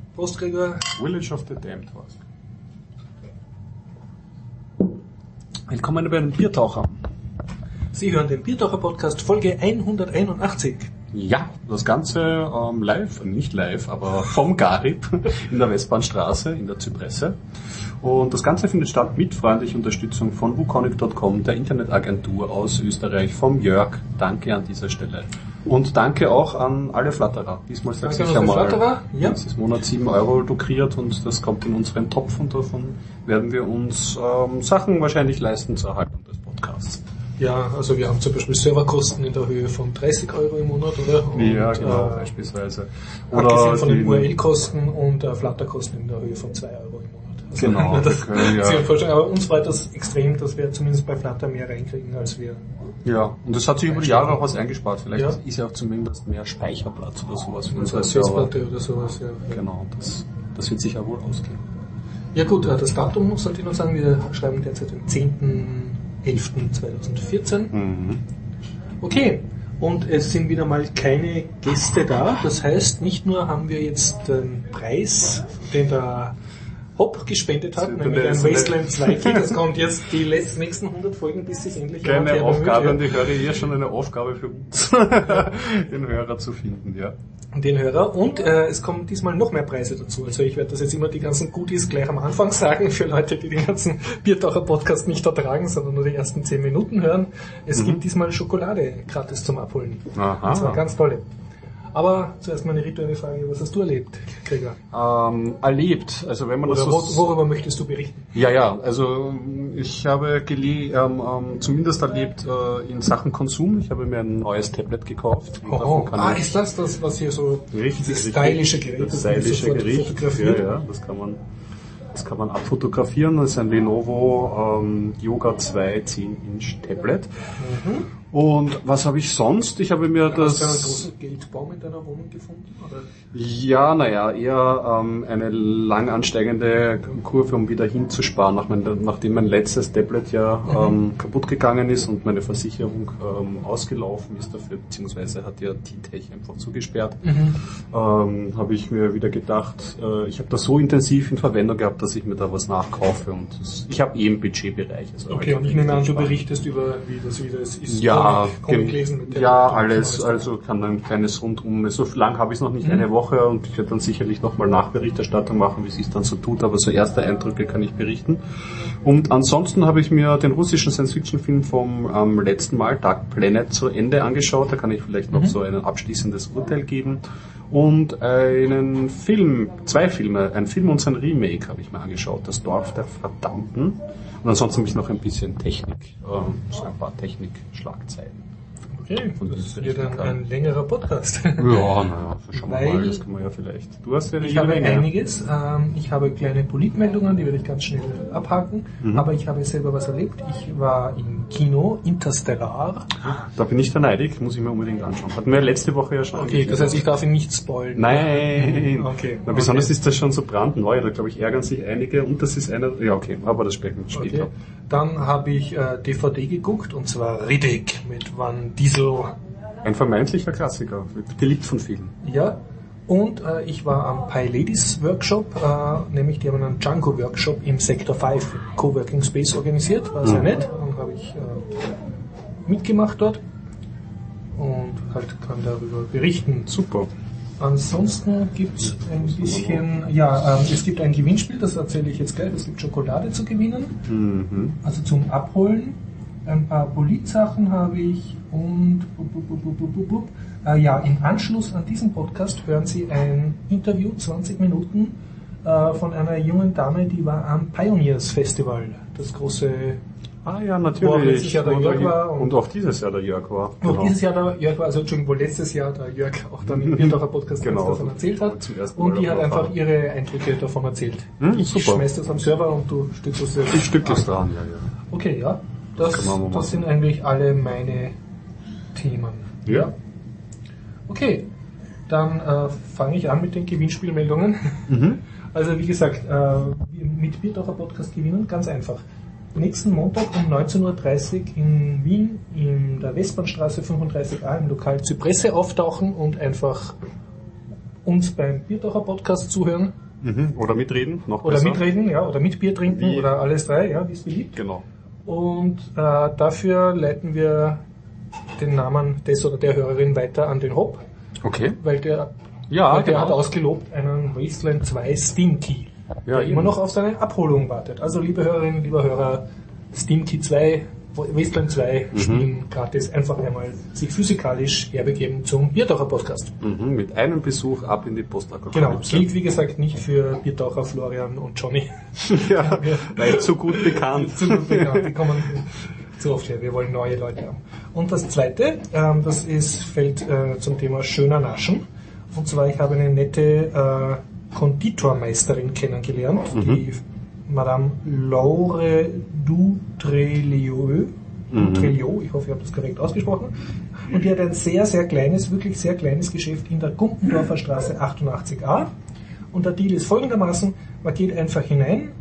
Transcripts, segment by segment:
Prost, Gregor. Village of the Damned war's. Willkommen bei den Biertaucher. Sie hören den Biertaucher-Podcast Folge 181. Ja, das Ganze live, nicht live, aber vom Garib in der Westbahnstraße, in der Zypresse. Und das Ganze findet statt mit freundlicher Unterstützung von wukonic.com, der Internetagentur aus Österreich, vom Jörg. Danke an dieser Stelle. Und danke auch an alle Flatterer. Diesmal sag ich einmal, dieses Monat 7 Euro lukriert und das kommt in unseren Topf und davon werden wir uns Sachen wahrscheinlich leisten zur Erhaltung des Podcasts. Ja, also wir haben zum Beispiel Serverkosten in der Höhe von 30 Euro im Monat, oder? Und, ja, genau, beispielsweise. Oder abgesehen von den URL-Kosten und Flutter-Kosten in der Höhe von 2 Euro im Monat. Also genau. Das Sie vorstellen, aber uns freut das extrem, dass wir zumindest bei Flutter mehr reinkriegen, als wir... Ja, und das hat sich über die Jahre auch was eingespart. Vielleicht ist ja auch zumindest mehr Speicherplatz oder sowas für unsere Festplatte oder sowas, ja. Genau, das wird sicher wohl ausgehen. Ja gut, das Datum sollte ich noch sagen, wir schreiben derzeit den 10.11.2014. Okay, und es sind wieder mal keine Gäste da. Das heißt, nicht nur haben wir jetzt den Preis, den der Hop gespendet hat, nämlich ein Wasteland 2 Kit. Das kommt jetzt die nächsten 100 Folgen, bis es endlich keine Aufgabe, und ich höre hier schon eine Aufgabe für uns, den Hörer zu finden, ja. Den Hörer. Und es kommen diesmal noch mehr Preise dazu. Also ich werde das jetzt immer die ganzen Goodies gleich am Anfang sagen, für Leute, die den ganzen Biertaucher-Podcast nicht ertragen, sondern nur die ersten 10 Minuten hören. Es gibt diesmal Schokolade gratis zum Abholen. Aha. Das war ganz tolle. Aber zuerst mal eine rituelle Frage, was hast du erlebt, Gregor? Erlebt, also wenn man oder das so... worüber möchtest du berichten? Ja, also ich habe zumindest erlebt in Sachen Konsum. Ich habe mir ein neues Tablet gekauft. Ist das, was hier so dieses stylische Gerät ist? Das stylische Gerät, ja, das kann man abfotografieren. Das ist ein Lenovo Yoga 2 10-Inch Tablet. Und was habe ich sonst? Ich habe mir das... Hast du einen großen Geldbaum in deiner Wohnung gefunden? Oder? Ja, eher eine lang ansteigende Kurve, um wieder hinzusparen, nachdem mein letztes Tablet kaputt gegangen ist und meine Versicherung ausgelaufen ist dafür, beziehungsweise hat ja T-Tech einfach zugesperrt, habe ich mir wieder gedacht, ich habe das so intensiv in Verwendung gehabt, dass ich mir da was nachkaufe und ich habe im Budgetbereich. Also okay, und ich nehme an, du berichtest über, wie das wieder ist. Alles, also kann ein kleines Rundum, so lang habe ich es noch nicht, eine Woche, und ich werde dann sicherlich nochmal Nachberichterstattung machen, wie es sich dann so tut, aber so erste Eindrücke kann ich berichten. Und ansonsten habe ich mir den russischen Science-Fiction-Film vom letzten Mal, Dark Planet, zu Ende angeschaut, da kann ich vielleicht noch so ein abschließendes Urteil geben. Und zwei Filme, ein Film und sein Remake habe ich mir angeschaut, Das Dorf der Verdammten. Und ansonsten habe ich noch ein bisschen Technik, so ein paar Technik-Schlagzeilen. Okay, das wird dann ein längerer Podcast. Ja, schauen wir mal, das kann man ja vielleicht. Du hast ja ich habe einiges. Ich habe kleine Politmeldungen, die werde ich ganz schnell abhaken. Aber ich habe selber was erlebt. Ich war im Kino Interstellar. Da bin ich da neidig, muss ich mir unbedingt anschauen. Hatten wir letzte Woche ja schon. Okay, das heißt, ich darf ihn nicht spoilern. Nein. Okay. Besonders ist das schon so brandneu, da glaube ich ärgern sich einige, und das ist einer, ja okay, aber das sprechen wir später. Okay. Dann habe ich DVD geguckt, und zwar Riddick mit Van Diesel. Ein vermeintlicher Klassiker, geliebt von vielen. Ja, und ich war am Pi Ladies Workshop, nämlich die haben einen Django Workshop im Sector 5 Coworking Space organisiert, war sehr nett, und habe ich mitgemacht dort und halt kann darüber berichten. Super. Ansonsten gibt's ein bisschen, es gibt ein Gewinnspiel, das erzähle ich jetzt gleich, es gibt Schokolade zu gewinnen, also zum Abholen. Ein paar Politsachen habe ich und im Anschluss an diesen Podcast hören Sie ein Interview, 20 Minuten, von einer jungen Dame, die war am Pioneers Festival, das große... ja, natürlich. Wo letztes Jahr der Jörg war. Und auch dieses Jahr der Jörg war. Auch dieses Jahr der Jörg war, also Entschuldigung, wo letztes Jahr der Jörg auch dann im Biertaucher Podcast davon erzählt hat. Und die hat einfach ihre Eindrücke davon erzählt. Ich schmeiß das am Server und du stückelst das. Ich stückel das dran, ja. Okay, ja. Das sind eigentlich alle meine Themen. Ja. Okay, dann fange ich an mit den Gewinnspielmeldungen. Also wie gesagt, mit Biertaucher Podcast gewinnen, ganz einfach. Nächsten Montag um 19.30 Uhr in Wien in der Westbahnstraße 35a im Lokal Zypresse auftauchen und einfach uns beim Biertaucher Podcast zuhören. Oder mitreden, noch oder besser. Oder mitreden, ja, oder mit Bier trinken, oder alles drei, ja, wie es beliebt. Genau. Und dafür leiten wir den Namen des oder der Hörerin weiter an den Hop. Okay. Weil der hat ausgelobt einen Wasteland 2 Steam Key, der immer noch auf seine Abholung wartet. Also liebe Hörerinnen, lieber Hörer, Steam Key 2, Wasteland 2 spielen gratis, einfach einmal sich physikalisch herbegeben zum Biertaucher Podcast. Mit einem Besuch ab in die Postapokalypse. Genau, gilt wie gesagt nicht für Biertaucher Florian und Johnny. Ja, weil zu gut bekannt. Die kommen zu oft her, wir wollen neue Leute haben. Und das zweite, fällt zum Thema schöner Naschen. Und zwar, ich habe eine nette Konditormeisterin kennengelernt, die Madame Laure Dutrelieu, ich hoffe, ich habe das korrekt ausgesprochen. Und die hat ein sehr, sehr kleines, wirklich sehr kleines Geschäft in der Gumpendorfer Straße 88a. Und der Deal ist folgendermaßen, man geht einfach hinein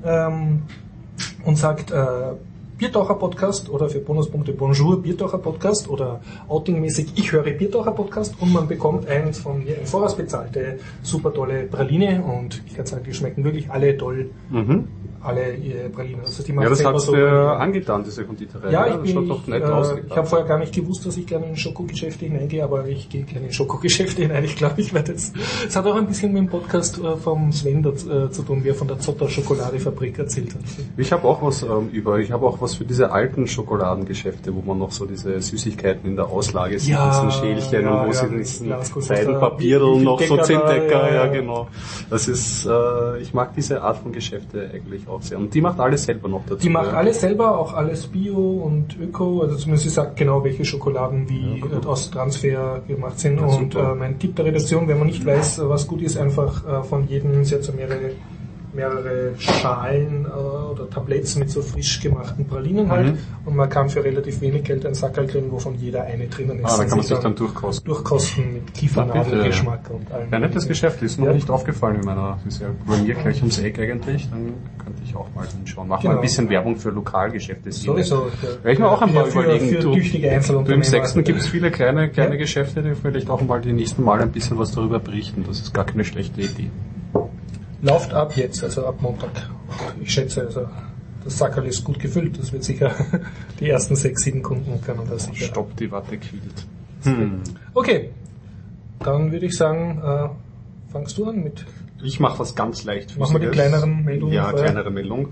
und sagt Biertaucher-Podcast oder für Bonuspunkte Bonjour Biertaucher-Podcast oder outingmäßig ich höre Biertaucher-Podcast und man bekommt eins von mir in Voraus bezahlte super tolle Praline und ich kann sagen, die schmecken wirklich alle toll. Alle Pralinen. Also die das hat's so dir angetan, diese Konditorei. Ja, das schaut doch nett aus. Ich habe vorher gar nicht gewusst, dass ich gerne in Schokogeschäfte hineingehe, aber ich gehe gerne in Schokogeschäfte hinein. Ich glaube, ich werde jetzt... Es hat auch ein bisschen mit dem Podcast vom Sven zu tun, wie er von der Zotter Schokoladefabrik erzählt hat. Ich habe auch was über. Ich habe auch was für diese alten Schokoladengeschäfte, wo man noch so diese Süßigkeiten in der Auslage sieht, diesen Schälchen und wo sie diesen Seidenpapierl noch so 10 Decker, ja genau. Das ist, ich mag diese Art von Geschäfte eigentlich auch sehr. Und die macht alles selber noch dazu. Die macht alles selber, auch alles Bio und Öko, also zumindest sie sagt genau, welche Schokoladen wie aus Transfer gemacht sind. Und mein Tipp der Redaktion, wenn man nicht weiß, was gut ist, einfach von jedem, sie hat so mehrere Schalen oder Tabletts mit so frisch gemachten Pralinen halt und man kann für relativ wenig Geld ein Sackerl kriegen, wovon jeder eine drinnen ist. Da kann man sich dann durchkosten. Durchkosten mit Kiefernadelgeschmack und allem. Ja, nettes Geschäft, ist mir nicht aufgefallen in meiner, ist ja bei mir gleich ums Eck eigentlich, dann könnte ich auch mal hinschauen. Machen wir ein bisschen Werbung für Lokalgeschäfte. Sowieso. Werde ich mir auch einmal überlegen. Für tüchtige Einzelunternehmer. Im 6. gibt es viele kleine Geschäfte, die vielleicht auch mal die nächsten Mal ein bisschen was darüber berichten. Das ist gar keine schlechte Idee. Läuft ab jetzt, also ab Montag. Ich schätze, also das Sackerl ist gut gefüllt. Das wird sicher die ersten 6, 7 Kunden können das sicher. Stopp, die Watte quillt. Okay, dann würde ich sagen, fangst du an mit... Ich mache was ganz leicht. Machen wir die kleineren Meldungen. Ja, kleinere Meldung.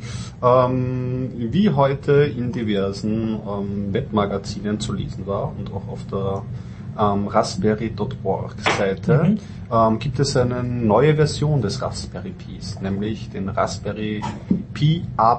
Wie heute in diversen Webmagazinen zu lesen war und auch auf der Raspberry.org Seite gibt es eine neue Version des Raspberry Pis, nämlich den Raspberry Pi A+.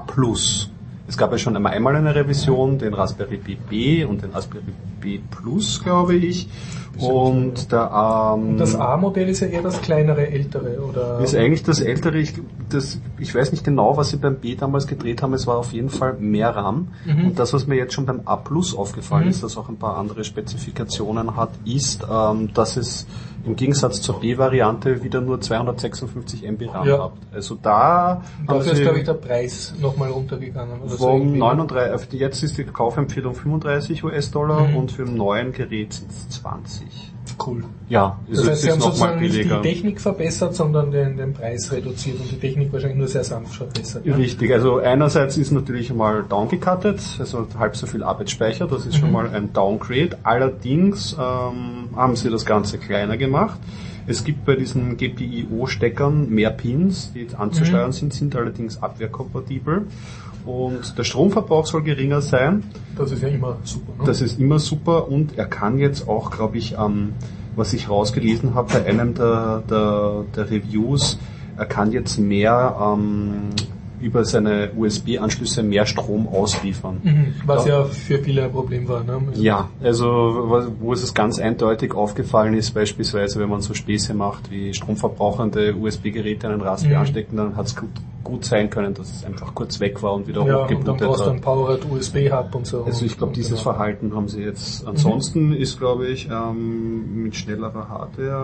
Es gab ja schon einmal eine Revision, den Raspberry Pi B und den Raspberry Pi Plus, glaube ich. Und das A-Modell ist ja eher das kleinere, ältere, oder? Ist eigentlich das ältere. Ich weiß nicht genau, was sie beim B damals gedreht haben. Es war auf jeden Fall mehr RAM. Und das, was mir jetzt schon beim A Plus aufgefallen ist, das auch ein paar andere Spezifikationen hat, ist, dass es im Gegensatz zur B-Variante wieder nur 256 MB RAM hat. Also da dafür ist, glaube ich, der Preis nochmal runtergegangen. Oder von 39, jetzt ist die Kaufempfehlung $35 und für ein neuen Gerät sind es 20. Cool. Ja, das heißt, sie haben sozusagen nicht billiger. Die Technik verbessert, sondern den Preis reduziert und die Technik wahrscheinlich nur sehr sanft verbessert. Ja? Richtig, also einerseits ist natürlich mal downgecuttet, also halb so viel Arbeitsspeicher, das ist schon mal ein Downgrade. Allerdings haben sie das Ganze kleiner gemacht. Es gibt bei diesen GPIO-Steckern mehr Pins, die anzusteuern sind allerdings abwehrkompatibel. Und der Stromverbrauch soll geringer sein. Das ist ja immer super. Ne? Das ist immer super und er kann jetzt auch, glaube ich, was ich rausgelesen habe bei einem der Reviews, er kann jetzt mehr über seine USB-Anschlüsse mehr Strom ausliefern. Was ja für viele ein Problem war. Ne? Ja, also wo es ganz eindeutig aufgefallen ist, beispielsweise wenn man so Späße macht, wie stromverbrauchende USB-Geräte an den Raspberry anstecken, dann hat es gut sein können, dass es einfach kurz weg war und wieder hochgebootet hat. Und dann brauchst du einen Powered USB-Hub und so. Also ich glaube, dieses Verhalten haben sie jetzt. Ansonsten ist, glaube ich, mit schnellerer Hardware,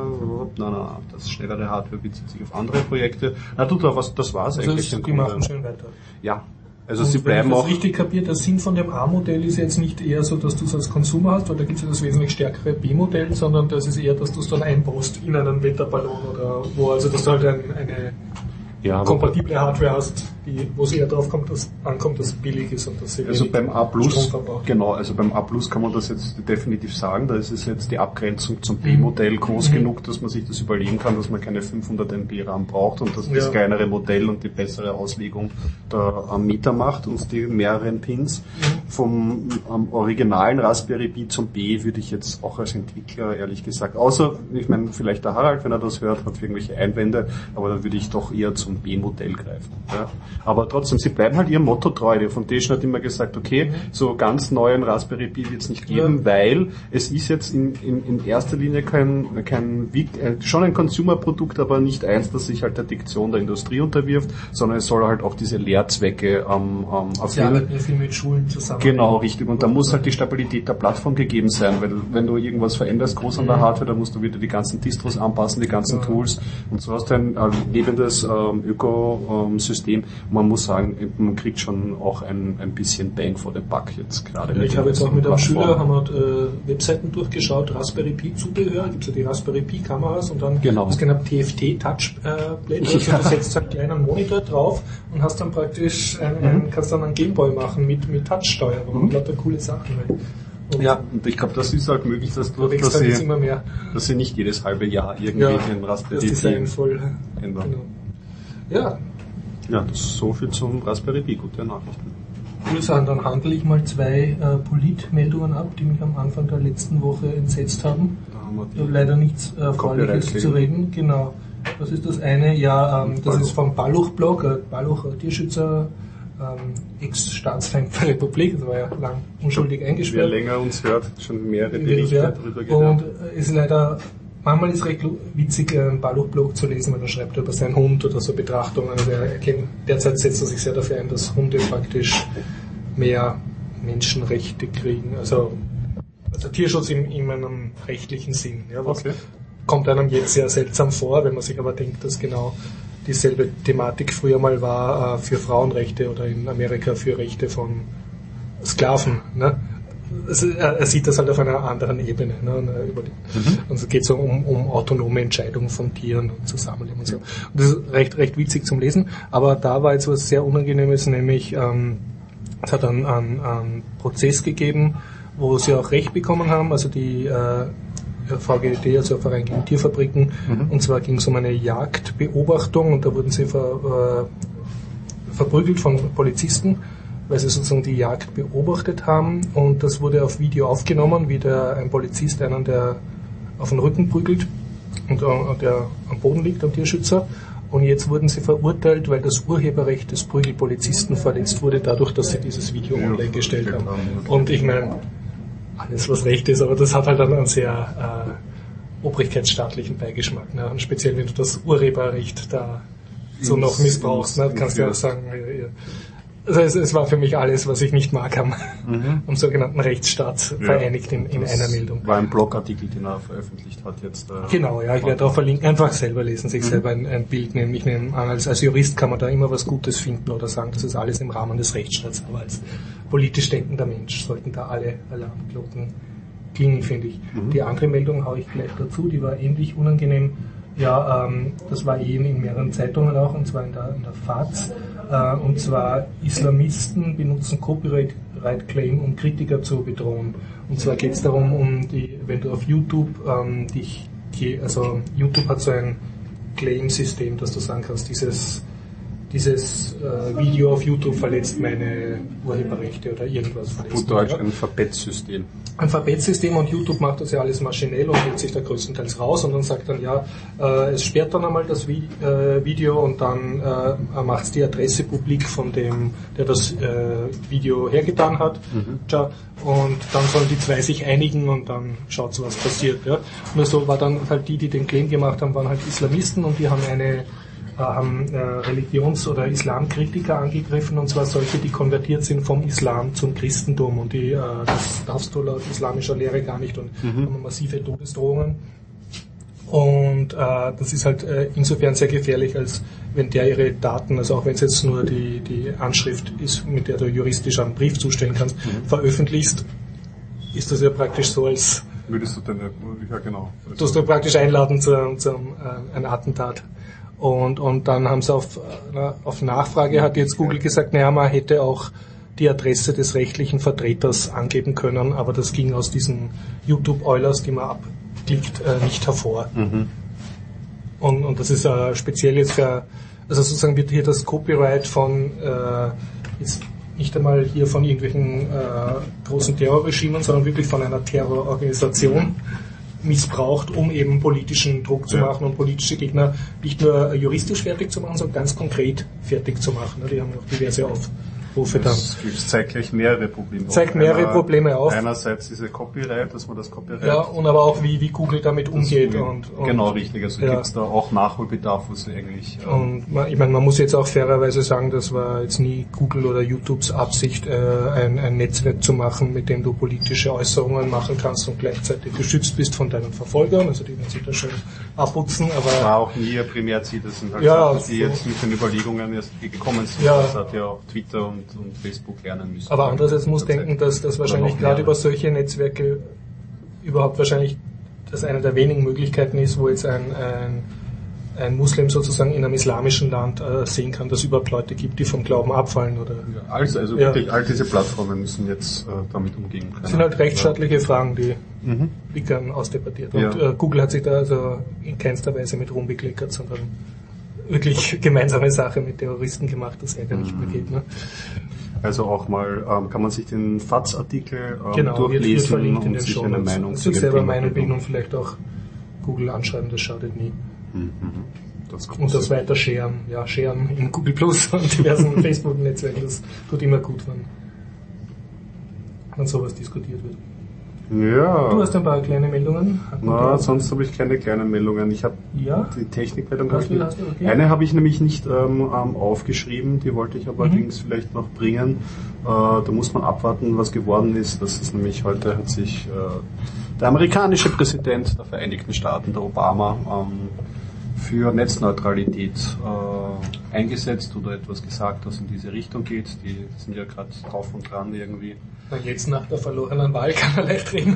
das schnellere Hardware bezieht sich auf andere Projekte. Das war's also eigentlich. Die machen schön weiter. Ja, Also sie bleiben wenn ich auch... das richtig kapiert, der Sinn von dem A-Modell ist jetzt nicht eher so, dass du es als Konsumer hast, weil da gibt es ja das wesentlich stärkere B-Modell, sondern das ist eher, dass du es dann einbaust in einen Wetterballon oder wo, also dass du halt eine kompatible Hardware hast, wo es eher darauf ankommt, dass es billig ist und dass sie also beim A+, Strom verbraucht. genau, also beim A+ kann man das jetzt definitiv sagen, da ist es jetzt die Abgrenzung zum B-Modell groß genug, dass man sich das überlegen kann, dass man keine 500 MB RAM braucht und dass das kleinere Modell und die bessere Auslegung da am Meter macht und die mehreren Pins. Vom originalen Raspberry Pi zum B würde ich jetzt auch als Entwickler ehrlich gesagt, außer, ich meine, vielleicht der Harald, wenn er das hört, hat irgendwelche Einwände, aber da würde ich doch eher zum B-Modell greifen. Ja. Aber trotzdem, sie bleiben halt ihrem Motto treu. Die Foundation hat immer gesagt, okay, so ganz neuen Raspberry Pi wird es nicht geben, weil es ist jetzt in erster Linie schon ein Consumer-Produkt, aber nicht eins, das sich halt der Diktion der Industrie unterwirft, sondern es soll halt auch diese Lehrzwecke erfüllen. Sie arbeiten viel mit Schulen zusammen. Genau, richtig. Und da muss halt die Stabilität der Plattform gegeben sein, weil wenn du irgendwas veränderst groß an der Hardware, dann musst du wieder die ganzen Distros anpassen, die ganzen Tools. Und so hast du ein lebendes Ökosystem. Man muss sagen, man kriegt schon auch ein bisschen Bang for the Buck jetzt gerade. Ich habe jetzt auch mit einem Schüler Webseiten durchgeschaut, Raspberry Pi Zubehör, gibt es ja die Raspberry Pi Kameras und dann das genannt TFT Touchplate, also du setzt einen kleinen Monitor drauf und hast dann praktisch kannst dann einen Gameboy machen mit Touchsteuerung und lauter coole Sachen. Und ich glaube, das ist halt möglich, dass sie nicht jedes halbe Jahr irgendwie den Raspberry Pi voll ändern. Genau. Ja, das ist so viel zum Raspberry Pi, gute Nachrichten. Ich würde sagen, dann handle ich mal 2 Polit-Meldungen ab, die mich am Anfang der letzten Woche entsetzt haben. Ich habe leider nichts Erfreuliches zu reden. Genau. Das ist das eine. Das ist vom Balluch-Blog, Balluch Tierschützer, Ex-Staatsfeind der Republik, das war ja lang unschuldig eingesperrt. Wer länger uns hört, schon mehrere Berichte darüber gehört. Und ist leider, manchmal ist es recht witzig, einen Balluch-Blog zu lesen, wenn er schreibt über seinen Hund oder so Betrachtungen. Also derzeit setzt er sich sehr dafür ein, dass Hunde praktisch mehr Menschenrechte kriegen, also Tierschutz in einem rechtlichen Sinn. Ja, was kommt einem jetzt sehr seltsam vor, wenn man sich aber denkt, dass genau dieselbe Thematik früher mal war für Frauenrechte oder in Amerika für Rechte von Sklaven. Ne? Er sieht das halt auf einer anderen Ebene. Ne? Und es geht so um autonome Entscheidungen von Tieren und Zusammenleben und so. Und das ist recht witzig zum Lesen. Aber da war jetzt was sehr Unangenehmes, nämlich es hat einen Prozess gegeben, wo sie auch Recht bekommen haben, also die VGT, also Verein gegen Tierfabriken, und zwar ging es um eine Jagdbeobachtung und da wurden sie verprügelt von Polizisten, weil sie sozusagen die Jagd beobachtet haben und das wurde auf Video aufgenommen, wie ein Polizist einen, der auf den Rücken prügelt und der am Boden liegt, am Tierschützer. Und jetzt wurden sie verurteilt, weil das Urheberrecht des Prügelpolizisten verletzt wurde, dadurch, dass sie dieses Video online gestellt haben. Und ich meine, alles was recht ist, aber das hat halt dann einen sehr obrigkeitsstaatlichen Beigeschmack. Ne? Und speziell, wenn du das Urheberrecht da so noch missbrauchst, ne? Kannst du ja auch sagen, also es war für mich alles, was ich nicht mag am sogenannten Rechtsstaat vereinigt in einer Meldung. War ein Blogartikel, den er veröffentlicht hat jetzt. Genau, ja, ich werde auch verlinken, einfach selber lesen, sich selber ein Bild nehmen. Ich nehme an, als Jurist kann man da immer was Gutes finden oder sagen, das ist alles im Rahmen des Rechtsstaats, aber als politisch denkender Mensch sollten da alle Alarmglocken klingen, finde ich. Die andere Meldung haue ich gleich dazu, die war ähnlich unangenehm. Ja, das war in mehreren Zeitungen auch, und zwar in der FAZ. Und zwar Islamisten benutzen Copyright-Claim, um Kritiker zu bedrohen. Und zwar geht es darum, wenn du auf YouTube also YouTube hat so ein Claim-System, dass du sagen kannst, dieses Video auf YouTube verletzt meine Urheberrechte oder irgendwas verletzt. Gut Deutsch, ein Verbettsystem. Ein Verbettsystem, und YouTube macht das ja alles maschinell und nimmt sich da größtenteils raus und dann sagt dann, es sperrt dann einmal das Video und dann macht es die Adresse publik von dem, der das Video hergetan hat. Und dann sollen die zwei sich einigen und dann schaut was passiert. Ja. Nur so war dann halt die den Claim gemacht haben, waren halt Islamisten und die haben haben Religions- oder Islamkritiker angegriffen, und zwar solche, die konvertiert sind vom Islam zum Christentum, und das darfst du laut islamischer Lehre gar nicht, und haben massive Todesdrohungen. Und das ist halt insofern sehr gefährlich, als wenn der ihre Daten, also auch wenn es jetzt nur die Anschrift ist, mit der du juristisch einen Brief zustellen kannst, veröffentlichst, ist das ja praktisch so, als würdest du deine, ja genau. Tust du praktisch einladen zu einem Attentat. Und dann haben sie auf Nachfrage hat jetzt Google gesagt, naja, man hätte auch die Adresse des rechtlichen Vertreters angeben können, aber das ging aus diesen YouTube-Eulers, die man abklickt, nicht hervor. Und das ist speziell jetzt für, also sozusagen wird hier das Copyright von jetzt nicht einmal hier von irgendwelchen großen Terrorregimen, sondern wirklich von einer Terrororganisation missbraucht, um eben politischen Druck zu machen und politische Gegner nicht nur juristisch fertig zu machen, sondern ganz konkret fertig zu machen. Die haben auch diverse Aufrufe dann. Das zeigt gleich mehrere Probleme auf. Zeigt mehrere Probleme auf. Einerseits diese Copyright, dass man das Copyright... Ja, und aber auch wie Google damit umgeht. Und genau, richtig. Also gibt es da auch Nachholbedarf, was eigentlich... Und ich meine, man muss jetzt auch fairerweise sagen, das war jetzt nie Google oder YouTubes Absicht, ein Netzwerk zu machen, mit dem du politische Äußerungen machen kannst und gleichzeitig geschützt bist von deinen Verfolgern. Also die werden sich da schön abputzen. Aber das war auch nie ihr Primärziel. Das sind halt ja, Sachen, die jetzt mit den Überlegungen erst gekommen sind. Ja. Das hat ja auch Twitter und Facebook lernen müssen. Aber andererseits muss denken, dass das wahrscheinlich gerade über solche Netzwerke überhaupt wahrscheinlich das eine der wenigen Möglichkeiten ist, wo jetzt ein Muslim sozusagen in einem islamischen Land sehen kann, dass es überhaupt Leute gibt, die vom Glauben abfallen. Oder also wirklich all diese Plattformen müssen jetzt damit umgehen können. Das sind halt rechtsstaatliche Fragen, die gern ausdebattiert. Und Google hat sich da also in keinster Weise mit rumbekleckert, sondern wirklich gemeinsame Sache mit Terroristen gemacht, das ja gar nicht mehr geht. Ne? Also auch mal kann man sich den FATS-Artikel durchlesen wird verlinkt in und den sich Shownotes. eine Meinung sich selber Meinung bilden und vielleicht auch Google anschreiben, das schadet nie. Und das weiter sharen. Ja, sharen in Google Plus und diversen Facebook-Netzwerken, das tut immer gut, wenn sowas diskutiert wird. Ja. Du hast ein paar kleine Meldungen? Na, sonst habe ich keine kleinen Meldungen. Ich habe die Technikmeldung. Okay. Eine habe ich nämlich nicht aufgeschrieben, die wollte ich aber allerdings vielleicht noch bringen. Da muss man abwarten, was geworden ist. Das ist nämlich heute hat sich der amerikanische Präsident der Vereinigten Staaten, der Obama, für Netzneutralität eingesetzt oder etwas gesagt, das in diese Richtung geht. Die sind ja gerade drauf und dran irgendwie. Jetzt nach der verlorenen Wahl kann er leicht reden.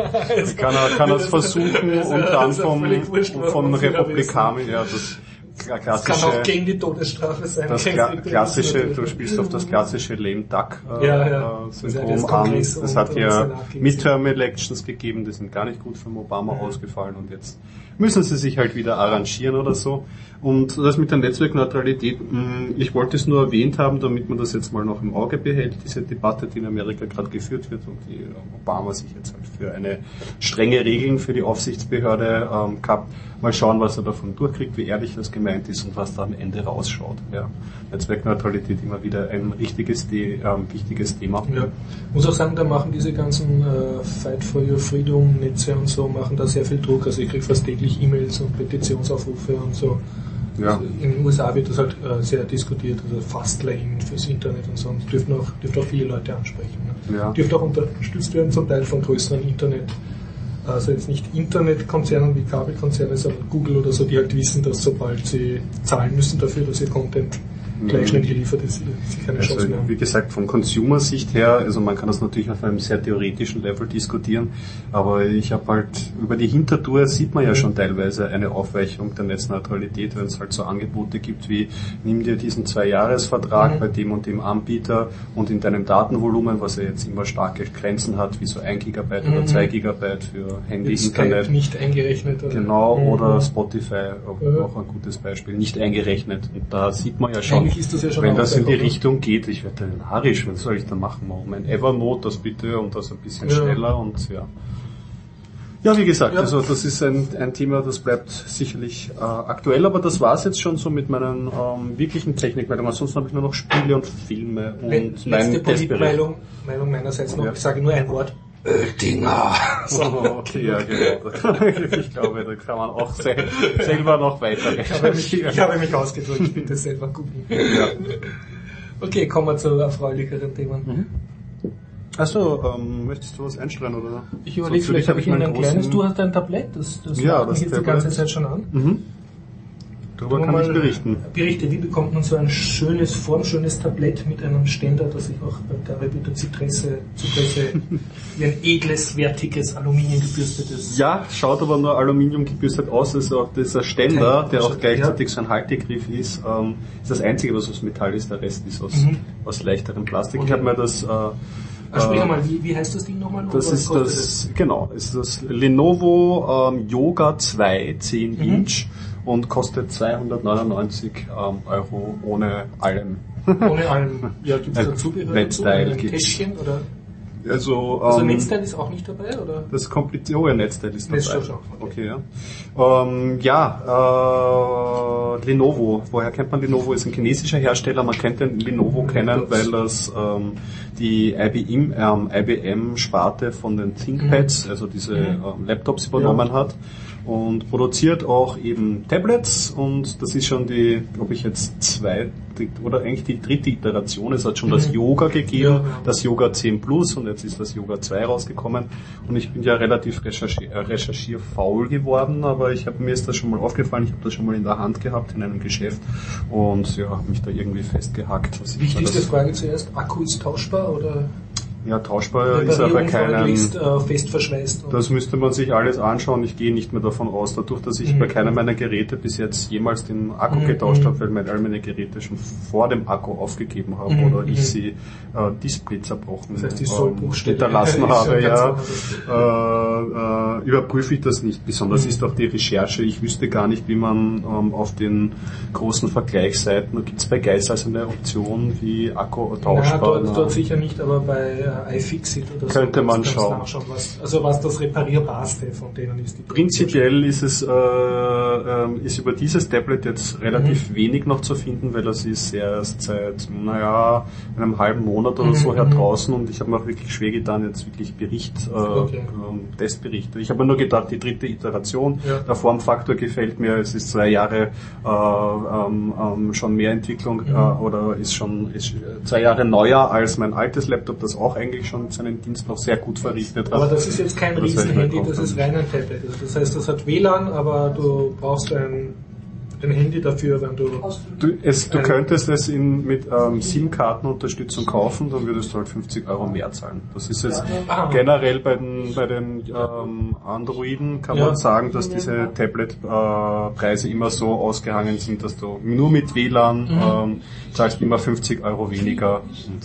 kann er es versuchen und dann von Republikanern, ja, das klassische... Das kann auch gegen die Todesstrafe sein. Das klassische, du spielst auf das klassische Lame Duck Syndrom an. Es hat ja Midterm Elections gegeben, die sind gar nicht gut von Obama ausgefallen und jetzt müssen sie sich halt wieder arrangieren oder so. Und das mit der Netzwerkneutralität, ich wollte es nur erwähnt haben, damit man das jetzt mal noch im Auge behält, diese Debatte, die in Amerika gerade geführt wird und die Obama sich jetzt halt für eine strenge Regeln für die Aufsichtsbehörde gehabt. Mal schauen, was er davon durchkriegt, wie ehrlich das gemeint ist und was da am Ende rausschaut. Ja. Netzwerkneutralität immer wieder ein wichtiges Thema. Ja. Ich muss auch sagen, da machen diese ganzen Fight for Your Freedom Netze und so, machen da sehr viel Druck. Also ich kriege fast täglich E-Mails und Petitionsaufrufe und so. Ja. Also in den USA wird das halt sehr diskutiert, also Fastlane fürs Internet und so. Und das dürften auch viele Leute ansprechen. Ne? Ja. Dürfte auch unterstützt werden, zum Teil von größeren also jetzt nicht Internetkonzernen wie Kabelkonzerne, sondern Google oder so, die halt wissen, dass sobald sie zahlen müssen dafür, dass ihr Content gleich schnell geliefert ist, sie keine Chance mehr haben. Wie gesagt, von Consumer-Sicht her, also man kann das natürlich auf einem sehr theoretischen Level diskutieren, aber ich habe halt, über die Hintertür sieht man ja schon teilweise eine Aufweichung der Netzneutralität, wenn es halt so Angebote gibt wie, nimm dir diesen 2-Jahres-Vertrag bei dem und dem Anbieter und in deinem Datenvolumen, was ja jetzt immer starke Grenzen hat, wie so 1 Gigabyte oder 2 Gigabyte für Handy, Internet. Skype nicht eingerechnet. Oder? Genau, oder Spotify, auch ein gutes Beispiel, nicht eingerechnet. Und da sieht man ja schon, ist das ja schon wenn das in die Richtung geht, ich werde dann narrisch, was soll ich da machen? Moment, Evernote, das bitte und das ein bisschen schneller und ja. Ja, wie gesagt, also das ist ein Thema, das bleibt sicherlich aktuell, aber das war's jetzt schon so mit meinen wirklichen Technikmeldungen. Ansonsten habe ich nur noch Spiele und Filme und letzte Politmeldung meinerseits noch, ich sage nur ein Wort. Oettinger. So. Okay, ja, genau. Ich glaube, da kann man auch selber noch weiter recherchieren. Ich habe mich ausgedrückt, bitte selber googeln. Ja. Okay, kommen wir zu erfreulicheren Themen. Achso, möchtest du was einstellen, oder? Ich überlege, vielleicht habe ich Ihnen ein kleines... Du hast ein Tablett, das ja, das jetzt die ganze Zeit schon an. Mhm. Darüber kann ich berichten. Berichte, wie bekommt man so ein schönes, formschönes Tablett mit einem Ständer, das sich auch beim Karabitter Zypresse wie ein edles, wertiges, aluminiumgebürstetes... Ja, schaut aber nur aluminiumgebürstet aus. Also auch dieser Ständer, der auch gleichzeitig so ein Haltegriff ist das Einzige, was aus Metall ist. Der Rest ist aus leichterem Plastik. Okay. Ich habe mir das... sprich einmal, wie heißt das Ding nochmal? Das ist das Lenovo Yoga 2 10 Inch und kostet 299 Euro ohne allem. Ohne allem. Ja, gibt es da Zubehör dazu? Ein Täschchen oder? Also Netzteil ist auch nicht dabei, oder? Das komplizierte Netzteil ist dabei. Netzteil schon. Okay, ja. Lenovo. Woher kennt man Lenovo? Ist ein chinesischer Hersteller. Man kennt den Lenovo kennen, weil das die IBM-Sparte von den ThinkPads, also diese Laptops übernommen hat. Und produziert auch eben Tablets, und das ist schon die dritte Iteration. Es hat schon das Yoga gegeben, das Yoga 10 Plus, und jetzt ist das Yoga 2 rausgekommen. Und ich bin ja relativ recherchierfaul geworden, aber mir ist das schon mal aufgefallen, ich habe das schon mal in der Hand gehabt in einem Geschäft und habe mich da irgendwie festgehackt. Wichtigste Frage zuerst, Akku ist tauschbar oder? Ja, tauschbar ist aber keinem... fest verschweißt. Das müsste man sich alles anschauen. Ich gehe nicht mehr davon aus, dadurch, dass ich bei keinem meiner Geräte bis jetzt jemals den Akku getauscht habe, weil all meine Geräte schon vor dem Akku aufgegeben haben oder ich sie Display zerbrochen hinterlassen habe. Überprüfe ich das nicht besonders. Ist auch die Recherche. Ich wüsste gar nicht, wie man auf den großen Vergleichsseiten, da gibt es bei Geist also eine Option wie Akku tauschbar. Dort sicher nicht, aber bei iFixit oder so. Könnte man schauen. Was das reparierbarste von denen ist. Prinzipiell ist es ist über dieses Tablet jetzt relativ wenig noch zu finden, weil das ist erst seit einem halben Monat oder so her draußen, und ich habe mir auch wirklich schwer getan, jetzt wirklich Testberichte. Ich habe mir nur gedacht, die dritte Iteration, der Formfaktor gefällt mir, es ist 2 Jahre schon mehr Entwicklung oder ist 2 Jahre neuer als mein altes Laptop, das auch eigentlich schon seinen Dienst noch sehr gut verrichtet hat. Aber das ist jetzt kein Riesenhandy, das ist rein ein Tablet. Also das heißt, das hat WLAN, aber du brauchst ein Handy dafür, wenn du könntest es mit SIM-Kartenunterstützung kaufen, dann würdest du halt 50 Euro mehr zahlen. Das ist jetzt generell bei den Androiden kann man sagen, dass diese Tablet-Preise immer so ausgehangen sind, dass du nur mit WLAN zahlst immer 50 Euro weniger.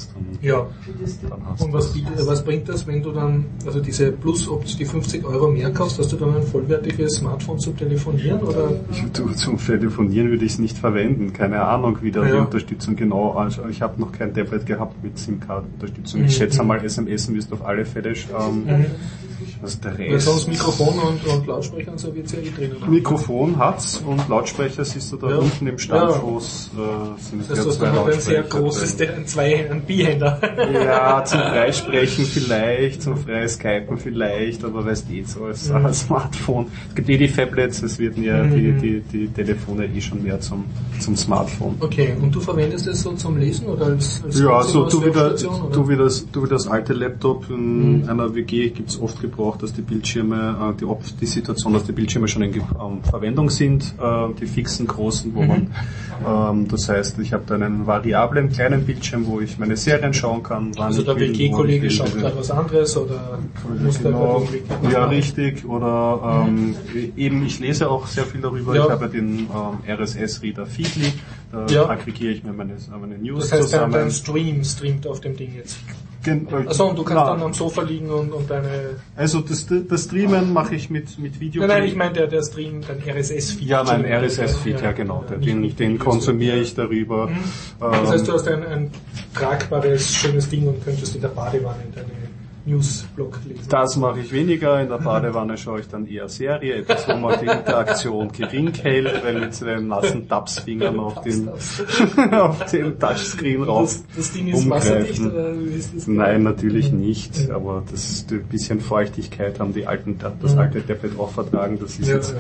Und was bringt das, wenn du dann, also diese Plus-Option, die 50 Euro mehr kaufst, hast du dann ein vollwertiges Smartphone zum Telefonieren, oder? Zum Telefonieren würde ich es nicht verwenden. Keine Ahnung, wie da die Unterstützung genau anschaut. Ich habe noch kein Tablet gehabt mit SIM-Kartenunterstützung. Ich schätze mal, SMS wirst du auf alle Fälle also der Rest. Weil sonst Mikrofon und Lautsprecher und so wird es ja drin. Mikrofon hat's und Lautsprecher siehst du da unten im Standfuß. Das ist ein sehr großes, ein Bihänder. Ja, zum Freisprechen vielleicht, zum Freiskypen vielleicht, aber weißt so als Smartphone. Es gibt die Phablets, es werden ja die Telefone schon mehr zum Smartphone. Okay, und du verwendest es so zum Lesen oder als du wie das alte Laptop in einer WG gibt's oft gebraucht, dass die Bildschirme, die Situation, dass die Bildschirme schon in Verwendung sind, die fixen großen, wo man, das heißt, ich habe da einen variablen kleinen Bildschirm, wo ich meine Serien schauen kann. Also der WG-Kollege schaut gerade was anderes oder muss ja, richtig, oder eben ich lese auch sehr viel darüber. Ich habe den RSS-Reader Feedly, da aggregiere ich mir meine News zusammen. Das heißt, dein Stream streamt auf dem Ding jetzt. Also und du kannst dann am Sofa liegen und deine... Also das Streamen mache ich mit Video. Nein, ich meine der Stream, dein RSS-Feed. Ja, mein RSS-Feed, genau. Den konsumiere ich darüber. Das heißt, du hast ein tragbares, schönes Ding und könntest in der Badewanne deine Newsblog lesen. Das mache ich weniger. In der Badewanne schaue ich dann eher Serie, etwas, wo man die Interaktion gering hält, weil mit so einem nassen Tapsfingern auf den Touchscreen rauf Das Ding ist wasserdicht, oder wie ist das? Nein, natürlich nicht, aber das ein bisschen Feuchtigkeit haben das alte Tablet auch vertragen. Das ist jetzt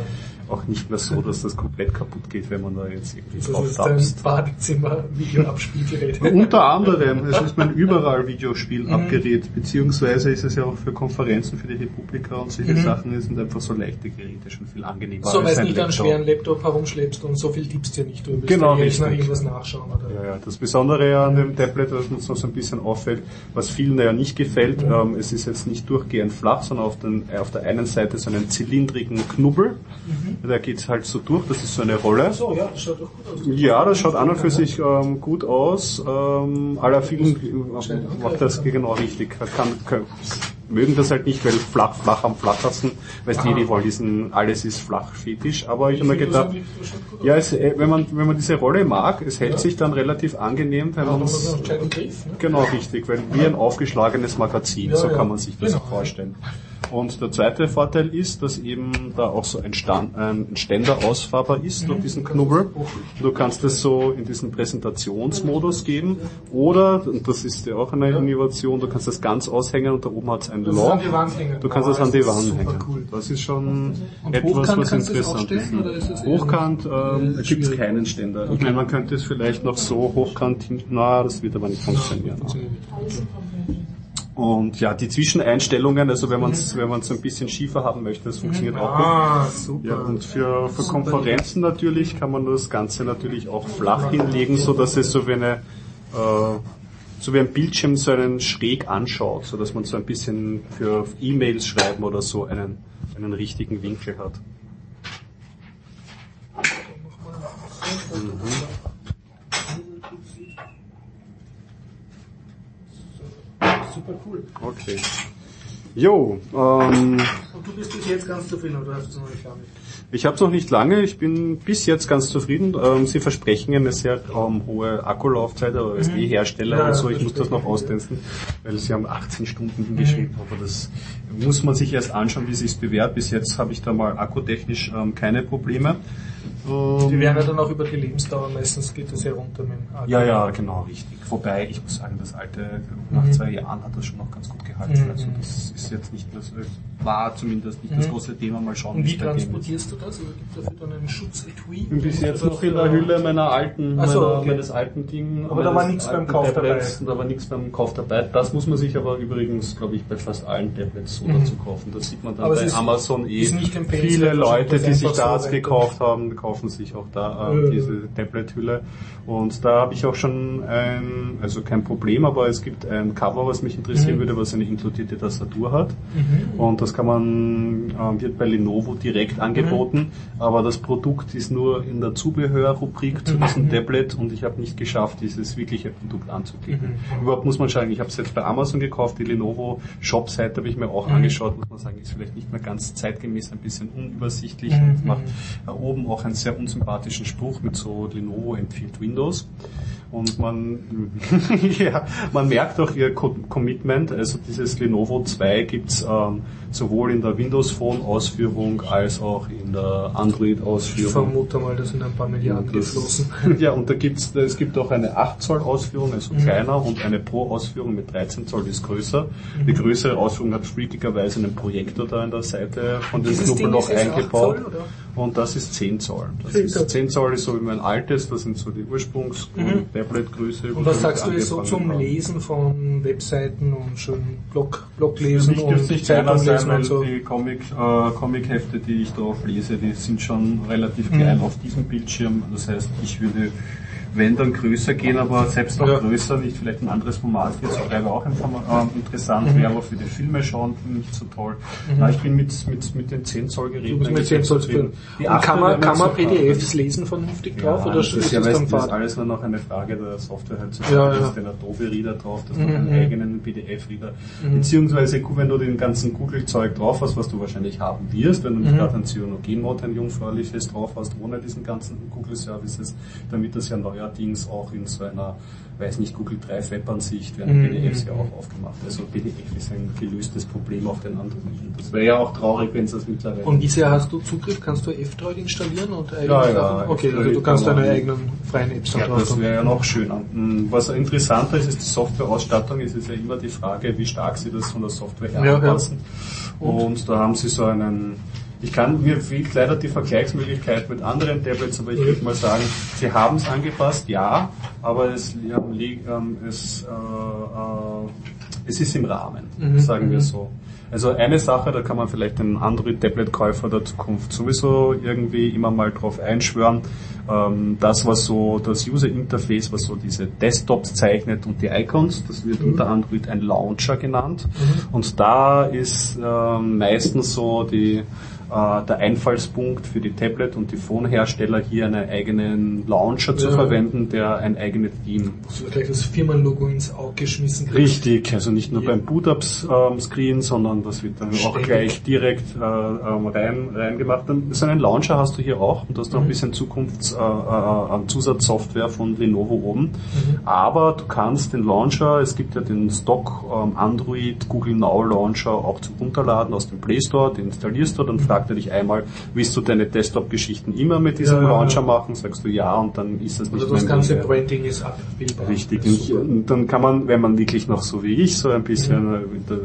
auch nicht mehr so, dass das komplett kaputt geht, wenn man da jetzt irgendwie drauf Das ist ein Badezimmer-Video-Abspielgerät. Unter anderem, es ist mein überall Videospiel-Abgerät, beziehungsweise ist es ja auch für Konferenzen, für die Republika und solche Sachen, sind einfach so leichte Geräte schon viel angenehmer. So, weil du nicht einen schweren Laptop herumschleppst und so viel tippst dir nicht. Du willst genau, jetzt noch irgendwas nachschauen. Oder? Ja, das Besondere an dem Tablet, was uns noch so ein bisschen auffällt, was vielen ja nicht gefällt, es ist jetzt nicht durchgehend flach, sondern auf der einen Seite so einen zylindrigen Knubbel. Da geht's halt so durch, das ist so eine Rolle. So, ja, das schaut doch gut aus. Ja, das schaut an und für sich gut aus. Aller vielen macht das genau richtig. Mögen das halt nicht, weil flach am flackersten, weil die wollen diesen alles ist flach Fetisch, aber ich habe mir gedacht, ja, wenn man diese Rolle mag, es hält sich dann relativ angenehm, wenn man es, genau richtig, weil wie ein aufgeschlagenes Magazin, so kann man sich das vorstellen. Und der zweite Vorteil ist, dass eben da auch so ein Ständer ausfahrbar ist durch diesen Knubbel. Du kannst das so in diesen Präsentationsmodus geben oder, und das ist ja auch eine Innovation, du kannst das ganz aushängen und da oben hat es ein Loch. Du kannst das an die Wand hängen. Das ist schon etwas, was interessant ist. Hochkant gibt es keinen Ständer. Ich meine, man könnte es vielleicht noch so hochkant, das wird aber nicht funktionieren. Und ja, die Zwischeneinstellungen, also wenn man es so ein bisschen schiefer haben möchte, das funktioniert auch gut. Super. Ja, und für Konferenzen natürlich kann man das Ganze natürlich auch flach hinlegen, so dass es so wie ein Bildschirm so einen schräg anschaut, so dass man so ein bisschen für E-Mails schreiben oder so einen richtigen Winkel hat. Super cool. Okay. Jo, und du bist bis jetzt ganz zufrieden, oder hast du noch nicht lange? Ich habe es noch nicht lange, ich bin bis jetzt ganz zufrieden. Sie versprechen eine sehr hohe Akkulaufzeit, aber als Hersteller und so, ich muss das noch austesten, weil sie haben 18 Stunden hingeschrieben, aber das muss man sich erst anschauen, wie es sich bewährt. Bis jetzt habe ich da mal akkutechnisch keine Probleme. Die werden ja dann auch über die Lebensdauer, meistens geht das ja runter mit dem Akku. Ja, genau, richtig. Wobei, ich muss sagen, das alte, nach 2 Jahren hat das schon noch ganz gut gehalten. Also das ist jetzt nicht, das war zumindest nicht das große Thema, mal schauen, wie transportierst du das? Oder gibt es dafür dann einen Schutzetui? Bis jetzt noch in der Hülle meines alten Ding. Aber da war nichts beim Kauf dabei. Da war nichts beim Kauf dabei. Das muss man sich aber übrigens, glaube ich, bei fast allen Tablets so dazu kaufen. Das sieht man dann aber bei Amazon viele Leute, die sich da gekauft haben, kaufen sich auch da diese Tablet-Hülle. Und da habe ich auch schon also kein Problem, aber es gibt ein Cover, was mich interessieren würde, was eine inkludierte Tastatur hat. Und das wird bei Lenovo direkt angeboten, aber das Produkt ist nur in der Zubehörrubrik zu diesem Tablet und ich habe nicht geschafft, dieses wirkliche Produkt anzuklicken. Überhaupt muss man sagen, ich habe es jetzt bei Amazon gekauft, die Lenovo Shop-Seite habe ich mir auch angeschaut, muss man sagen, ist vielleicht nicht mehr ganz zeitgemäß, ein bisschen unübersichtlich und macht da oben auch einen sehr unsympathischen Spruch mit so Lenovo empfiehlt Windows. Und man merkt auch ihr Commitment, also dieses Lenovo 2 gibt's sowohl in der Windows Phone Ausführung als auch in der Android Ausführung. Ich vermute mal, das sind ein paar Milliarden geflossen. Ja, und es gibt auch eine 8 Zoll Ausführung, also kleiner, und eine Pro Ausführung mit 13 Zoll, die ist größer. Die größere Ausführung hat freakigerweise einen Projektor da an der Seite von dem Knubbel noch eingebaut. Zoll, und das ist 10 Zoll. 10 Zoll ist so wie mein altes, das sind so die Ursprungs-Tablet-Größe. Und was sagst du jetzt so zum Lesen von Webseiten und schön Blog lesen und Zeitung lesen und so? Die Comic-Hefte, die ich drauf lese, die sind schon relativ klein auf diesem Bildschirm. Das heißt, ich würde, wenn dann größer gehen, aber selbst noch größer, nicht vielleicht ein anderes Format, jetzt wäre auch interessant, wäre aber für die Filme schauen nicht so toll. Na, ich bin mit den 10 Zoll Geräten. Du bist mit 10 Zoll zufrieden. Kann man PDFs lesen vernünftig drauf? Oder das ist alles nur noch eine Frage der Software heutzutage. Da ist den Adobe Reader drauf, das noch einen eigenen PDF-Reader. Beziehungsweise, wenn du den ganzen Google-Zeug drauf hast, was du wahrscheinlich haben wirst, wenn du nicht gerade ein Cyanogen-Mode, ein jungfräuliches drauf hast, ohne diesen ganzen Google-Services, damit das ja neuerdings auch in so einer, weiß nicht, Google Drive Webansicht werden PDFs ja auch aufgemacht. Also PDF ist ein gelöstes Problem auf den Androiden. Das wäre ja auch traurig, wenn es das mittlerweile... Und wie sehr hast du Zugriff? Kannst du F-Droid installieren? Und ja. Okay, also du kannst deine eigenen freien Apps drauf haben. Das wäre ja noch schöner. Was interessanter ist die Softwareausstattung. Es ist ja immer die Frage, wie stark sie das von der Software her anpassen. Und da haben sie so einen Mir fehlt leider die Vergleichsmöglichkeit mit anderen Tablets, aber ich würde mal sagen, sie haben es angepasst, ja, aber es ist im Rahmen, sagen wir so. Also eine Sache, da kann man vielleicht den Android-Tablet-Käufer der Zukunft sowieso irgendwie immer mal drauf einschwören. Das, was so das User-Interface, was so diese Desktops zeichnet und die Icons, das wird unter Android ein Launcher genannt. Und da ist meistens so der Einfallspunkt für die Tablet- und die Phone-Hersteller hier einen eigenen Launcher zu verwenden, der ein eigenes Theme. Also gleich das Firmenlogo ins Auge geschmissen wird. Richtig, also nicht nur beim Boot-Up-Screen, sondern das wird dann auch gleich direkt reingemacht. So einen Launcher hast du hier auch und du hast auch ein bisschen Zusatzsoftware von Lenovo oben. Aber du kannst den Launcher, es gibt ja den Stock Android Google Now Launcher auch zum Runterladen aus dem Play Store, den installierst du, dann fragt er dich einmal, willst du deine Desktop-Geschichten immer mit diesem Launcher machen? Sagst du ja und dann ist das nicht mehr. Also das ganze Branding ist abbildbar. Richtig. Und dann kann man, wenn man wirklich noch so wie ich, so ein bisschen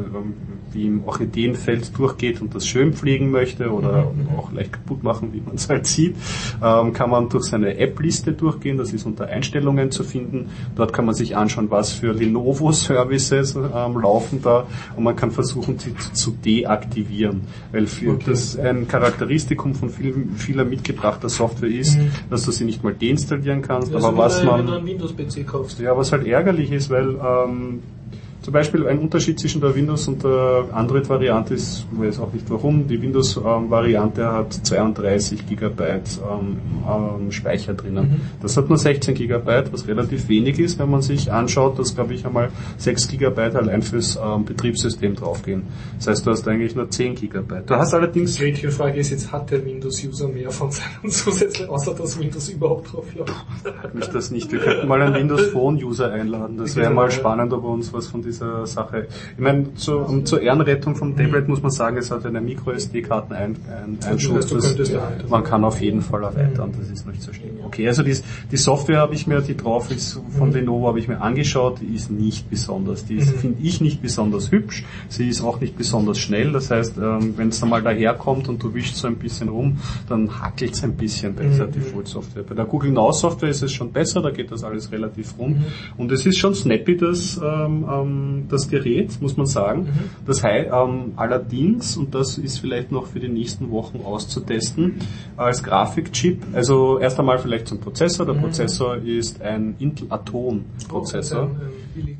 wie im Orchideenfeld durchgeht und das schön pflegen möchte oder auch leicht kaputt machen, wie man es halt sieht, kann man durch seine App-Liste durchgehen, das ist unter Einstellungen zu finden. Dort kann man sich anschauen, was für Lenovo-Services laufen da und man kann versuchen, sie zu deaktivieren. Weil das ein Charakteristikum von vieler mitgebrachter Software ist, dass du sie nicht mal deinstallieren kannst, also aber was man... Wenn du einen Windows-PC kaufst. Ja, was halt ärgerlich ist, weil zum Beispiel ein Unterschied zwischen der Windows- und der Android-Variante ist, ich weiß auch nicht warum, die Windows-Variante hat 32 GB Speicher drinnen. Das hat nur 16 GB, was relativ wenig ist, wenn man sich anschaut, dass, glaube ich, einmal 6 GB allein fürs Betriebssystem draufgehen. Das heißt, du hast eigentlich nur 10 GB. Du hast allerdings... Die Frage ist jetzt, hat der Windows-User mehr von seinen zusätzlichen, außer dass Windows überhaupt drauf läuft? Mich das nicht. Wir könnten mal einen Windows-Phone-User einladen. Das wäre mal spannend, ob er uns was von dieser Sache. Ich meine, zur Ehrenrettung vom Tablet muss man sagen, es hat eine Micro-SD-Karten-Einschub. Man kann auf jeden Fall erweitern, das ist nicht so schlimm. Okay, also die Software habe ich mir, die drauf ist von Lenovo, habe ich mir angeschaut, die ist nicht besonders. Die ist, finde ich, nicht besonders hübsch. Sie ist auch nicht besonders schnell. Das heißt, wenn es einmal daherkommt und du wischst so ein bisschen rum, dann hackelt es ein bisschen bei dieser Default-Software. Bei der Google Now-Software ist es schon besser, da geht das alles relativ rund. Und es ist schon snappy, das Gerät, muss man sagen. Das heißt, allerdings, und das ist vielleicht noch für die nächsten Wochen auszutesten, als Grafikchip, also erst einmal vielleicht zum Prozessor. Der Prozessor ist ein Intel Atom Prozessor. Billig.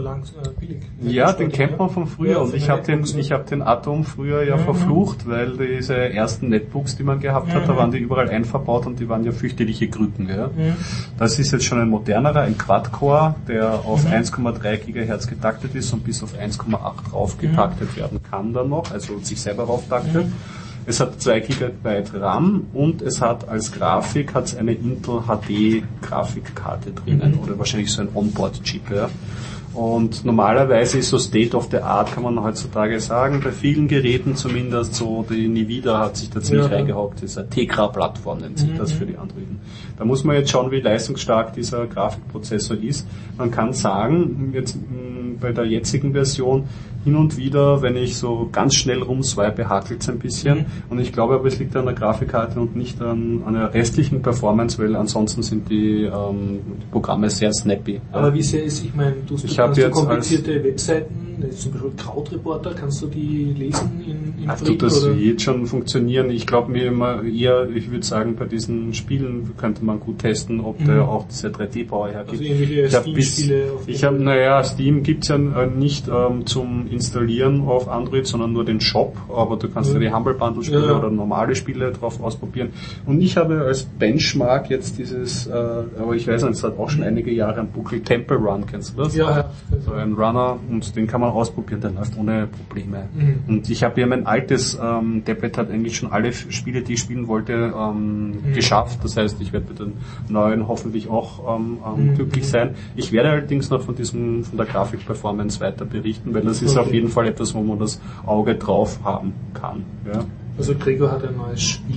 Ja, den kennt man von früher, und ich habe den Atom früher ja verflucht, weil diese ersten Netbooks, die man gehabt hat, da waren die überall einverbaut und die waren ja fürchterliche Krücken. Ja. Das ist jetzt schon ein modernerer, ein Quad-Core, der auf 1,3 GHz getaktet ist und bis auf 1,8 raufgetaktet werden kann dann noch, also sich selber rauftaktet. Es hat 2 GB RAM und es hat als Grafik eine Intel HD Grafikkarte drinnen oder wahrscheinlich so ein Onboard-Chip. Ja. Und normalerweise ist so State of the Art, kann man heutzutage sagen, bei vielen Geräten zumindest, so die Nvidia hat sich da ziemlich reingehockt, das ist eine Tegra-Plattform, nennt sich das für die Androiden. Da muss man jetzt schauen, wie leistungsstark dieser Grafikprozessor ist. Man kann sagen, jetzt bei der jetzigen Version, hin und wieder, wenn ich so ganz schnell rumswipe, hackelt es ein bisschen. Und ich glaube aber, es liegt an der Grafikkarte und nicht an der restlichen Performance, weil ansonsten sind die Programme sehr snappy. Aber wie sehr ist, ich meine, du hast komplizierte Webseiten, zum Beispiel Krautreporter, kannst du die lesen in Flip, das wird schon funktionieren. Ich glaube mir immer eher, ich würde sagen, bei diesen Spielen könnte man gut testen, ob der auch diese 3D-Bauer hergibt. Also irgendwelche Steam-Spiele? Steam gibt's ja nicht zum Installieren auf Android, sondern nur den Shop, aber du kannst ja die Humble Bundle Spiele oder normale Spiele drauf ausprobieren. Und ich habe als Benchmark jetzt dieses, aber ich weiß nicht, es hat auch schon einige Jahre ein Buckel, Temple Run, kennst du das? Ja. So ein Runner, und den kann man ausprobieren, der läuft ohne Probleme. Und ich habe ja mein altes Tablet hat eigentlich schon alle Spiele, die ich spielen wollte, geschafft. Das heißt, ich werde mit den neuen hoffentlich auch glücklich sein. Ich werde allerdings noch von der Grafikperformance weiter berichten, weil das ist auf jeden Fall etwas, wo man das Auge drauf haben kann. Ja. Also Gregor hat ein neues Spiel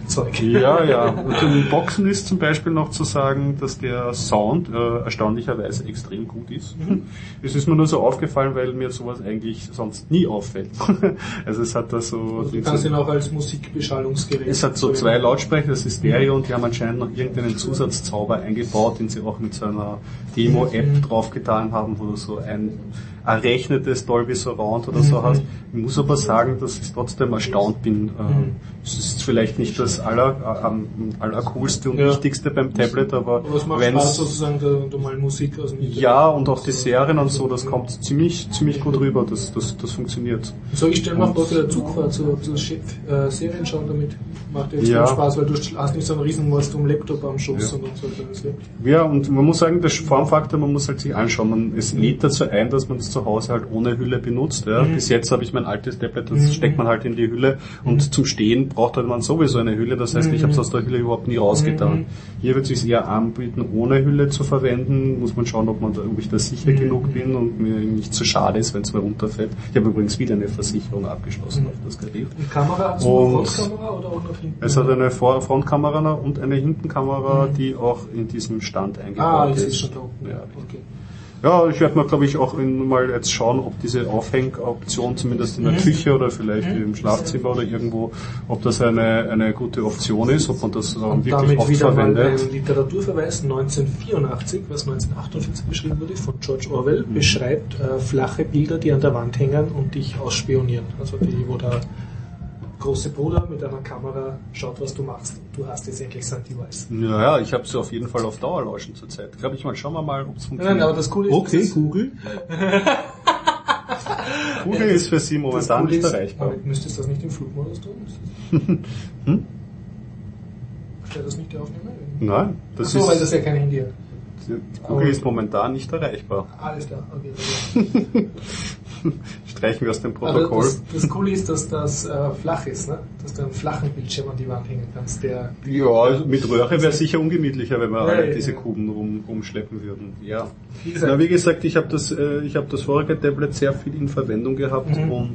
Zeug. Ja. Und in Boxen ist zum Beispiel noch zu sagen, dass der Sound erstaunlicherweise extrem gut ist. Es ist mir nur so aufgefallen, weil mir sowas eigentlich sonst nie auffällt. Also es hat da so... Also du kannst ihn auch als Musikbeschallungsgerät... Es hat so 2 Lautsprecher, das ist Stereo, und die haben anscheinend noch irgendeinen Zusatzzauber eingebaut, den sie auch mit so einer Demo-App draufgetan haben, wo du so ein errechnetes Dolby Surround oder so hast. Ich muss aber sagen, dass ich trotzdem erstaunt bin. Es ist vielleicht nicht das allercoolste und wichtigste beim Tablet, aber es macht Spaß sozusagen, da mal Musik aus dem Internet. Ja, und auch die Serien und so, das kommt ziemlich gut rüber, das funktioniert. So, ich stelle mir vor, für eine Zugfahrt so Serien schauen damit macht jetzt Spaß, weil du hast nicht so einen riesen Laptop am Schoß, sondern so ein kleines Laptop. Ja, und man muss sagen, der Formfaktor, man muss halt sich anschauen. Es lädt dazu ein, dass man das zu Hause halt ohne Hülle benutzt. Ja. Bis jetzt habe ich mein altes Tablet, das steckt man halt in die Hülle, und zum Stehen braucht halt man sowieso eine Hülle, das heißt, ich habe es aus der Hülle überhaupt nie rausgetan. Hier wird es sich eher anbieten, ohne Hülle zu verwenden. Muss man schauen, ob ich da sicher genug bin und mir nicht zu schade ist, wenn es mir runterfällt. Ich habe übrigens wieder eine Versicherung abgeschlossen auf das Gerät. Und Kamera, hast du eine Frontkamera oder auch noch hinten? Es hat eine Frontkamera und eine Hintenkamera, die auch in diesem Stand eingebaut ist. Ist schon da unten. Ja. Okay. Ja, ich werde mal, glaube ich, auch mal jetzt schauen, ob diese Aufhängoption zumindest in der Küche oder vielleicht im Schlafzimmer oder irgendwo, ob das eine gute Option ist, ob man das wirklich oft verwendet. Ein Literaturverweis 1984, was 1948 beschrieben wurde, von George Orwell, beschreibt flache Bilder, die an der Wand hängen und dich ausspionieren. Also die, wo der große Bruder mit einer Kamera schaut, was du machst. Du hast jetzt endlich sein Device. Ja, ich habe sie auf jeden Fall auf Dauerlauschen zurzeit. Glaube ich mal, schauen wir mal, ob es funktioniert. Nein, aber das Coole ist... Okay, Google. Google ist für Sie momentan nicht erreichbar. Aber müsstest du das nicht im Flugmodus tun? Steht das nicht der Aufnahme? Nein, das weil das ja kein Handy hat. Google ist momentan nicht erreichbar. Alles klar, okay. Streichen wir aus dem Protokoll. Das Coole ist, dass das flach ist, ne? Dass du einen flachen Bildschirm an die Wand hängen kannst. Also mit Röhre wäre sicher ungemütlicher, wenn wir alle diese Kuben rumschleppen würden. Ja. Wie gesagt, ich habe das vorige Tablet sehr viel in Verwendung gehabt und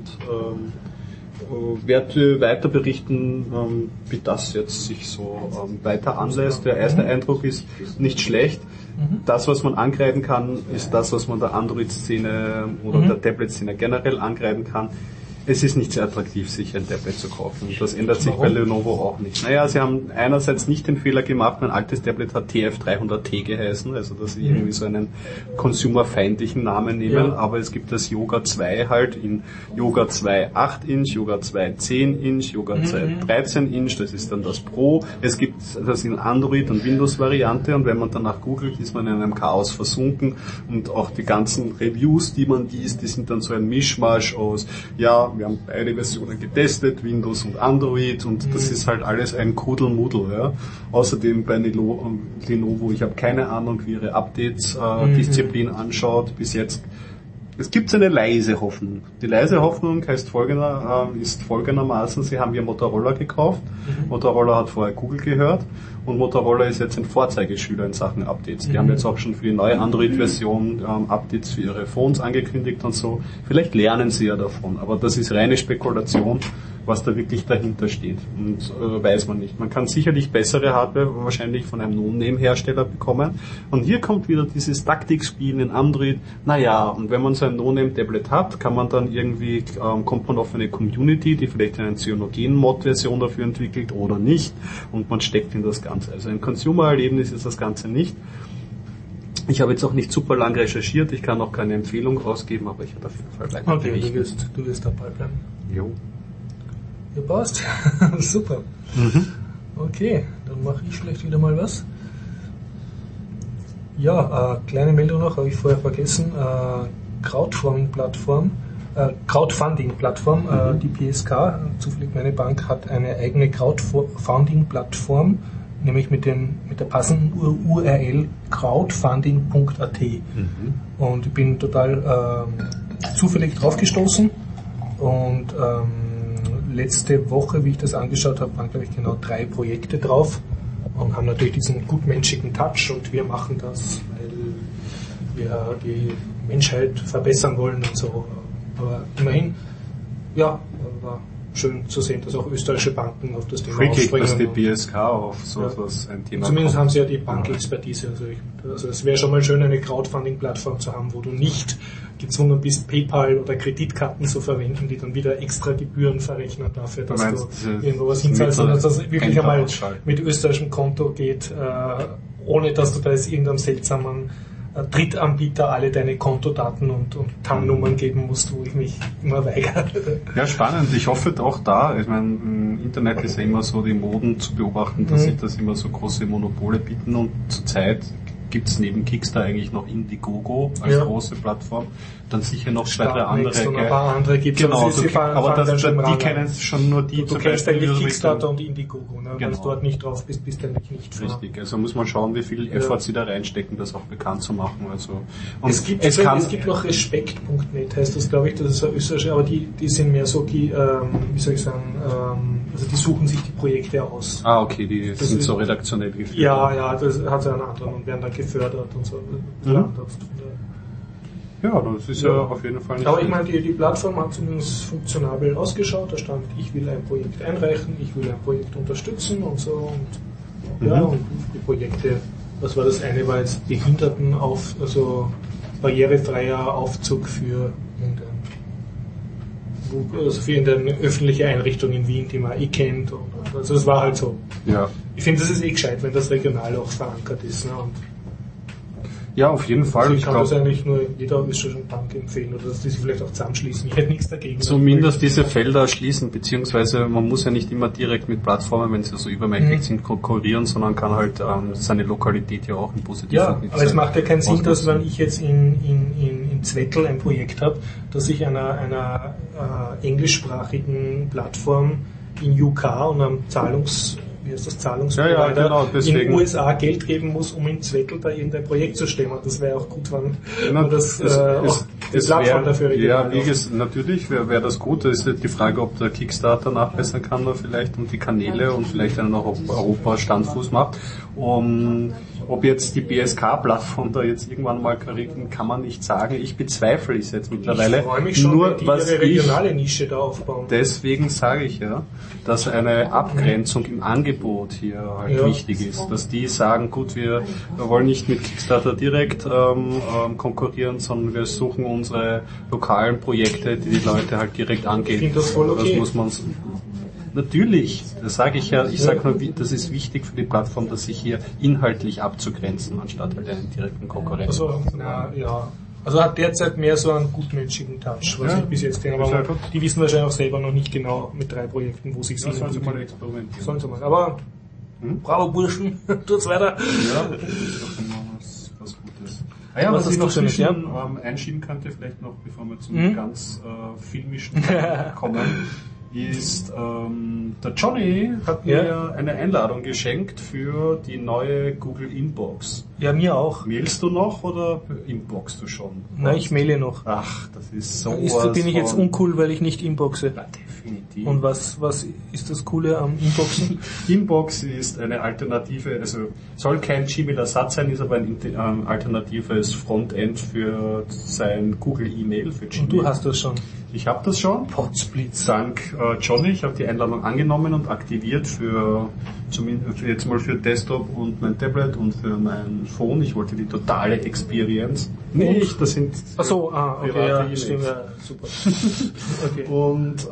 werde weiter berichten, wie das jetzt sich so weiter anlässt. Der erste Eindruck ist nicht schlecht. Das, was man angreifen kann, ist das, was man der Android-Szene oder der Tablet-Szene generell angreifen kann. Es ist nicht sehr attraktiv, sich ein Tablet zu kaufen. Das ändert sich bei Lenovo auch nicht. Naja, sie haben einerseits nicht den Fehler gemacht, mein altes Tablet hat TF300T geheißen, also dass sie irgendwie so einen consumerfeindlichen Namen nehmen, aber es gibt das Yoga 2 halt in Yoga 2 8-Inch, Yoga 2 10-Inch, Yoga 2 13-Inch, das ist dann das Pro. Es gibt das in Android- und Windows-Variante, und wenn man danach googelt, ist man in einem Chaos versunken, und auch die ganzen Reviews, die man liest, die sind dann so ein Mischmasch aus, ja, wir haben beide Versionen getestet, Windows und Android, und das ist halt alles ein Kuddelmuddel. Ja. Außerdem bei Lenovo, ich habe keine Ahnung, wie ihre Updates-Disziplin anschaut bis jetzt. Es gibt eine leise Hoffnung. Die leise Hoffnung ist folgendermaßen, sie haben ihr Motorola gekauft. Motorola hat vorher Google gehört, und Motorola ist jetzt ein Vorzeigeschüler in Sachen Updates. Die haben jetzt auch schon für die neue Android-Version Updates für ihre Phones angekündigt und so. Vielleicht lernen sie ja davon, aber das ist reine Spekulation, was da wirklich dahinter steht. Und weiß man nicht. Man kann sicherlich bessere Hardware wahrscheinlich von einem No-Name-Hersteller bekommen. Und hier kommt wieder dieses Taktikspiel in Android. Naja, und wenn man so ein No-Name-Tablet hat, kann man dann irgendwie, kommt man auf eine Community, die vielleicht eine Cyanogen-Mod-Version dafür entwickelt oder nicht. Und man steckt in das Ganze. Also ein Consumer-Erlebnis ist das Ganze nicht. Ich habe jetzt auch nicht super lang recherchiert, ich kann auch keine Empfehlung rausgeben, aber ich werde auf jeden Fall weiter berichten. Du wirst dabei bleiben. Jo. Ja, passt. Super. Okay, dann mache ich vielleicht wieder mal was. Ja, kleine Meldung noch, habe ich vorher vergessen. Crowdfunding-Plattform, die PSK, zufällig meine Bank, hat eine eigene Crowdfunding-Plattform, nämlich mit der passenden URL crowdfunding.at. Und ich bin total zufällig drauf gestoßen, und letzte Woche, wie ich das angeschaut habe, waren, glaube ich, genau 3 Projekte drauf und haben natürlich diesen gutmenschigen Touch, und wir machen das, weil wir die Menschheit verbessern wollen und so. Aber immerhin, ja, war schön zu sehen, dass auch österreichische Banken auf das Thema Freakig, aufspringen. dass die BSK auf so etwas ein Thema Zumindest kommt. haben sie ja die Bankexpertise. Also es wäre schon mal schön, eine Crowdfunding-Plattform zu haben, wo du nicht gezwungen bist, PayPal oder Kreditkarten zu verwenden, die dann wieder extra Gebühren verrechnen dafür, dass du irgendwo was hinzahlst, sondern dass es wirklich einmal mit österreichischem Konto geht, ohne dass du da jetzt irgendeinem seltsamen Drittanbieter alle deine Kontodaten und TAN-Nummern geben musst, wo ich mich immer weigere. Ja, spannend. Ich hoffe auch da. Ich meine, im Internet ist ja immer so die Moden zu beobachten, dass sich das immer so große Monopole bieten und zurzeit gibt es neben Kickstar eigentlich noch Indiegogo als große Plattform. Dann sicher noch zwei, drei andere. Und ein paar andere gibt es. Genau, die kennen schon nur die. Du kennst eigentlich Kickstarter und Indiegogo. Ne? Wenn Genau. du dort nicht drauf bist, bist du eigentlich nicht dran. Richtig, also muss man schauen, wie viel Effort sie da reinstecken, das auch bekannt zu machen. Also, und es gibt noch respekt.net, heißt das, glaube ich, das ist eine österreichische, aber die sind mehr so, wie soll ich sagen, also die suchen sich die Projekte aus. Ah, okay, die sind so redaktionell geführt. Ja, das hat ja einen anderen und werden dann gefördert und so. Ja, das ist ja auf jeden Fall nicht aber ich meine, die Plattform hat zumindest funktionabel ausgeschaut. Da stand, ich will ein Projekt einreichen, ich will ein Projekt unterstützen und so. Und, und die Projekte, was war das eine, war jetzt also barrierefreier Aufzug für irgendeine öffentliche Einrichtung in Wien, die man kennt. Also es war halt so. Ja. Ich finde, das ist gescheit, wenn das regional auch verankert ist. Ne? Und ja, auf jeden Fall. ich kann das eigentlich nur jeder österreichischen Bank empfehlen oder dass die sich vielleicht auch zusammenschließen. Ich hätte nichts dagegen. Zumindest diese Felder schließen, beziehungsweise man muss ja nicht immer direkt mit Plattformen, wenn sie so übermächtig sind, konkurrieren, sondern kann halt seine Lokalität ja auch in positiven aber es macht ja keinen Sinn, dass wenn ich jetzt in Zwettl ein Projekt habe, dass ich einer englischsprachigen Plattform in UK und einem Zahlungsprovider in den USA Geld geben muss, um in Zwettl da irgendein Projekt zu stemmen. Das wäre auch gut, wenn die Plattform dafür regional natürlich wäre das gut. Da ist die Frage, ob der Kickstarter nachbessern kann oder vielleicht und die Kanäle und vielleicht einen Europa Standfuß macht. Ob jetzt die BSK-Plattform da jetzt irgendwann mal kriegen, kann man nicht sagen. Ich bezweifle es jetzt mittlerweile. Ich freue mich schon, wenn die ihre regionale Nische da aufbauen. Deswegen sage ich ja, dass eine Abgrenzung im Angebot hier halt wichtig ist. Dass die sagen, gut, wir wollen nicht mit Kickstarter direkt konkurrieren, sondern wir suchen unsere lokalen Projekte, die Leute halt direkt angehen. Ich finde das voll okay. Das muss man natürlich, das sage ich ja, ich sage nur, das ist wichtig für die Plattform, dass sich hier inhaltlich abzugrenzen, anstatt halt einen direkten Konkurrenz. Also hat derzeit mehr so einen gutmenschlichen Touch, was ich bis jetzt kenne. Aber die wissen wahrscheinlich auch selber noch nicht genau mit 3 Projekten, wo sich das sollen sie mal experimentieren. Sollen sie mal. Aber bravo Burschen, tut's weiter. Ja, das ist doch immer was Gutes. Was ich noch zwischen einschieben könnte, vielleicht noch, bevor wir zum ganz filmischen kommen, ist, der Johnny hat mir eine Einladung geschenkt für die neue Google Inbox. Ja, mir auch. Mailst du noch oder inboxst du schon? Nein, ich maile noch. Ach, das ist so bin ich jetzt uncool, weil ich nicht inboxe? Ja, definitiv. Und was ist das Coole am Inboxen? Inbox ist eine Alternative, also soll kein Gmail-Ersatz sein, ist aber ein alternatives Frontend für sein Google E-Mail, für Gmail. Und du hast das schon? Ich habe das schon. Potzblitz. Dank Johnny, ich habe die Einladung angenommen und aktiviert zumindest jetzt mal für Desktop und mein Tablet und für mein Phone. Ich wollte die totale Experience. Nicht, das sind okay, ja, stimmt, ja, super. Okay. Und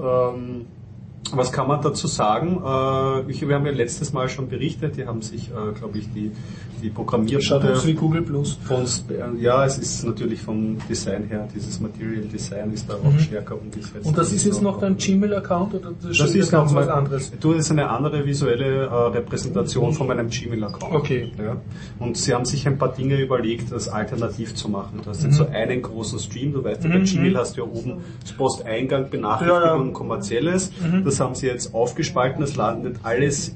was kann man dazu sagen? Wir haben ja letztes Mal schon berichtet, die haben sich, glaube ich, die Programmierer... Schaut aus wie Google Plus. Ja, es ist natürlich vom Design her, dieses Material Design ist da auch stärker umgesetzt. Und das ist jetzt noch dein Gmail-Account oder das ist ganz was anderes? Das ist eine andere visuelle Repräsentation von meinem Gmail-Account. Okay. Ja. Und sie haben sich ein paar Dinge überlegt, das alternativ zu machen. Du hast jetzt so einen großen Stream, du weißt, bei Gmail hast du ja oben das Posteingang, Benachrichtigungen, kommerzielles. Das haben sie jetzt aufgespalten, das landet alles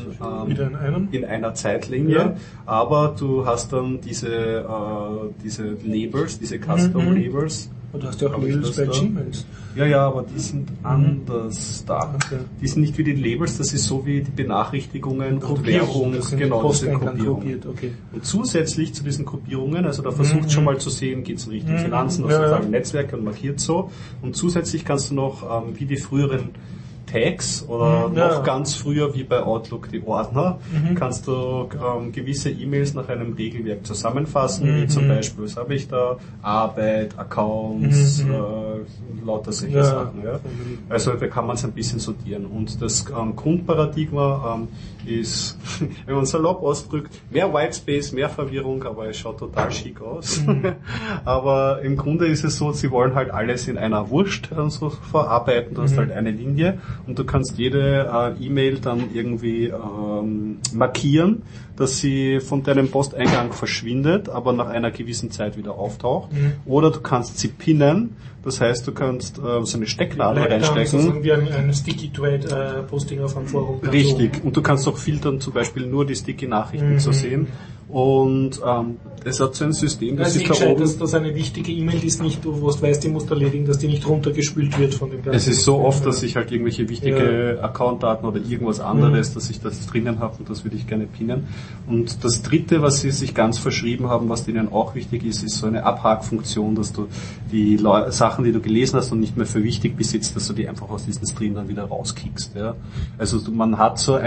in einer Zeitlinie, aber du hast dann diese Labels, diese Custom Labels. Und du hast ja auch Labels bei Gmails. Ja, aber die sind anders da. Okay. Die sind nicht wie die Labels, das ist so wie die Benachrichtigungen und Werbung. Genau, diese Gruppierungen. Okay. Und zusätzlich zu diesen Gruppierungen, also da versucht schon mal zu sehen, geht es in Richtung Finanzen, also Netzwerke und markiert so. Und zusätzlich kannst du noch, wie die früheren Tags oder noch ganz früher wie bei Outlook die Ordner, kannst du gewisse E-Mails nach einem Regelwerk zusammenfassen, wie zum Beispiel, was habe ich da? Arbeit, Accounts, lauter solche Sachen. Ja. Also da kann man es ein bisschen sortieren. Und das Grundparadigma ist, wenn man salopp ausdrückt, mehr Whitespace, mehr Verwirrung, aber es schaut total schick aus. Aber im Grunde ist es so, sie wollen halt alles in einer Wurst so verarbeiten. Du hast halt eine Linie und du kannst jede E-Mail dann irgendwie markieren, dass sie von deinem Posteingang verschwindet, aber nach einer gewissen Zeit wieder auftaucht. Oder du kannst sie pinnen, das heißt, du kannst so eine Stecknadel reinstecken. Wie ein Sticky-to-Posting auf einem Forum. Richtig. Und du kannst auch filtern, zum Beispiel nur die Sticky-Nachrichten zu sehen. Und es hat so ein System, das ist da oben. Dass eine wichtige E-Mail ist nicht, du weißt, die musst erledigen, dass die nicht runtergespült wird von dem ganzen. Es ist so oft, dass ich halt irgendwelche wichtige Account-Daten oder irgendwas anderes, dass ich das drinnen habe und das würde ich gerne pinnen. Und das dritte, was sie sich ganz verschrieben haben, was denen auch wichtig ist, ist so eine Abhakfunktion, dass du die Sachen, die du gelesen hast und nicht mehr für wichtig besitzt, dass du die einfach aus diesem Stream dann wieder rauskickst. Ja. Also man hat so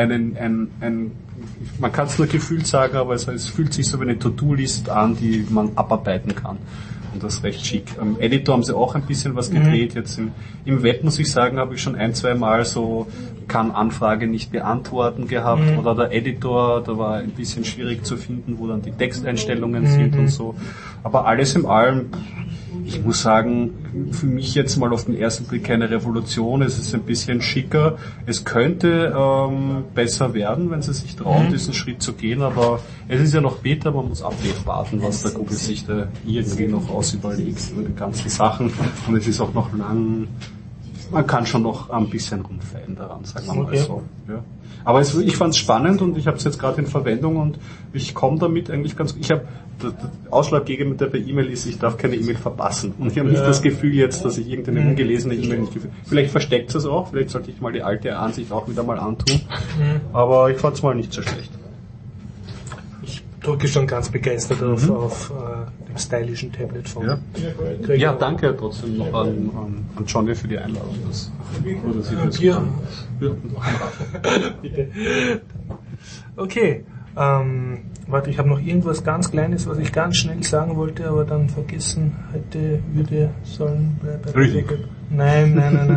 man kann es nur gefühlt sagen, aber es fühlt sich so wie eine To-Do-List an, die man abarbeiten kann. Und das ist recht schick. Am Editor haben sie auch ein bisschen was gedreht. Jetzt im Web, muss ich sagen, habe ich schon 1-2 Mal so, kann Anfrage nicht beantworten gehabt. Oder der Editor, da war ein bisschen schwierig zu finden, wo dann die Texteinstellungen sind und so. Aber alles in allem, ich muss sagen, für mich jetzt mal auf den ersten Blick keine Revolution. Es ist ein bisschen schicker. Es könnte besser werden, wenn sie sich trauen, diesen Schritt zu gehen. Aber es ist ja noch Beta, man muss warten, was der Google sich da irgendwie noch ausüberlegt über die ganzen Sachen. Und es ist auch noch lang. Man kann schon noch ein bisschen rumfeilen daran, sagen wir mal so. Ja. Aber ich fand es spannend und ich habe es jetzt gerade in Verwendung und ich komme damit eigentlich ganz gut. Der Ausschlaggebende bei E-Mail ist, ich darf keine E-Mail verpassen. Und ich habe nicht das Gefühl jetzt, dass ich irgendeine ungelesene E-Mail nicht gefühlt. Vielleicht versteckt es auch, vielleicht sollte ich mal die alte Ansicht auch wieder mal antun. Aber ich fand es mal nicht so schlecht. Ich drücke schon ganz begeistert auf dem stylischen Tablet von Gregor. Ja, danke trotzdem noch an Johnny für die Einladung. Bitte. Okay. Warte, ich habe noch irgendwas ganz Kleines, was ich ganz schnell sagen wollte, aber dann vergessen hätte, sollen. Nein.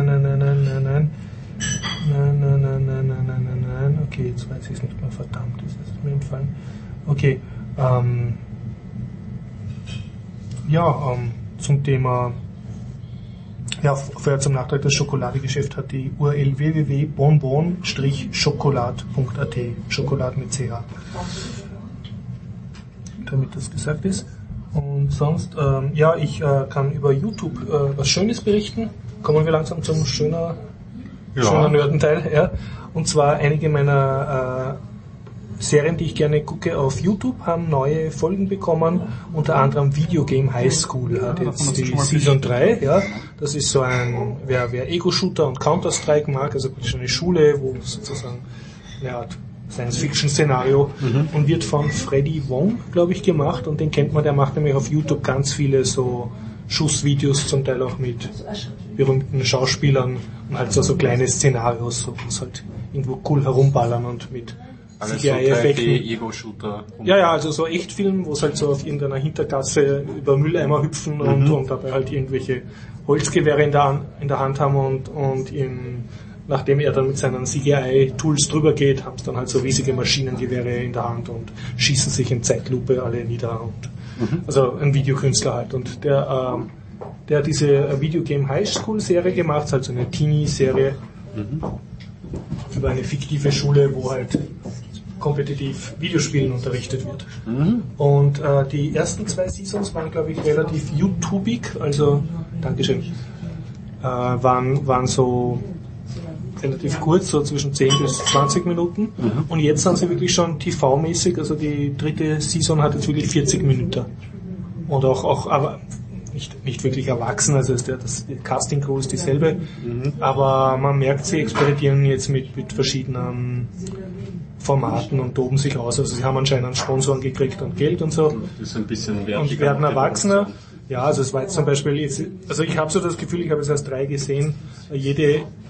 Okay, jetzt weiß ich es nicht mehr, verdammt, das ist mir entfallen. Okay, zum Thema, vorher zum Nachtrag, das Schokoladegeschäft hat die URL www.bonbon-schokolad.at, Schokolad mit CH. Damit das gesagt ist. Und sonst, ich kann über YouTube was Schönes berichten. Kommen wir langsam zum schöner Nerdenteil. Ja. Und zwar einige meiner Serien, die ich gerne gucke auf YouTube, haben neue Folgen bekommen. Unter anderem Video Game High School hat jetzt die Season 3. Ja. Das ist so ein, wer Ego-Shooter und Counter-Strike mag, also praktisch eine Schule, wo sozusagen eine Art Science-Fiction-Szenario und wird von Freddy Wong, glaube ich, gemacht und den kennt man, der macht nämlich auf YouTube ganz viele so Schussvideos, zum Teil auch mit berühmten Schauspielern und halt so kleine Szenarios, so wo es halt irgendwo cool herumballern und mit CGI-Effekten. Ego-Shooter. Ja, also so Echtfilm, wo es halt so auf irgendeiner Hintergasse über Mülleimer hüpfen und dabei halt irgendwelche Holzgewehre in der Hand haben und nachdem er dann mit seinen CGI-Tools drüber geht, haben sie dann halt so riesige Maschinengewehre in der Hand und schießen sich in Zeitlupe alle nieder. Und also ein Videokünstler halt. Und der hat diese Video Game High School Serie gemacht, also eine Teenie-Serie über eine fiktive Schule, wo halt kompetitiv Videospielen unterrichtet wird. Und die ersten 2 Seasons waren, glaube ich, relativ YouTubig, also Dankeschön, waren so relativ kurz, so zwischen 10 bis 20 Minuten. Und jetzt sind sie wirklich schon TV-mäßig, also die 3. Season hat jetzt wirklich 40 Minuten. Und auch aber nicht wirklich erwachsen, also das Casting Crew ist dieselbe, aber man merkt, sie experimentieren jetzt mit verschiedenen Formaten und toben sich aus, also sie haben anscheinend Sponsoren gekriegt und Geld und so. Das ist ein bisschen und die werden erwachsener. Ja, also es war jetzt zum Beispiel, also ich habe so das Gefühl, ich habe es erst 3 gesehen, jede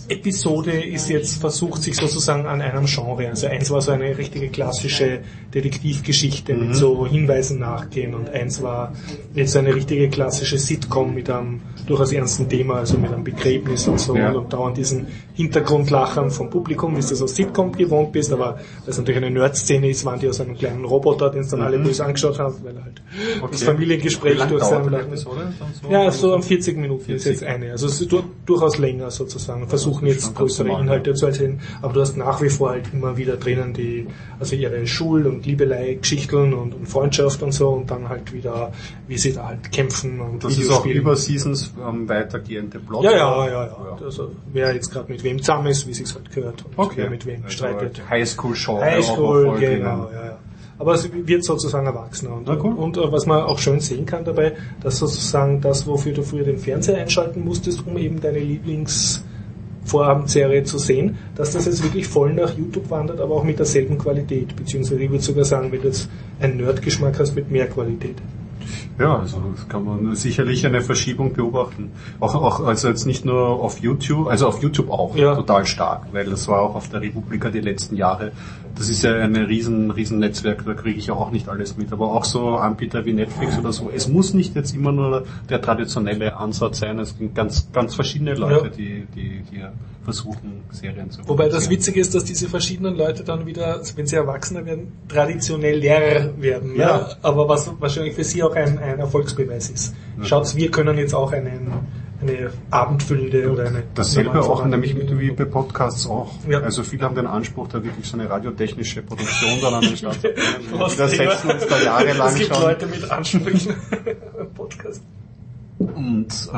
Episode ist jetzt versucht, sich sozusagen an einem Genre. Also eins war so eine richtige klassische Detektivgeschichte mit so Hinweisen nachgehen und eins war jetzt eine richtige klassische Sitcom mit einem durchaus ernsten Thema, also mit einem Begräbnis und so und dauernd diesen Hintergrundlachern vom Publikum, wie du so Sitcom gewohnt bist, aber weil es natürlich eine Nerd-Szene ist, waren die aus einem kleinen Roboter, den es dann alle böse angeschaut haben, weil er halt das Familiengespräch durch sein Ja, so 40 Minuten ist jetzt eine. Also es ist durchaus länger sozusagen. Versuchen jetzt größere Inhalte zu erzählen, aber du hast nach wie vor halt immer wieder drinnen also ihre Schul- und Liebelei-Geschichten und Freundschaft und so und dann halt wieder, wie sie da halt kämpfen und das ist auch über Seasons weitergehende Plot. Ja. Also wer jetzt gerade mit wem zusammen ist, wie sich's halt gehört und wer mit wem streitet. Highschool-Show. Highschool, genau, ja. Aber es wird sozusagen erwachsener. Und was man auch schön sehen kann dabei, dass sozusagen das, wofür du früher den Fernseher einschalten musstest, um eben deine Lieblingsvorabendserie zu sehen, dass das jetzt wirklich voll nach YouTube wandert, aber auch mit derselben Qualität. Beziehungsweise ich würde sogar sagen, wenn du jetzt einen Nerd-Geschmack hast, mit mehr Qualität. Ja, also das kann man sicherlich eine Verschiebung beobachten. Auch also jetzt nicht nur auf YouTube, also auf YouTube auch total stark, weil das war auch auf der Republika die letzten Jahre. Das ist ja ein riesen Netzwerk, da kriege ich ja auch nicht alles mit. Aber auch so Anbieter wie Netflix oder so. Es muss nicht jetzt immer nur der traditionelle Ansatz sein. Es gibt ganz verschiedene Leute, die versuchen, Serien zu Wobei das Witzige ist, dass diese verschiedenen Leute dann wieder, wenn sie erwachsener werden, traditioneller werden. Ja. Aber was wahrscheinlich für sie auch ein Erfolgsbeweis ist. Schaut, wir können jetzt auch eine abendfüllende oder eine... Dasselbe auch, nämlich wie bei Podcasts auch. Ja. Also viele haben den Anspruch, da wirklich so eine radiotechnische Produktion dann an den Start zu bringen. Wir setzen uns da jahrelang schon. Es gibt Leute mit Ansprüchen beim Podcast. Und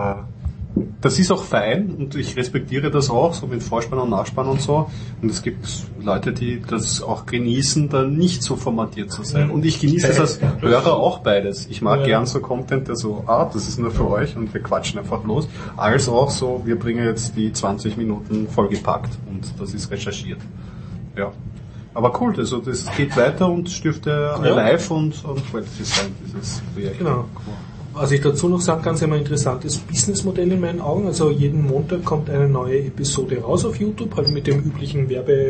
das ist auch fein und ich respektiere das auch, so mit Vorspann und Nachspann und so. Und es gibt Leute, die das auch genießen, da nicht so formatiert zu sein. Und ich genieße es als Hörer auch beides. Ich mag gern so Content, der so, das ist nur für euch und wir quatschen einfach los. Als auch so, wir bringen jetzt die 20 Minuten vollgepackt und das ist recherchiert. Ja. Aber cool, also das geht weiter und dürfte live und qualitativ sein, dieses Projekt. Genau. Cool. Was ich dazu noch sagen kann, ist immer ein interessantes Businessmodell in meinen Augen. Also jeden Montag kommt eine neue Episode raus auf YouTube, halt mit dem üblichen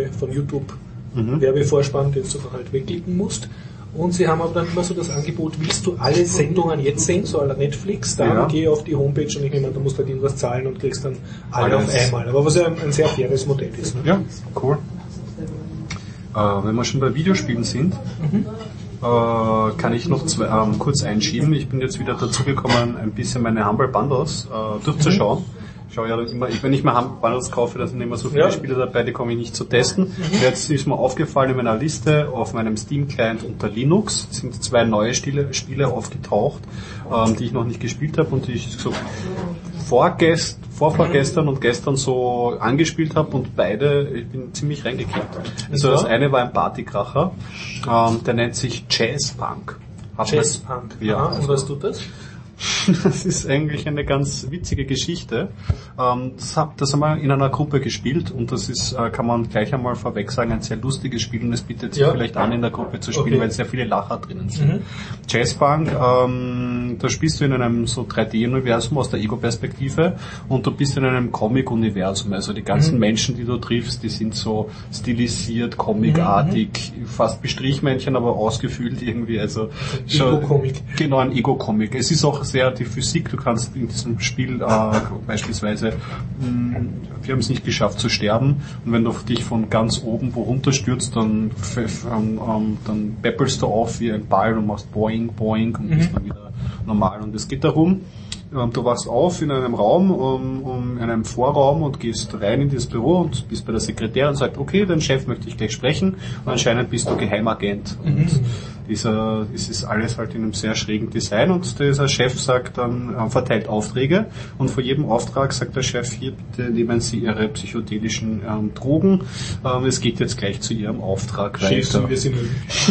Werbevorspann, den du halt wegklicken musst. Und sie haben aber dann immer so das Angebot, willst du alle Sendungen jetzt sehen, so à la Netflix, dann geh auf die Homepage und ich nehme an, du musst halt irgendwas zahlen und kriegst dann alle auf einmal. Aber was ja ein sehr faires Modell ist. Ne? Ja, cool. Wenn wir schon bei Videospielen sind, kann ich noch kurz einschieben. Ich bin jetzt wieder dazu gekommen, ein bisschen meine Humble Bundles durchzuschauen. Ich schaue ja immer, wenn ich mir Humble Bundles kaufe, da sind immer so viele Spiele dabei, die komme ich nicht zu testen. Jetzt ist mir aufgefallen in meiner Liste auf meinem Steam-Client unter Linux sind 2 neue Spiele aufgetaucht, die ich noch nicht gespielt habe und die ich so vorgestern und gestern so angespielt habe und ich bin ziemlich reingekippt. Also das eine war ein Partykracher, der nennt sich Jazzpunk. Jazzpunk, ja. Und was tut das? Das ist eigentlich eine ganz witzige Geschichte. Das haben wir in einer Gruppe gespielt und das ist, kann man gleich einmal vorweg sagen, ein sehr lustiges Spiel und es bietet sich vielleicht an, in der Gruppe zu spielen, weil sehr viele Lacher drinnen sind. Jazzpunk, da spielst du in einem so 3D-Universum aus der Ego-Perspektive und du bist in einem Comic-Universum. Also die ganzen Menschen, die du triffst, die sind so stilisiert, comicartig, fast wie Strichmännchen, aber ausgefüllt irgendwie. Also Ego-Comic. Genau, ein Ego-Comic. Es ist auch sehr die Physik, du kannst in diesem Spiel beispielsweise, wir haben es nicht geschafft zu sterben und wenn du dich von ganz oben wo runterstürzt, dann peppelst du auf wie ein Ball und machst Boing, Boing und bist dann wieder normal. Und es geht darum, du wachst auf in einem Raum, in einem Vorraum und gehst rein in dieses Büro und bist bei der Sekretärin und sagst, okay, dein Chef möchte ich gleich sprechen und anscheinend bist du Geheimagent. Und es ist alles halt in einem sehr schrägen Design und dieser Chef sagt dann, verteilt Aufträge und vor jedem Auftrag sagt der Chef, hier bitte nehmen Sie Ihre psychedelischen Drogen, es geht jetzt gleich zu Ihrem Auftrag weiter. Wir sind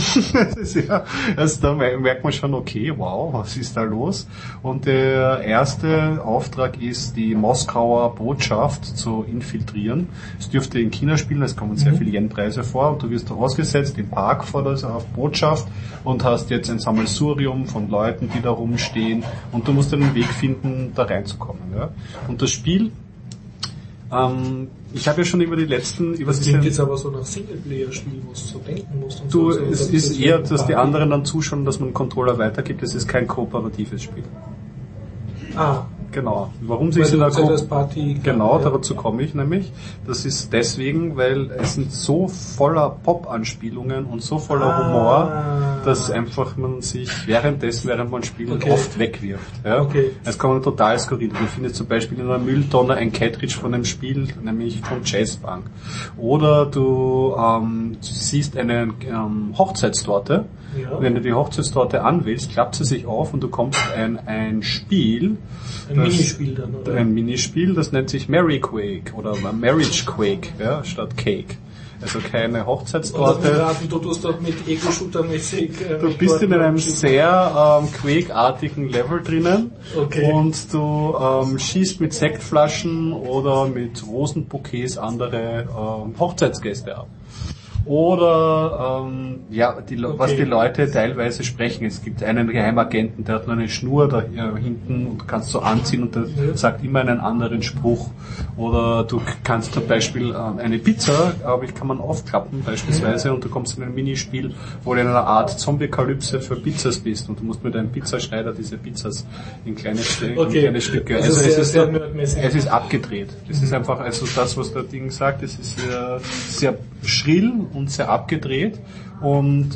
also da merkt man schon, okay, wow, was ist da los? Und der erste Auftrag ist, die Moskauer Botschaft zu infiltrieren. Es dürfte in China spielen, es kommen sehr viele Yen-Preise vor und du wirst ausgesetzt im Park vor der Botschaft und hast jetzt ein Sammelsurium von Leuten, die da rumstehen und du musst einen Weg finden, da reinzukommen. Ja? Und das Spiel Ich habe ja schon über das klingt jetzt aber so nach Singleplayer-Spiel, wo du so denken musst. Und es ist eher, dass die anderen dann zuschauen, dass man einen Controller weitergibt. Es ist kein kooperatives Spiel. Genau. Warum sich da genau, dazu komme ich nämlich. Das ist deswegen, weil es sind so voller Pop-Anspielungen und so voller Humor, dass einfach man sich während man spielt oft wegwirft. Ja? Okay. Es kommt total skurril. Du findest zum Beispiel in einer Mülltonne ein Cartridge von einem Spiel, nämlich von Jazzbank. Oder du siehst eine Hochzeitstorte. Ja. Wenn du die Hochzeitstorte anwählst, klappt sie sich auf und du kommst ein Spiel. Minispiel dann, oder? Ein Minispiel, das nennt sich Mary Quake oder Marriage Quake, ja, statt Cake. Also keine Hochzeitstorte. Du tust dort mit Ego-Shooter-mäßig... Du bist in einem sehr Quake-artigen Level drinnen und du schießt mit Sektflaschen oder mit Rosenbouquets andere Hochzeitsgäste ab. Oder was die Leute teilweise sprechen. Es gibt einen Geheimagenten, der hat nur eine Schnur da hinten und du kannst so anziehen und der sagt immer einen anderen Spruch. Oder du kannst zum Beispiel eine Pizza, kann man aufklappen beispielsweise und du kommst in ein Minispiel, wo du in einer Art Zombie-Kalypse für Pizzas bist und du musst mit einem Pizzaschneider diese Pizzas in kleine Stücke. Also es ist abgedreht. Es ist einfach, also das, was der Ding sagt, es ist sehr schrill und sehr abgedreht und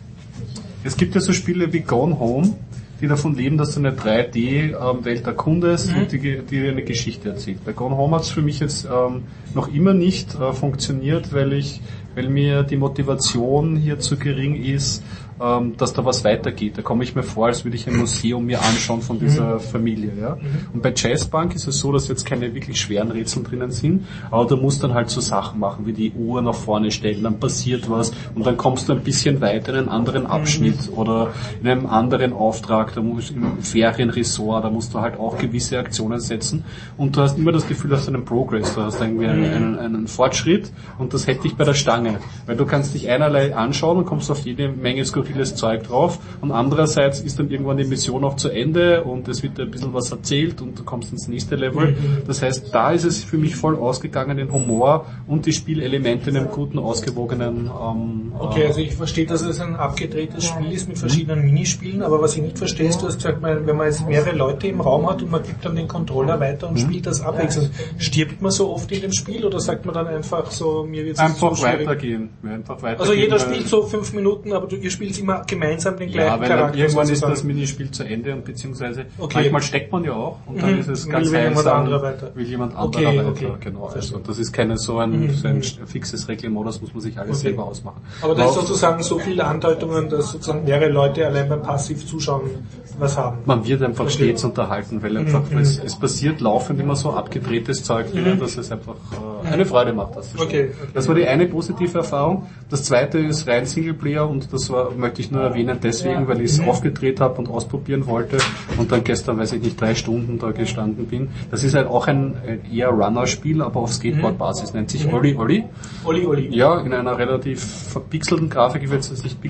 es gibt ja so Spiele wie Gone Home, die davon leben, dass du eine 3D-Welt erkundest und die eine Geschichte erzählt. Bei Gone Home hat es für mich jetzt noch immer nicht funktioniert, weil mir die Motivation hier zu gering ist, dass da was weitergeht. Da komme ich mir vor, als würde ich ein Museum mir anschauen von dieser Familie. Ja? Und bei Jazzbank ist es so, dass jetzt keine wirklich schweren Rätsel drinnen sind, aber du musst dann halt so Sachen machen, wie die Uhr nach vorne stellen, dann passiert was und dann kommst du ein bisschen weiter in einen anderen Abschnitt oder in einem anderen Auftrag, da musst du im Ferienresort, da musst du halt auch gewisse Aktionen setzen und du hast immer das Gefühl, du hast einen Progress, du hast irgendwie einen Fortschritt und das hält dich bei der Stange, weil du kannst dich einerlei anschauen und kommst auf jede Menge skurriles Zeug drauf und andererseits ist dann irgendwann die Mission auch zu Ende und es wird ein bisschen was erzählt und du kommst ins nächste Level. Das heißt, da ist es für mich voll ausgegangen, den Humor und die Spielelemente in einem guten, ausgewogenen... also ich verstehe, dass es ein abgedrehtes Spiel ist mit verschiedenen Minispielen, aber was ich nicht verstehe, ist, du hast gesagt, wenn man jetzt mehrere Leute im Raum hat und man gibt dann den Controller weiter und spielt das abwechselnd, stirbt man so oft in dem Spiel oder sagt man dann einfach so, mir wird's einfach weitergehen. Also jeder spielt so 5 Minuten, aber ihr spielt immer gemeinsam den gleichen Charakter. Irgendwann ist das Minispiel zu Ende und beziehungsweise manchmal steckt man ja auch und dann ist es ganz einsam, will jemand anderer weiter. Genau. Also das ist keine so ein fixes Reglement, das muss man sich alles selber ausmachen. Aber da ist sozusagen so viele Andeutungen, dass sozusagen mehrere Leute allein beim passiv Zuschauen was haben. Man wird einfach stets unterhalten, weil einfach es passiert laufend immer so abgedrehtes Zeug, dass es einfach eine Freude macht. Das war die eine positive Erfahrung. Das zweite ist rein Singleplayer und das möchte ich nur erwähnen deswegen, weil ich es aufgedreht habe und ausprobieren wollte und dann gestern, 3 Stunden da gestanden bin. Das ist halt auch ein eher Runner-Spiel, aber auf Skateboard-Basis. Nennt sich Olli Olli. Olli Olli. Ja, in einer relativ verpixelten Grafik. Ich will jetzt nicht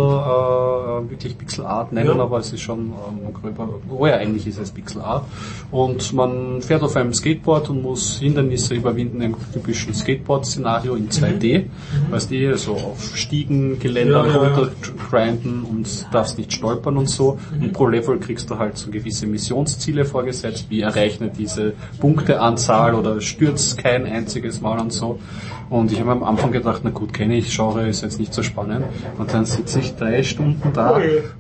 wirklich Pixelart nennen, aber es ist schon gröber. Eigentlich ist es Pixelart. Und man fährt auf einem Skateboard und muss Hindernisse überwinden im typischen Skateboard-Szenario in 2D. Weißt du, so auf Stiegen, Geländern runtergrinden und darfst nicht stolpern und so. Und pro Level kriegst du halt so gewisse Missionsziele vorgesetzt, wie erreiche diese Punkteanzahl oder stürzt kein einziges Mal und so. Und ich habe am Anfang gedacht, na gut, kenne ich, Genre ist jetzt nicht so spannend. Und dann sitze ich 3 Stunden da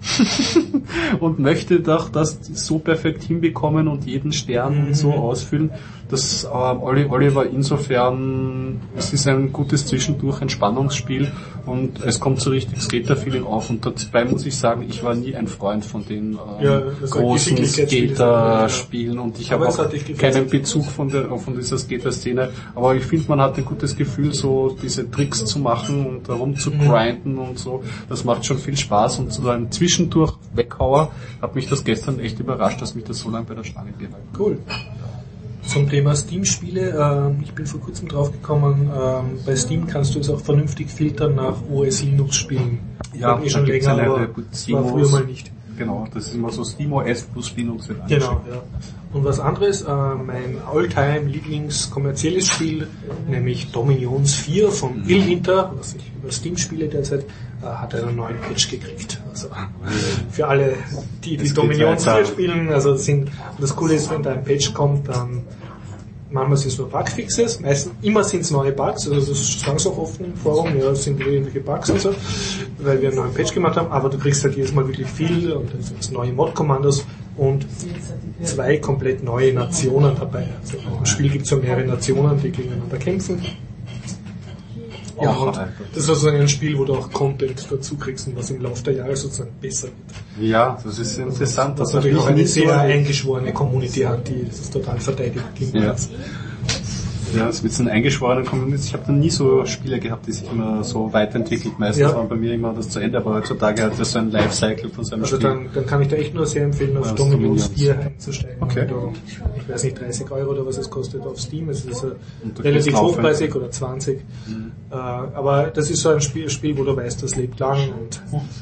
und möchte doch das so perfekt hinbekommen und jeden Stern und so ausfüllen. Das Olli war insofern, es ist ein gutes Zwischendurch Entspannungsspiel und es kommt so richtig Skater-Feeling auf und dabei muss ich sagen, ich war nie ein Freund von den großen Skater-Spielen und ich habe auch keinen Bezug von dieser Skater-Szene, aber ich finde, man hat ein gutes Gefühl, so diese Tricks zu machen und darum zu grinden und so, das macht schon viel Spaß und so ein Zwischendurch Weghauer hat mich das gestern echt überrascht, dass mich das so lange bei der Stange gehalten hat. Cool. Zum Thema Steam-Spiele, ich bin vor kurzem draufgekommen, bei Steam kannst du es auch vernünftig filtern nach OS Linux-Spielen. Ja, schon länger, aber war früher mal nicht. Genau, das ist immer so SteamOS plus Linux wird Genau, ja. Und was anderes, mein Alltime Lieblings-kommerzielles Spiel, nämlich Dominions 4 von Illwinter, was ich über Steam spiele derzeit, hat einen neuen Patch gekriegt. Also für alle, die Dominions 4 spielen, also das Coole ist, wenn da ein Patch kommt, dann manchmal sind es nur Bugfixes, meistens immer sind es neue Bugs, also das sagen sie auch oft im Forum, ja, es sind irgendwelche Bugs und so, weil wir einen neuen Patch gemacht haben, aber du kriegst halt jedes Mal wirklich viel und dann sind es neue Mod-Kommandos und 2 komplett neue Nationen dabei. Also im Spiel gibt es ja mehrere Nationen, die gegeneinander kämpfen. Ja, und das ist sozusagen ein Spiel, wo du auch Content dazu kriegst und was im Laufe der Jahre sozusagen besser wird. Ja, das ist interessant. Das natürlich auch eine sehr eingeschworene Community hat, die das total verteidigt gegen das. Ja, es wird so ein eingeschworener Community. Ich habe noch nie so Spiele gehabt, die sich immer so weiterentwickelt. Meistens waren bei mir immer das zu Ende, aber heutzutage hat das so ein Lifecycle von seinem Spiel. Also dann kann ich da echt nur sehr empfehlen, auf Dominions 4 einzusteigen. Okay. Ich weiß nicht, 30 € oder was es kostet auf Steam. Es ist relativ hochpreisig oder 20. Aber das ist so ein Spiel, wo du weißt, das lebt lang und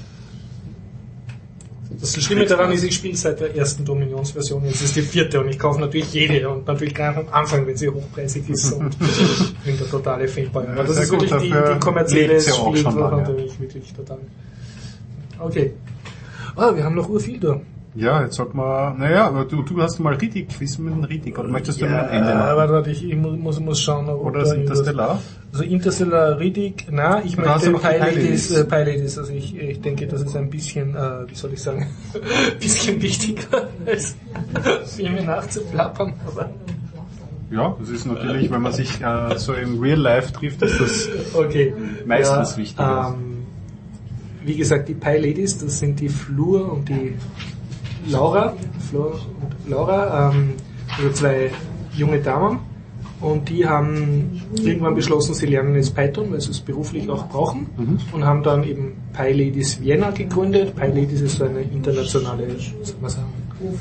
das Schlimme daran ist, ich spiele seit der ersten Dominions-Version, jetzt ist die 4. und ich kaufe natürlich jede und natürlich gleich am Anfang, wenn sie hochpreisig ist und bin der totale Fanboy. Aber das ist wirklich die kommerzielle Spiel, da bin ich wirklich total. Okay. Wir haben noch urviel da. Ja, jetzt sag mal, aber du hast mal Riddick, Quiz mit dem Riddick, oder möchtest du am Ende machen? Warte, ich muss schauen. Oder ist Interstellar? Also Interstellar, Riddick, ich möchte PyLadies, also ich denke, das ist ein bisschen, wie soll ich sagen, ein bisschen wichtiger als Filme nachzuplappern, aber... Ja, das ist natürlich, wenn man sich so im Real Life trifft, ist das meistens wichtiger. Wie gesagt, die PyLadies, das sind die Flor und die Laura, also 2 junge Damen, und die haben irgendwann beschlossen, sie lernen jetzt Python, weil sie es beruflich auch brauchen, und haben dann eben PyLadies Vienna gegründet. PyLadies ist so eine internationale, soll man sagen,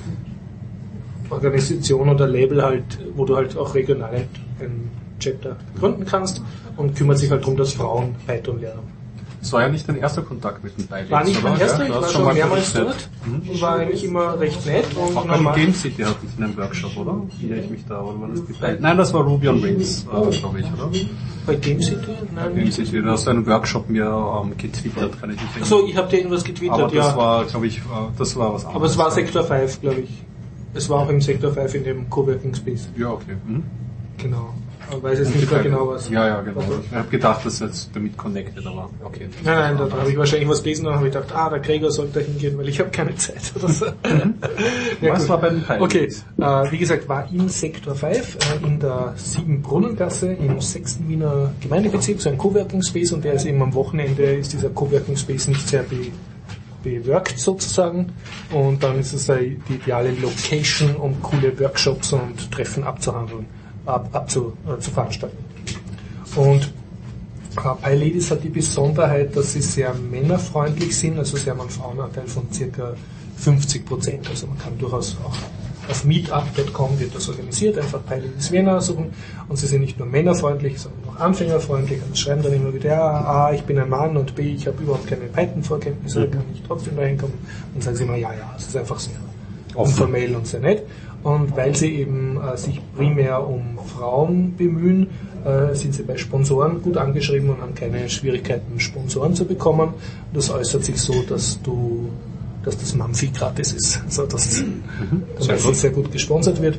Organisation oder Label halt, wo du halt auch regional ein Chapter gründen kannst und kümmert sich halt darum, dass Frauen Python lernen. Das war ja nicht dein erster Kontakt mit dem PyLadies. War nicht mein erster, ich war schon mehrmals dort und war eigentlich immer recht nett. Und auch beim Game City hatte ich einen Workshop, oder? Wie ich mich da, oder war das die PyLadies? Nein, das war Ruby on Rails, glaube ich, oder? Bei Game City? Nein. Game City, du hast einen Workshop mir getwittert, kann ich nicht erinnern. Achso, ich habe dir irgendwas getwittert, aber das war, glaube ich, das war was anderes. Aber es war Sektor 5, glaube ich. Es war auch im Sektor 5 in dem Coworking Space. Ja, okay. Genau. Ich weiß jetzt nicht mehr genau was. Ja, genau. Ich habe gedacht, das ist jetzt damit connected, aber okay. Nein, da habe ich wahrscheinlich was gelesen und habe ich gedacht, der Gregor sollte da hingehen, weil ich habe keine Zeit oder so. Was war bei den PyLadies? Okay, wie gesagt, war im Sektor 5, in der 7-Brunnengasse, im 6. Wiener Gemeindebezirk, so ein Coworking Space, und der ist eben am Wochenende, ist dieser Coworking Space nicht sehr bewirkt sozusagen, und dann ist es die ideale Location, um coole Workshops und Treffen abzuhandeln. zu veranstalten. Und PyLadies hat die Besonderheit, dass sie sehr männerfreundlich sind, also sie haben einen Frauenanteil von ca. 50%. Also man kann durchaus auch auf meetup.com wird das organisiert, einfach PyLadies Vienna suchen, und sie sind nicht nur männerfreundlich, sondern auch anfängerfreundlich, also schreiben dann immer wieder, A, ich bin ein Mann, und B, ich habe überhaupt keine Python-Vorkenntnisse, kann ich trotzdem da hinkommen, und sagen sie immer, es ist einfach sehr informell und sehr nett. Und weil sie eben sich primär um Frauen bemühen, sind sie bei Sponsoren gut angeschrieben und haben keine Schwierigkeiten, Sponsoren zu bekommen. Das äußert sich so, dass das Mamfi gratis ist, also dass sehr gut gesponsert wird.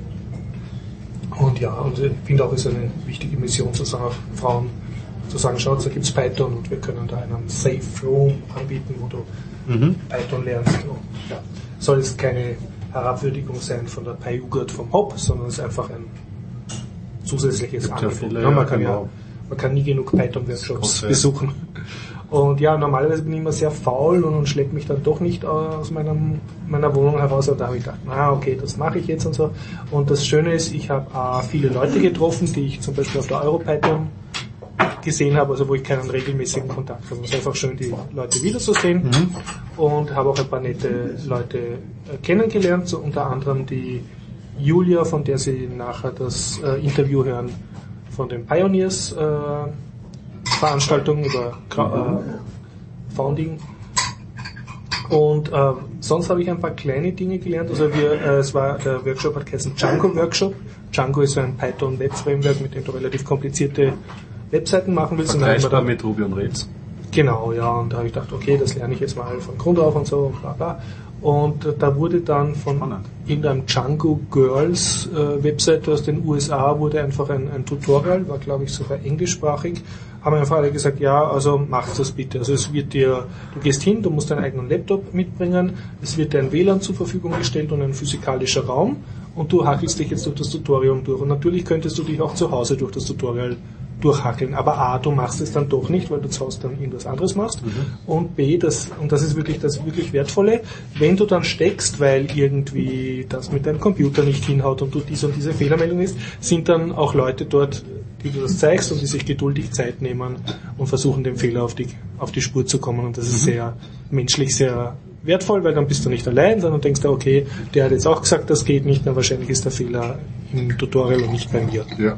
Und und ich finde auch, es ist eine wichtige Mission, zu sagen, auch Frauen zu sagen, schaut, da gibt's Python und wir können da einen Safe Room anbieten, wo du Python lernst. Und, soll es keine Herabwürdigung sein von der PyUgurt vom Hop, sondern es ist einfach ein zusätzliches Angebot. Man kann nie genug Python-Workshops besuchen. Und normalerweise bin ich immer sehr faul und schlägt mich dann doch nicht aus meiner Wohnung heraus, und da habe ich gedacht, okay, das mache ich jetzt und so. Und das Schöne ist, ich habe viele Leute getroffen, die ich zum Beispiel auf der EuroPython gesehen habe, also wo ich keinen regelmäßigen Kontakt habe. Es ist einfach schön, die Leute wiederzusehen, und habe auch ein paar nette Leute kennengelernt, so unter anderem die Julia, von der Sie nachher das Interview hören von den Pioneers Veranstaltung über Founding. Und sonst habe ich ein paar kleine Dinge gelernt. Also der Workshop hat geheißen Django Workshop. Django ist so ein Python Web Framework, mit dem du relativ komplizierte Webseiten machen willst. Vergleichbar mit Ruby und Rails. Genau, ja. Und da habe ich gedacht, okay, das lerne ich jetzt mal von Grund auf und so und bla bla. Und da wurde dann von irgendeinem Django Girls Webseite aus den USA wurde einfach ein Tutorial, war glaube ich sogar englischsprachig, haben einfach alle gesagt, ja, also machst das bitte. Also du gehst hin, du musst deinen eigenen Laptop mitbringen, es wird dir ein WLAN zur Verfügung gestellt und ein physikalischer Raum und du hackelst dich jetzt durch das Tutorial durch. Und natürlich könntest du dich auch zu Hause durch das Tutorial durchhackeln. Aber du machst es dann doch nicht, weil du zu Hause dann irgendwas anderes machst. Und B, das ist wirklich das wirklich Wertvolle, wenn du dann steckst, weil irgendwie das mit deinem Computer nicht hinhaut und du diese und diese Fehlermeldung ist, sind dann auch Leute dort, die du das zeigst und die sich geduldig Zeit nehmen und versuchen, dem Fehler auf die Spur zu kommen. Und das ist sehr menschlich, sehr wertvoll, weil dann bist du nicht allein, sondern denkst du, okay, der hat jetzt auch gesagt, das geht nicht, na wahrscheinlich ist der Fehler im Tutorial und nicht bei mir. Ja.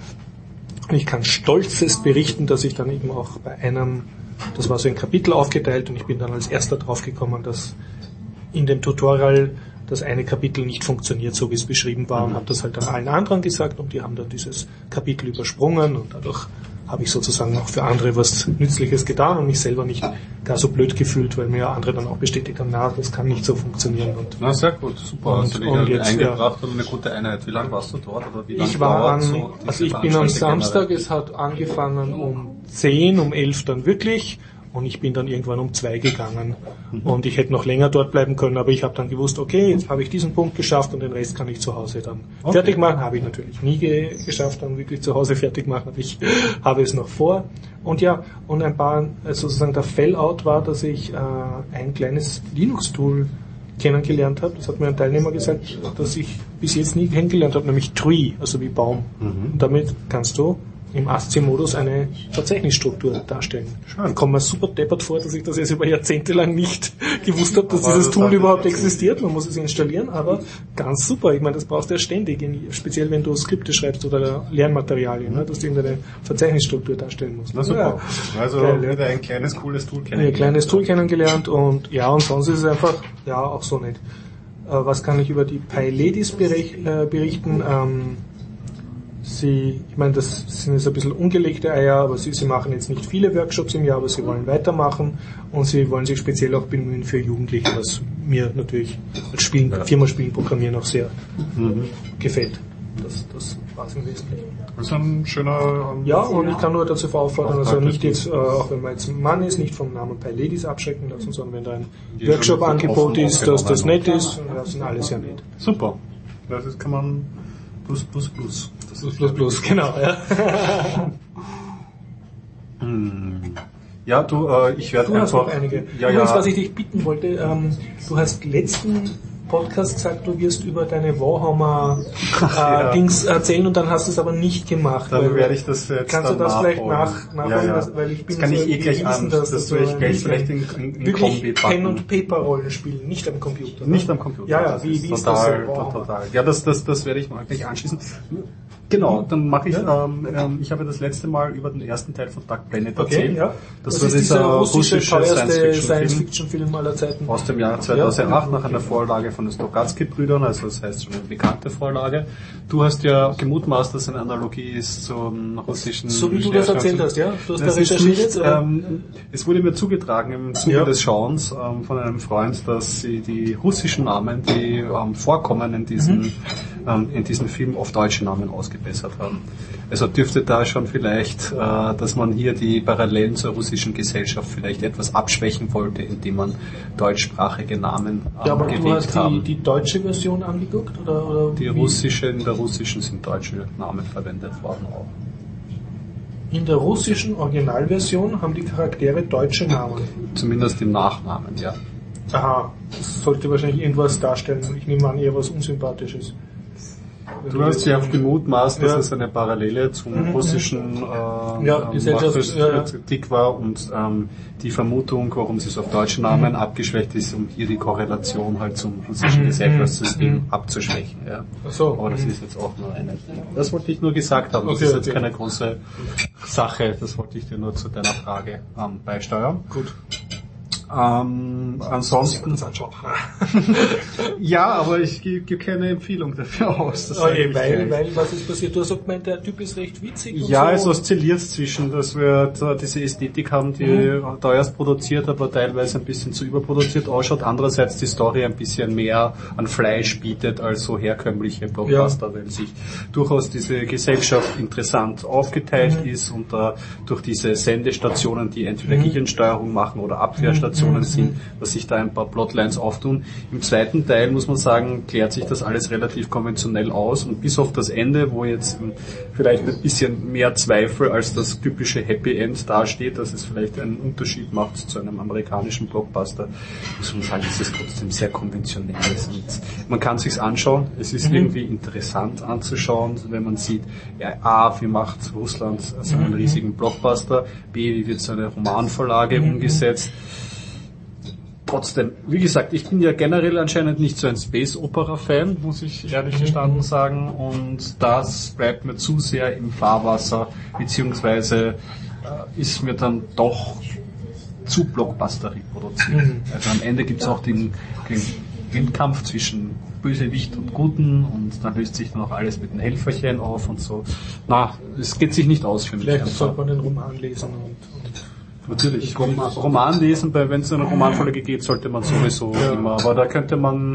Und ich kann stolzest berichten, dass ich dann eben auch bei das war so ein Kapitel aufgeteilt und ich bin dann als erster draufgekommen, dass in dem Tutorial das eine Kapitel nicht funktioniert, so wie es beschrieben war, und habe das halt dann allen anderen gesagt und die haben dann dieses Kapitel übersprungen und dadurch habe ich sozusagen auch für andere was Nützliches getan und mich selber nicht gar so blöd gefühlt, weil mir andere dann auch bestätigt haben, na, das kann nicht so funktionieren. Und na, sehr gut, super. Hast du dich eingebracht und eine gute Einheit. Wie lange warst du dort? Oder wie lange ich bin am Samstag, es hat angefangen um 10, um 11 dann wirklich. Und ich bin dann irgendwann um 2 gegangen. Und ich hätte noch länger dort bleiben können, aber ich habe dann gewusst, okay, jetzt habe ich diesen Punkt geschafft und den Rest kann ich zu Hause dann fertig machen. Habe ich natürlich nie geschafft, dann wirklich zu Hause fertig machen, aber ich habe es noch vor. Und ja, und ein paar, sozusagen der Fallout war, dass ich ein kleines Linux-Tool kennengelernt habe. Das hat mir ein Teilnehmer gesagt, das ich bis jetzt nie kennengelernt habe, nämlich Tree, also wie Baum. Und damit kannst du im ASCII-Modus eine Verzeichnisstruktur darstellen. Schön. Ich komme mir super deppert vor, dass ich das jetzt über Jahrzehnte lang nicht gewusst habe, dass dieses Tool überhaupt existiert. Man muss es installieren, aber ganz super. Ich meine, das brauchst du ja ständig, speziell wenn du Skripte schreibst oder Lernmaterialien, dass du irgendeine Verzeichnisstruktur darstellen musst. Na super. Ja. Also wieder ein kleines, cooles Tool kennengelernt. Ein kleines Tool kennengelernt und ja, und sonst ist es einfach, ja, auch so nett. Was kann ich über die PyLadies berichten? Ich meine, das sind jetzt ein bisschen ungelegte Eier, aber sie machen jetzt nicht viele Workshops im Jahr, aber sie wollen weitermachen und sie wollen sich speziell auch bemühen für Jugendliche, was mir natürlich als Firma-Spielen, Programmieren auch sehr gefällt. Das war es im Wesentlichen. Das ist ein schöner... ja, und ich kann nur dazu auffordern, also nicht jetzt, auch wenn man jetzt ein Mann ist, nicht vom Namen PyLadies abschrecken lassen, sondern wenn da ein Workshop-Angebot ist, dass das nett ist, das sind alles ja nett. Super. Das kann man... Plus. Plus, genau, ja. Ja, ich werde einfach... Du hast noch einige. Ja, übrigens, was ich dich bitten wollte, du hast letzten Podcast gesagt, du wirst über deine Warhammer Dings erzählen und dann hast du es aber nicht gemacht. Dann werde ich das jetzt kannst du das vielleicht nachholen, ja. weil ich bin das kann ich gleich an, das werde ich gleich vielleicht in wirklich Pen- und Paper-Rollen spielen, nicht am Computer. Nicht am Computer. Ja, wie ist das so? Total. Ja, das werde ich mal gleich anschließen. Genau, dann mache ich, ich habe das letzte Mal über den ersten Teil von Dark Planet erzählt. Ja. Das war dieser russische Science-Fiction-Film aller Zeiten. Aus dem Jahr 2008 nach einer Vorlage von den Stogatsky-Brüdern, also das heißt schon eine bekannte Vorlage. Du hast ja gemutmaßt, dass eine Analogie ist zum russischen... So wie du das erzählt hast, ja? Du hast da recherchiert jetzt? Es wurde mir zugetragen im Zuge des Schauens von einem Freund, dass sie die russischen Namen, die vorkommen in diesem Film, auf deutsche Namen ausgebessert haben. Also dürfte da schon vielleicht, dass man hier die Parallelen zur russischen Gesellschaft vielleicht etwas abschwächen wollte, indem man deutschsprachige Namen aber gewählt du hast haben. Die deutsche Version angeguckt? Oder in der russischen sind deutsche Namen verwendet worden auch. In der russischen Originalversion haben die Charaktere deutsche Namen? Zumindest im Nachnamen, ja. Aha, das sollte wahrscheinlich irgendwas darstellen. Ich nehme an, eher was Unsympathisches. Du hast ja auch gemutmaßt, dass es eine Parallele zum russischen Kritik war und die Vermutung, warum es auf deutsche Namen abgeschwächt ist, um hier die Korrelation halt zum russischen Gesellschaftssystem abzuschwächen. Ja. So. Aber das ist jetzt auch nur eine... Das wollte ich nur gesagt haben. Das ist jetzt keine große Sache. Das wollte ich dir nur zu deiner Frage beisteuern. Gut. Ansonsten ja, aber ich gebe keine Empfehlung dafür aus. Das weil was ist passiert? Du hast gemeint, der Typ ist recht witzig. Ja, es oszilliert zwischen, dass wir da diese Ästhetik haben, die teuerst produziert, aber teilweise ein bisschen zu überproduziert ausschaut. Andererseits die Story ein bisschen mehr an Fleisch bietet als so herkömmliche Blockbuster, weil sich durchaus diese Gesellschaft interessant aufgeteilt ist und durch diese Sendestationen, die entweder Gehirnsteuerung machen oder Abwehrstationen sind, dass sich da ein paar Plotlines auftun. Im zweiten Teil, muss man sagen, klärt sich das alles relativ konventionell aus und bis auf das Ende, wo jetzt vielleicht ein bisschen mehr Zweifel als das typische Happy End dasteht, dass es vielleicht einen Unterschied macht zu einem amerikanischen Blockbuster, muss man sagen, es ist trotzdem sehr konventionell. Und man kann sich's anschauen, es ist irgendwie interessant anzuschauen, wenn man sieht, ja, A, wie macht Russland so einen riesigen Blockbuster, B, wie wird so eine Romanvorlage umgesetzt. Trotzdem, wie gesagt, ich bin ja generell anscheinend nicht so ein Space-Opera-Fan, muss ich ehrlich gestanden sagen, und das bleibt mir zu sehr im Fahrwasser, beziehungsweise ist mir dann doch zu blockbusterig produziert. Also am Ende gibt's auch den Kampf zwischen Bösewicht und Guten und dann löst sich dann auch alles mit den Helferchen auf und so. Na, es geht sich nicht aus für mich. Vielleicht sollte man den Roman lesen und natürlich, Roman lesen, wenn es eine Romanvorlage geht, sollte man sowieso immer, aber da könnte man,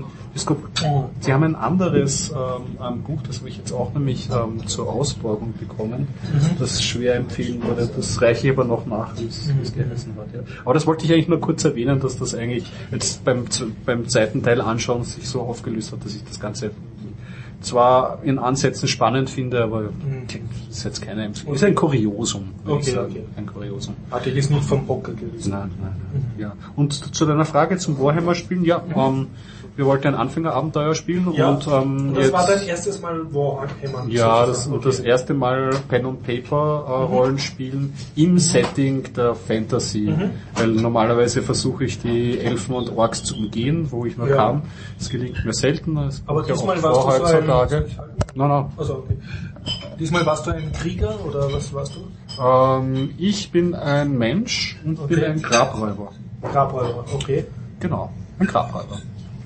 Sie haben ein anderes Buch, das habe ich jetzt auch nämlich zur Ausborgung bekommen, das schwer empfehlen würde, das reiche ich aber noch nach, wie es geheißen hat. Ja. Aber das wollte ich eigentlich nur kurz erwähnen, dass das eigentlich jetzt beim zweiten Teil anschauen sich so aufgelöst hat, dass ich das Ganze zwar in Ansätzen spannend finde, aber ist jetzt keine Empfehlung. Ist ein Kuriosum, würde ich sagen. Ein Kuriosum. Hatte ich es nicht vom Hocker gelesen? Nein. Ja. Und zu deiner Frage zum Warhammer-Spielen, ja, wir wollten ein Anfängerabenteuer spielen und das war dein erstes Mal Warhammer. Ja, das erste Mal Pen and Paper Rollenspielen im Setting der Fantasy, weil normalerweise versuche ich die Elfen und Orks zu umgehen, wo ich nur kam. Das gelingt mir selten. Aber diesmal warst du heutzutage. Nein. Also okay. Diesmal warst du ein Krieger oder was warst du? Ich bin ein Mensch und bin ein Grabräuber. Grabräuber, okay. Genau, ein Grabräuber.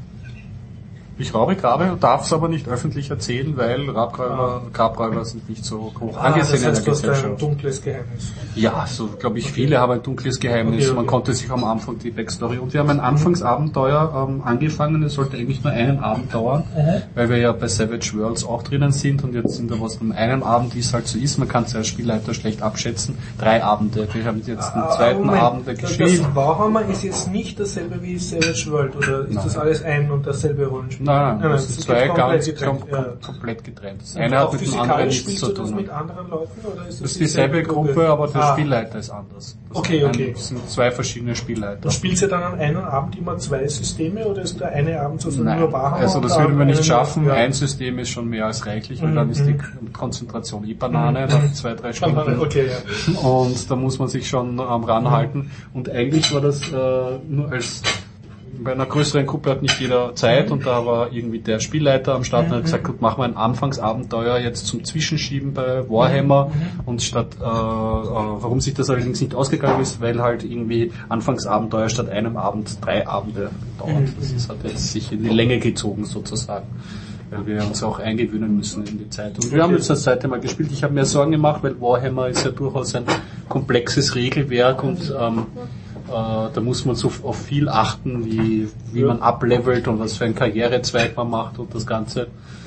Ich raube Grabe, darf es aber nicht öffentlich erzählen, weil Grabräuber sind nicht so hoch angesehen in der Gesellschaft. Das heißt, du hast ein dunkles Geheimnis. Ja, so glaube ich, viele haben ein dunkles Geheimnis. Okay. Man konnte sich am Anfang die Backstory und wir haben ein Anfangsabenteuer angefangen. Es sollte eigentlich nur einen Abend dauern, weil wir ja bei Savage Worlds auch drinnen sind und jetzt sind wir was an einem Abend, wie es halt so ist. Man kann es ja als Spielleiter schlecht abschätzen. 3 Abende. Wir haben jetzt den zweiten Abend gespielt. Das Warhammer ist jetzt nicht dasselbe wie Savage World oder ist das alles ein und dasselbe Rollenspiel? Nein, das sind zwei komplett getrennt. Das eine hat mit dem anderen nichts zu tun. Spielst du das mit anderen Leuten oder ist das ist dieselbe Gruppe, aber der Spielleiter ist anders. Das sind 2 verschiedene Spielleiter. Und spielst du dann an einem Abend immer 2 Systeme oder ist der eine Abend so nur Warhammer? Also das würden wir nicht schaffen. Ein System ist schon mehr als reichlich, weil dann ist die Konzentration Banane nach 2-3 Stunden. Und da muss man sich schon ranhalten. Und eigentlich war das nur als bei einer größeren Gruppe hat nicht jeder Zeit und da war irgendwie der Spielleiter am Start und hat gesagt, gut, machen wir ein Anfangsabenteuer jetzt zum Zwischenschieben bei Warhammer und statt, warum sich das allerdings nicht ausgegangen ist, weil halt irgendwie Anfangsabenteuer statt einem Abend 3 Abende dauert. Das hat jetzt sich in die Länge gezogen sozusagen, weil wir uns auch eingewöhnen müssen in die Zeit. Und wir haben jetzt das zweite Mal gespielt. Ich habe mir Sorgen gemacht, weil Warhammer ist ja durchaus ein komplexes Regelwerk und da muss man so auf viel achten, wie man ablevelt und was für einen Karrierezweig man macht und das Ganze.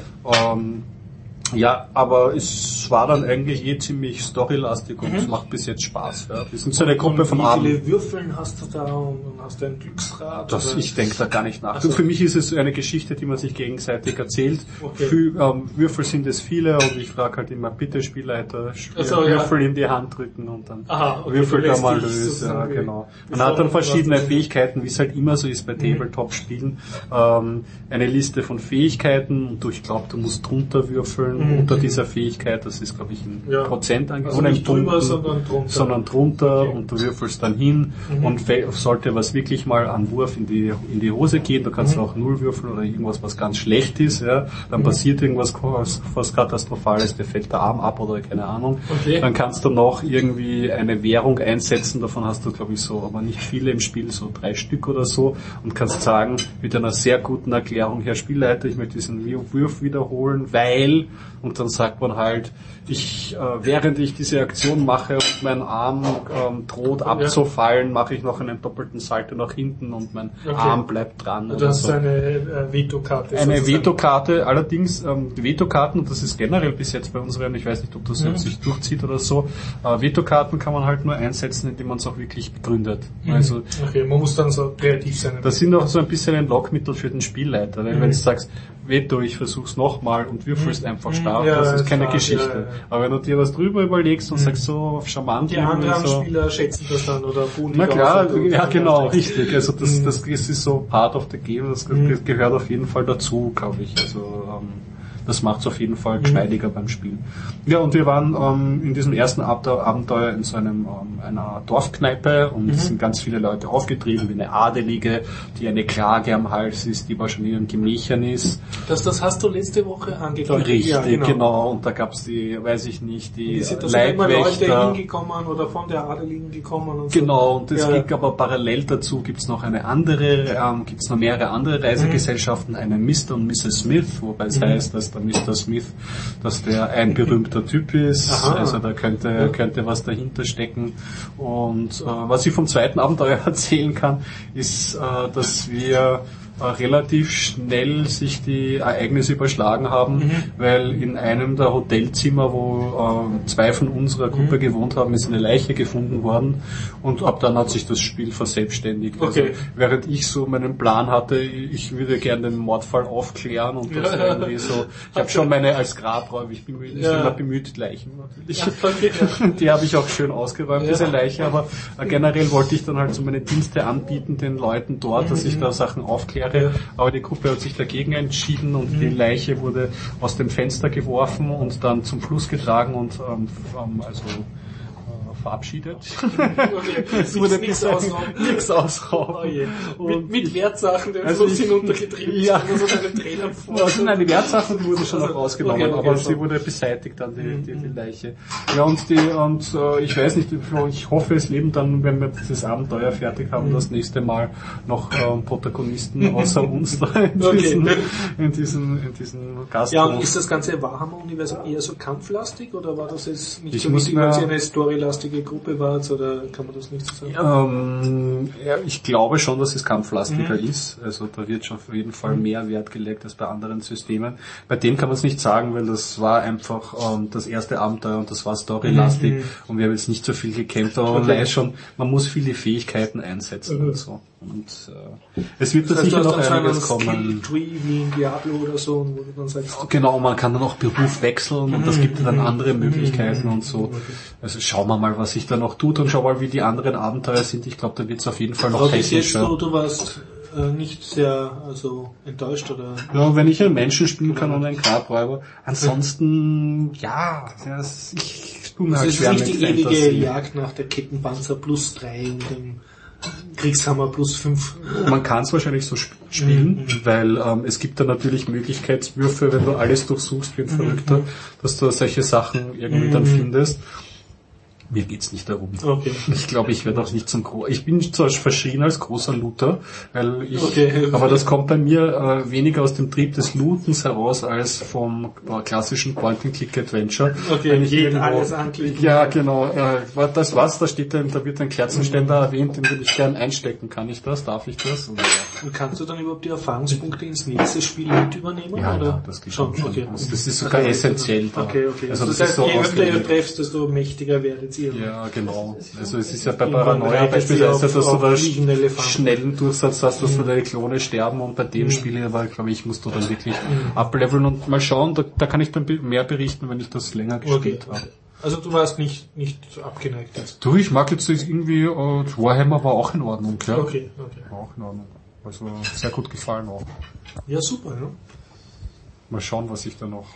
Ja, aber es war dann eigentlich ziemlich storylastig und es macht bis jetzt Spaß. Ja. Wir sind so eine Gruppe von Abend. Wie viele Würfeln hast du da und hast du ein Glücksrad? Ich denke da gar nicht nach. Also für mich ist es eine Geschichte, die man sich gegenseitig erzählt. Okay. Würfel sind es viele und ich frage halt immer, bitte Spielleiter, Würfel in die Hand drücken und dann Würfel da mal lösen. Ja, genau. Man hat dann verschiedene Fähigkeiten, wie es halt immer so ist bei Tabletop-Spielen. Eine Liste von Fähigkeiten und ich glaube, du musst drunter würfeln würfeln unter dieser Fähigkeit. Das ist, glaube ich, in Prozent also nicht drüber, sondern drunter und du würfelst dann hin und sollte was wirklich mal an Wurf in die Hose gehen, da kannst du auch 0 würfeln oder irgendwas, was ganz schlecht ist, ja, dann passiert irgendwas was Katastrophales, dir fällt der Arm ab oder keine Ahnung. Okay. Dann kannst du noch irgendwie eine Währung einsetzen, davon hast du, glaube ich, so, aber nicht viele im Spiel, so 3 Stück oder so, und kannst sagen, mit einer sehr guten Erklärung, Herr Spielleiter, ich möchte diesen Wurf wiederholen, weil, und dann sagt man halt, während ich diese Aktion mache und mein Arm droht abzufallen, mache ich noch einen doppelten Salto nach hinten und mein Arm bleibt dran. Du hast eine Vetokarte. Eine Vetokarte, allerdings die Vetokarten, und das ist generell bis jetzt bei unseren, ich weiß nicht, ob das jetzt sich durchzieht oder so, Vetokarten kann man halt nur einsetzen, indem man es auch wirklich begründet. Also, okay, man muss dann so kreativ sein. Das sind auch so ein bisschen ein Lockmittel für den Spielleiter, weil wenn du sagst, Veto, ich versuch's nochmal und würfelst einfach stark, das ist keine Geschichte. Aber wenn du dir was drüber überlegst und sagst so charmant, die anderen Spieler schätzen das dann oder buhen. Na klar, ja genau, richtig. Also das ist so part of the game, das gehört auf jeden Fall dazu, glaube ich. Also das macht es auf jeden Fall geschmeidiger beim Spielen. Ja, und wir waren in diesem ersten Abenteuer in so einer Dorfkneipe und es sind ganz viele Leute aufgetrieben, wie eine Adelige, die eine Klage am Hals ist, die wahrscheinlich in ihren Gemächern ist. Das hast du letzte Woche angekündigt. Richtig, ja, genau. Und da gab's die, weiß ich nicht, die Leibwächter. Da sind immer Leute hingekommen oder von der Adeligen gekommen und so. Genau, und es gibt aber parallel dazu gibt's noch mehrere andere Reisegesellschaften, einen Mr. und Mrs. Smith, wobei es heißt, dass der Mr. Smith, dass der ein berühmter Typ ist. Aha. Also da könnte was dahinter stecken. Und was ich vom zweiten Abenteuer erzählen kann, ist, dass wir relativ schnell sich die Ereignisse überschlagen haben, weil in einem der Hotelzimmer, wo 2 von unserer Gruppe gewohnt haben, ist eine Leiche gefunden worden und ab dann hat sich das Spiel verselbstständigt. Okay. Also, während ich so meinen Plan hatte, ich würde gerne den Mordfall aufklären und das irgendwie so, ich habe schon meine als Grabräuber, ich bin immer bemüht, Leichen natürlich. Die habe ich auch schön ausgeräumt, diese Leiche, aber generell wollte ich dann halt so meine Dienste anbieten den Leuten dort, dass ich da Sachen aufkläre. Aber die Gruppe hat sich dagegen entschieden und die Leiche wurde aus dem Fenster geworfen und dann zum Fluss getragen und verabschiedet. Okay, nichts ausrauben. Oh mit Wertsachen den Fluss hinuntergetrieben. Ja. Nein, die Wertsachen wurden schon noch rausgenommen, aber sie wurde beseitigt dann die Leiche. Ja, und ich weiß nicht, ich hoffe, es leben dann, wenn wir dieses Abenteuer fertig haben, das nächste Mal noch Protagonisten außer uns da in diesen Gasthof. Ja, und ist das ganze Warhammer-Universum eher so kampflastig oder war das jetzt nicht so wichtig, weil sie eine storylastige Gruppe war, oder kann man das nicht so sagen? Ja, ich glaube schon, dass es kampflastiger ist. Also da wird schon auf jeden Fall mehr Wert gelegt als bei anderen Systemen. Bei dem kann man es nicht sagen, weil das war einfach das erste Abenteuer und das war storylastig und wir haben jetzt nicht so viel gekämpft, aber man weiß schon, man muss viele Fähigkeiten einsetzen und so. Und es wird da sicher noch einiges kommen. Tree wie in Diablo oder so, wo du dann sagst, genau, man kann dann auch Beruf wechseln und das gibt dann andere Möglichkeiten und so. Also schauen wir mal, was sich da noch tut und schau mal, wie die anderen Abenteuer sind. Ich glaube, da wird es auf jeden Fall noch technischer. Du warst nicht sehr enttäuscht oder? Ja, wenn ich einen Menschen spielen kann und einen Grabräuber. Ansonsten, ich tue mir halt schwer mit Das ist nicht die ewige Jagd nach der Kettenpanzer plus 3 und dem Kriegshammer plus 5. Man kann es wahrscheinlich so spielen, weil es gibt da natürlich Möglichkeitswürfe, wenn du alles durchsuchst wie ein Verrückter, dass du solche Sachen irgendwie dann findest. Mir geht's nicht darum. Okay. Ich glaube, ich werde auch nicht ich bin zwar verschrien als großer Looter, aber das kommt bei mir weniger aus dem Trieb des Lootens heraus als vom klassischen Point-and-Click-Adventure. Okay, wenn ich alles anklicken. Ja, genau. Da steht da wird ein Kerzenständer erwähnt, den würde ich gern einstecken. Kann ich das? Darf ich das? Und kannst du dann überhaupt die Erfahrungspunkte ins nächste Spiel mit übernehmen? Ja, oder? Das geht schon. Okay. Das ist sogar essentiell da. Okay. Also das heißt, je öfter ihr treffst, desto mächtiger werdet ihr. Ja, genau. Also es ist ja bei Paranoia beispielsweise, dass du da schnellen Durchsatz hast, dass deine Klone sterben und bei dem Spiel aber, glaube ich, musst du dann wirklich ableveln und mal schauen, da kann ich dann mehr berichten, wenn ich das länger gespielt habe. Also du warst nicht abgeneigt jetzt? Du, ich mag jetzt irgendwie, Warhammer war auch in Ordnung, klar. Okay. War auch in Ordnung. Also sehr gut gefallen auch. Ja, super, ja. Mal schauen, was sich da noch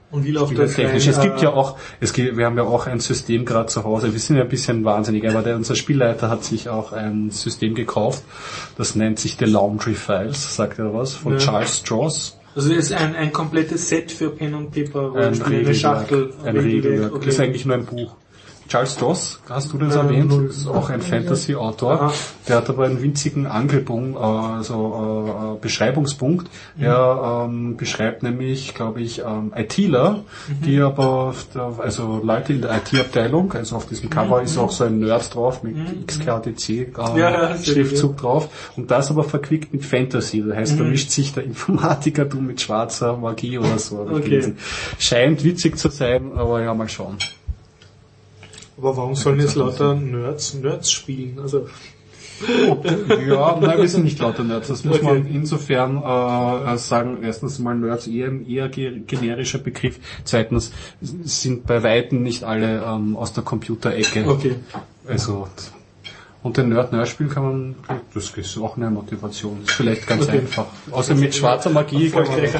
Und wie läuft das technisch? Es gibt ja auch, wir haben ja auch ein System gerade zu Hause. Wir sind ja ein bisschen wahnsinnig, aber unser Spielleiter hat sich auch ein System gekauft. Das nennt sich The Laundry Files, sagt er was, von Charles Stross. Also das ist ein komplettes Set für Pen und Paper, eine Schachtel. Ein Regelwerk. Okay. Das ist eigentlich nur ein Buch. Charles Stross, hast du das erwähnt? Das ist auch ein Fantasy-Autor. Der hat aber einen winzigen Angelpunkt, Beschreibungspunkt. Er beschreibt nämlich, glaube ich, ITler, die aber, also Leute in der IT-Abteilung, also auf diesem Cover ist auch so ein Nerd drauf mit XKDC Schriftzug drauf. Und das aber verquickt mit Fantasy. Das heißt, da mischt sich der Informatiker mit schwarzer Magie oder so. Okay. Scheint witzig zu sein, aber ja, mal schauen. Aber warum sollen jetzt lauter Nerds spielen? Also ja, nein, wir sind nicht lauter Nerds. Das muss man insofern sagen. Erstens mal Nerds eher generischer Begriff. Zweitens sind bei Weitem nicht alle aus der Computerecke. Okay. Also und den Nerd-Spielen kann man, das ist auch eine Motivation. Das ist vielleicht ganz einfach. Außer mit schwarzer Magie kann man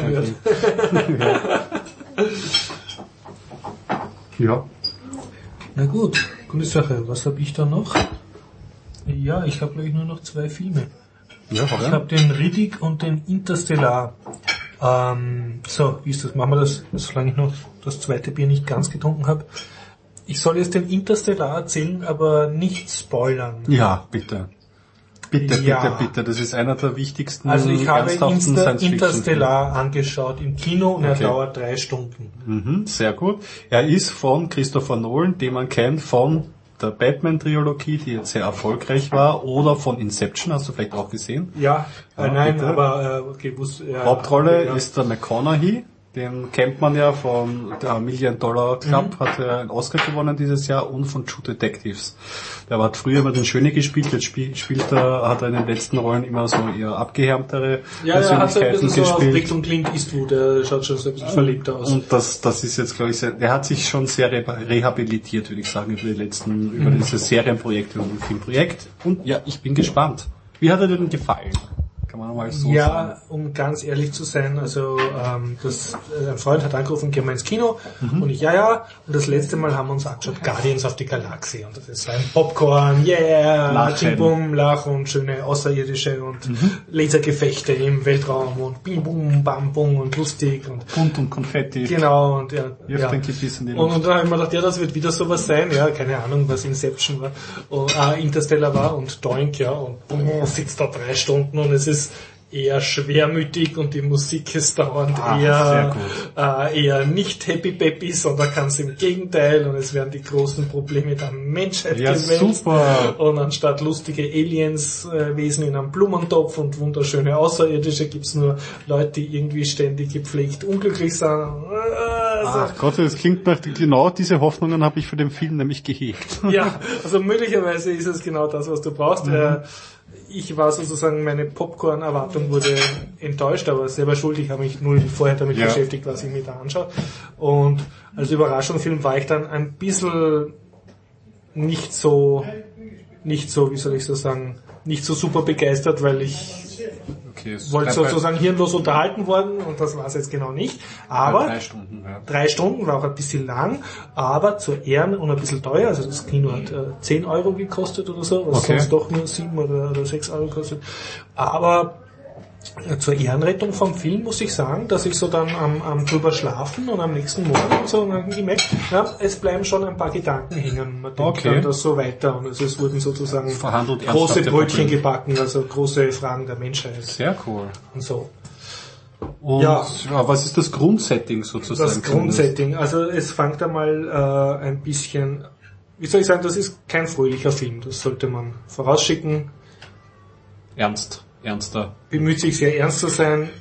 ja. Na gut, gute Sache. Was habe ich da noch? Ja, ich habe glaube ich nur noch 2 Filme. Ja, ich habe den Riddick und den Interstellar. So, wie ist das? Machen wir das, solange ich noch das zweite Bier nicht ganz getrunken habe. Ich soll jetzt den Interstellar erzählen, aber nicht spoilern. Ja, bitte. Bitte. Das ist einer der wichtigsten. Also ich habe Interstellar angeschaut im Kino und er dauert 3 Stunden. Sehr gut. Er ist von Christopher Nolan, den man kennt von der Batman-Trilogie, die jetzt sehr erfolgreich war, oder von Inception, hast du vielleicht auch gesehen? Ja, nein, bitte. Aber Hauptrolle ist der McConaughey. Den kennt man ja vom $1 Million Club, hat er einen Oscar gewonnen dieses Jahr, und von True Detectives. Der hat früher immer den Schöne gespielt, jetzt hat er in den letzten Rollen immer so eher abgehärmtere Persönlichkeiten gespielt. So auf Richtung Clint Eastwood, der schaut schon so ein bisschen verliebt aus. Und das ist jetzt, glaube ich, der hat sich schon sehr rehabilitiert, würde ich sagen, über dieses Serienprojekt und Filmprojekt. Und ja, ich bin gespannt. Wie hat er dir denn gefallen? Kann man mal so sagen. Um ganz ehrlich zu sein, also ein Freund hat angerufen, gehen wir ins Kino, und ich, und das letzte Mal haben wir uns angeschaut Guardians of the Galaxy, und das ist so ein Popcorn, Bum, Lach und schöne Außerirdische und Lasergefechte im Weltraum und Bim Bum Bam Bum und lustig und Bunt und Konfetti. Genau, und und dann habe ich mir gedacht, das wird wieder sowas sein, keine Ahnung, was Inception war, und Interstellar war und Doink, und sitzt da 3 Stunden und es ist eher schwermütig und die Musik ist dauernd eher nicht happy peppy, sondern ganz im Gegenteil, und es werden die großen Probleme der Menschheit gewälzt. Super. Und anstatt lustige Aliens-Wesen in einem Blumentopf und wunderschöne Außerirdische gibt's nur Leute, die irgendwie ständig gepflegt unglücklich sind. Ach Gott, das klingt nach, genau diese Hoffnungen habe ich für den Film nämlich gehegt. Ja, also möglicherweise ist es genau das, was du brauchst. Ich war sozusagen, meine Popcorn-Erwartung wurde enttäuscht, aber selber schuld, ich habe mich nur vorher damit beschäftigt, was ich mir da anschaue. Und als Überraschungsfilm war ich dann ein bisschen nicht so, wie soll ich so sagen, nicht so super begeistert, weil ich wollte sozusagen hirnlos unterhalten worden, und das war es jetzt genau nicht. Aber 3 Stunden, 3 Stunden war auch ein bisschen lang, aber zur Ehren und ein bisschen teuer. Also das Kino hat 10 Euro gekostet oder so, was sonst doch nur 7 oder 6 Euro kostet. Aber zur Ehrenrettung vom Film muss ich sagen, dass ich so dann am drüber schlafen und am nächsten Morgen so gemerkt, es bleiben schon ein paar Gedanken hängen. Man denkt dann das so weiter, und es wurden sozusagen große Brötchen gebacken, also große Fragen der Menschheit. Sehr cool. Und so. Und was ist das Grundsetting sozusagen? Das Grundsetting, also es fängt einmal ein bisschen, wie soll ich sagen, das ist kein fröhlicher Film, das sollte man vorausschicken. Ernster. Bemüht sich sehr ernst zu sein.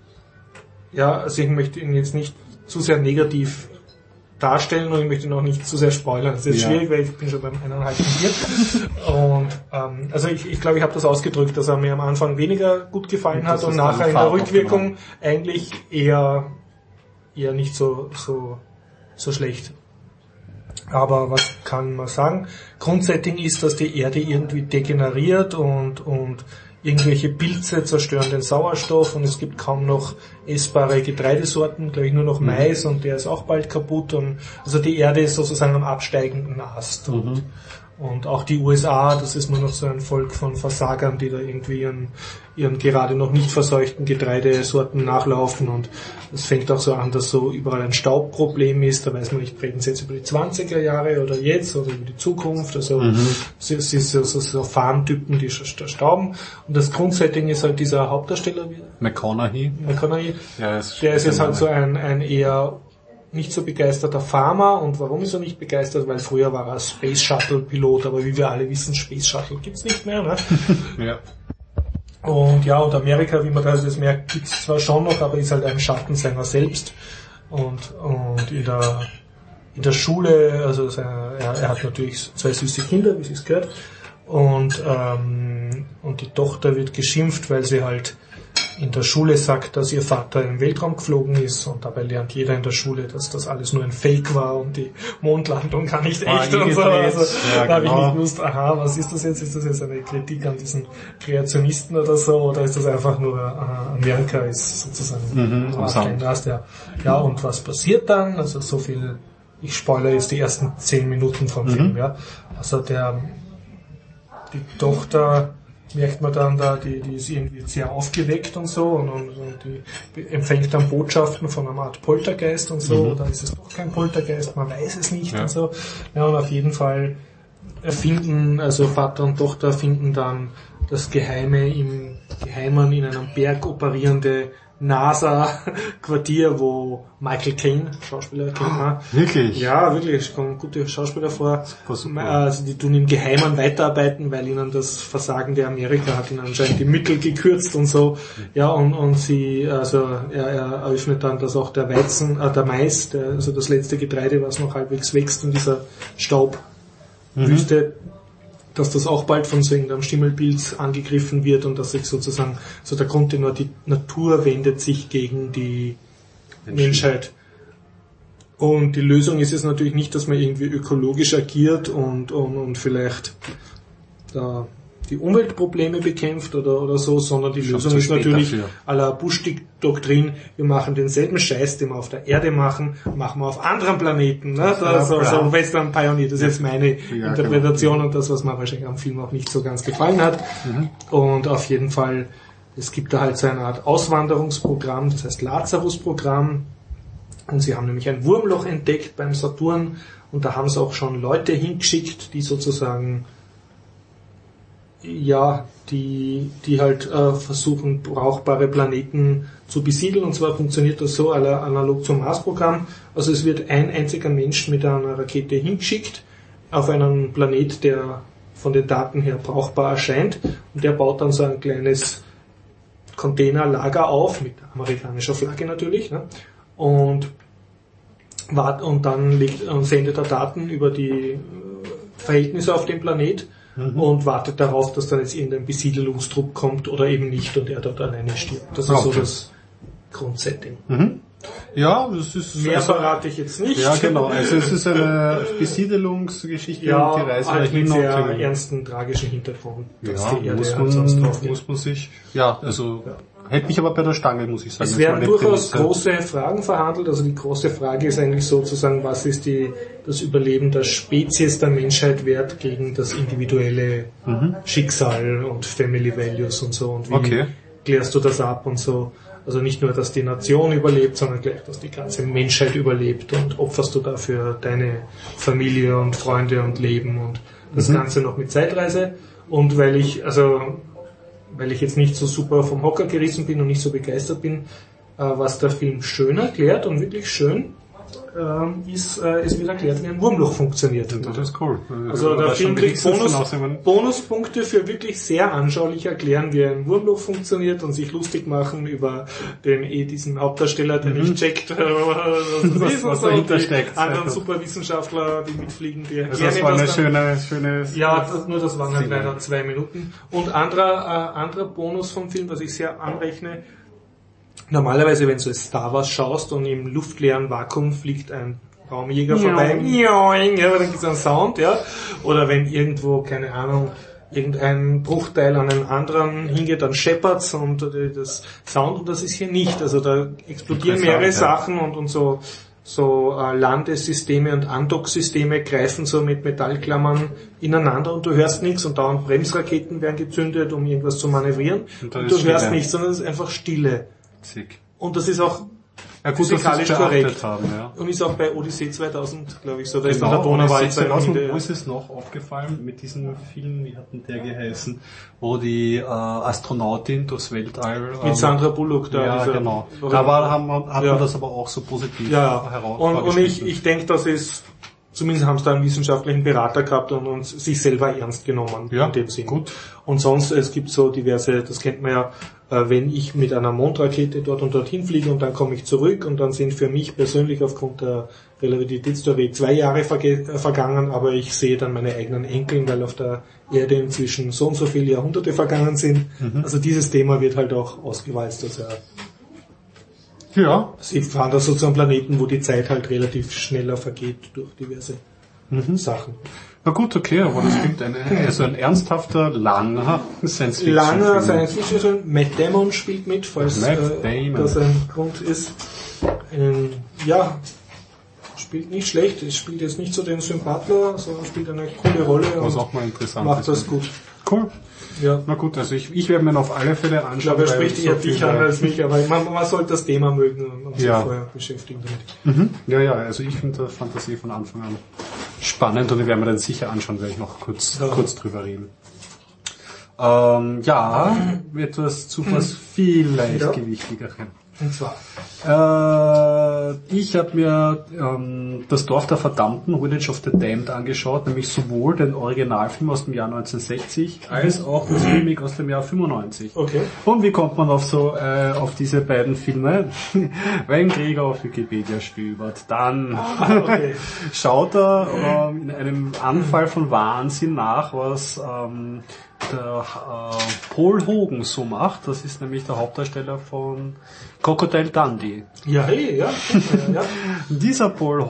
Ja, also ich möchte ihn jetzt nicht zu sehr negativ darstellen, und ich möchte ihn auch nicht zu sehr spoilern. Das ist jetzt schwierig, weil ich bin schon beim 1,5 Bier. Und also ich glaube, ich habe das ausgedrückt, dass er mir am Anfang weniger gut gefallen hat und nachher in der Rückwirkung eigentlich eher nicht so schlecht. Aber was kann man sagen? Grundsetting ist, dass die Erde irgendwie degeneriert und irgendwelche Pilze zerstören den Sauerstoff und es gibt kaum noch essbare Getreidesorten, glaube ich nur noch Mais und der ist auch bald kaputt und also die Erde ist sozusagen am absteigenden Ast und auch die USA, das ist nur noch so ein Volk von Versagern, die da irgendwie ihren gerade noch nicht verseuchten Getreidesorten nachlaufen und es fängt auch so an, dass so überall ein Staubproblem ist, da weiß man nicht, reden sie jetzt über die 20er Jahre oder jetzt oder über die Zukunft, also es ist so Farmtypen, die stauben und das Grundsetting ist halt dieser Hauptdarsteller, McConaughey. Ja, der ist jetzt halt so ein eher nicht so begeisterter Farmer und warum ist er nicht begeistert? Weil früher war er Space Shuttle Pilot, aber wie wir alle wissen, Space Shuttle gibt's nicht mehr, ne? Ja. Und ja, und Amerika, wie man da das merkt, gibt's zwar schon noch, aber ist halt ein Schatten seiner selbst und in der Schule, also er hat natürlich 2 süße Kinder, wie sich's gehört, und die Tochter wird geschimpft, weil sie halt in der Schule sagt, dass ihr Vater im Weltraum geflogen ist und dabei lernt jeder in der Schule, dass das alles nur ein Fake war und die Mondlandung gar nicht echt und so. Also, ja, da habe ich nicht gewusst, was ist das jetzt? Ist das jetzt eine Kritik an diesen Kreationisten oder so oder ist das einfach nur Amerika ist sozusagen ja, und was passiert dann? Also so viel, ich spoilere jetzt die ersten 10 Minuten vom Film, ja. Also die Tochter merkt man dann da, die ist irgendwie sehr aufgeweckt und so und die empfängt dann Botschaften von einer Art Poltergeist und so, oder ist es doch kein Poltergeist, man weiß es nicht und so. Ja, und auf jeden Fall also Vater und Tochter finden dann das Geheimen in einem Berg operierende NASA-Quartier, wo Michael Caine, Schauspieler, kennt man. Wirklich? Ja, wirklich, es kommen gute Schauspieler vor. Also die tun im Geheimen weiterarbeiten, weil ihnen das Versagen der Amerika hat ihnen anscheinend die Mittel gekürzt und so. Ja, und sie, also er eröffnet dann, dass auch der Mais, also das letzte Getreide, was noch halbwegs wächst in dieser Staubwüste, dass das auch bald von so irgendeinem Stimmelpilz angegriffen wird und dass sich sozusagen so der Grundtenor, die Natur wendet sich gegen die Menschheit. Und die Lösung ist es natürlich nicht, dass man irgendwie ökologisch agiert und vielleicht die Umweltprobleme bekämpft oder so, sondern die Lösung ist natürlich à la Bush-Doktrin, wir machen denselben Scheiß, den wir auf der Erde machen wir auf anderen Planeten. Ne? So Western Pioneer, das ist jetzt meine Interpretation und das, was mir wahrscheinlich am Film auch nicht so ganz gefallen hat. Und auf jeden Fall, es gibt da halt so eine Art Auswanderungsprogramm, das heißt Lazarus-Programm. Und sie haben nämlich ein Wurmloch entdeckt beim Saturn und da haben sie auch schon Leute hingeschickt, die sozusagen die halt versuchen, brauchbare Planeten zu besiedeln. Und zwar funktioniert das so analog zum Mars-Programm. Also es wird ein einziger Mensch mit einer Rakete hingeschickt auf einen Planet, der von den Daten her brauchbar erscheint. Und der baut dann so ein kleines Containerlager auf, mit amerikanischer Flagge natürlich, ne? Und dann sendet er Daten über die Verhältnisse auf dem Planet und wartet darauf, dass dann jetzt irgendein Besiedelungstrupp kommt oder eben nicht und er dort alleine stirbt. Das ist so das Grundsetting. Ja, das ist... Mehr verrate ich jetzt nicht. Ja, genau. Also es ist eine Besiedelungsgeschichte und die Reise halt dahin. Mit sehr ernsten, tragischen Hintergrund. Muss man sich... Ja, also... Ja. Hätte mich aber bei der Stange, muss ich sagen. Es werden durchaus große Fragen verhandelt. Also die große Frage ist eigentlich sozusagen, was ist das Überleben der Spezies der Menschheit wert gegen das individuelle Schicksal und Family Values und so. Und wie klärst du das ab und so. Also nicht nur, dass die Nation überlebt, sondern gleich, dass die ganze Menschheit überlebt und opferst du dafür deine Familie und Freunde und Leben und das Ganze noch mit Zeitreise. Und weil ich jetzt nicht so super vom Hocker gerissen bin und nicht so begeistert bin, was der Film schön erklärt und wirklich schön, ist wieder erklärt, wie ein Wurmloch funktioniert. Das ist cool. Also der Film kriegt Bonuspunkte für wirklich sehr anschaulich erklären, wie ein Wurmloch funktioniert und sich lustig machen über diesen Hauptdarsteller, der nicht checkt, was dahinter steckt. Anderen Superwissenschaftler, die mitfliegen, die erklären das war eine schöne... Ja, das waren halt leider 2 Minuten. Und anderer Bonus vom Film, was ich sehr anrechne, normalerweise, wenn du Star Wars schaust und im luftleeren Vakuum fliegt ein Raumjäger vorbei, ja, dann gibt's einen Sound, ja. Oder wenn irgendwo, keine Ahnung, irgendein Bruchteil an einen anderen hingeht, dann scheppert's und das Sound, und das ist hier nicht. Also da explodieren mehrere Sachen und so Landesysteme und Andocksysteme greifen so mit Metallklammern ineinander und du hörst nichts und dauernd Bremsraketen werden gezündet, um irgendwas zu manövrieren und du hörst nichts, sondern es ist einfach Stille. Und das ist auch physikalisch korrekt. Und ist auch bei Odyssee 2000, glaube ich, so. Da ist dann der Donauwald. Wo ist es noch aufgefallen mit diesem Film, wie hat denn der geheißen, wo die Astronautin durchs Weltall... mit Sandra Bullock da. Ja, genau. Da hat man das aber auch so positiv herausgestellt. Und ich denke, das ist... Zumindest haben sie da einen wissenschaftlichen Berater gehabt und sich selber ernst genommen. Ja, in dem Sinn. Gut. Und sonst, es gibt so diverse, das kennt man ja, wenn ich mit einer Mondrakete dort und dorthin fliege und dann komme ich zurück und dann sind für mich persönlich aufgrund der Relativitätstheorie 2 Jahre vergangen, aber ich sehe dann meine eigenen Enkeln, weil auf der Erde inzwischen so und so viele Jahrhunderte vergangen sind. Also dieses Thema wird halt auch ausgewalzt. Also sie fahren da so zu einem Planeten, wo die Zeit halt relativ schneller vergeht durch diverse Sachen. Na gut, okay, aber das klingt ein ernsthafter, langer Science-Fiction. Langer Science-Fiction. Matt Damon spielt mit, falls das ein Grund ist. Spielt nicht schlecht. Es spielt jetzt nicht so den Sympathler, sondern spielt eine coole Rolle. Was auch mal interessant macht ist. Das gut. Cool. Ja. Na gut, also ich werde mir auf alle Fälle anschauen. Ich glaube, er spricht eher dich an als mich, aber man sollte das Thema mögen und sich vorher beschäftigen damit. Ja, also ich finde Fantasie von Anfang an spannend und ich werde mir dann sicher anschauen, werde ich noch kurz drüber reden. Etwas zu was viel Leichtgewichtigerem. Und zwar? Ich habe mir das Dorf der Verdammten, Village of the Damned, angeschaut, nämlich sowohl den Originalfilm aus dem Jahr 1960 als auch das Remake aus dem Jahr 95. Okay. Und wie kommt man auf diese beiden Filme? Wenn Gregor auf Wikipedia stöbert, dann schaut er in einem Anfall von Wahnsinn nach, was der Paul Hogan so macht. Das ist nämlich der Hauptdarsteller von Crocodile Dundee. Ja. Dieser Paul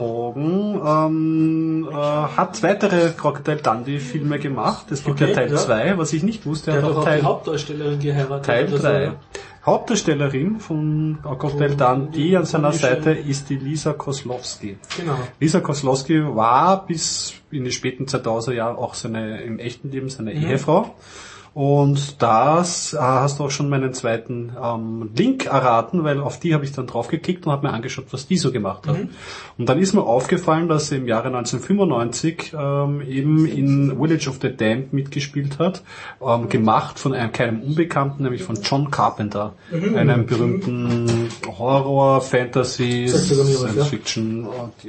Hogan hat weitere Crocodile Dundee Filme gemacht. Es gibt ja Teil 2, was ich nicht wusste. Er hat auch die Hauptdarstellerin geheiratet. Teil 3. Hauptdarstellerin von Crocodile Dundee an seiner Seite ist die Lisa Kozlowski. Genau. Lisa Kozlowski war bis in die späten 2000er Jahre auch im echten Leben seine Ehefrau. Und das hast du auch schon meinen zweiten Link erraten, weil auf die habe ich dann draufgeklickt und habe mir angeschaut, was die so gemacht hat. Und dann ist mir aufgefallen, dass sie im Jahre 1995 eben in Village of the Damned mitgespielt hat, gemacht von keinem Unbekannten, nämlich von John Carpenter, einem berühmten Horror, Fantasy, Science-Fiction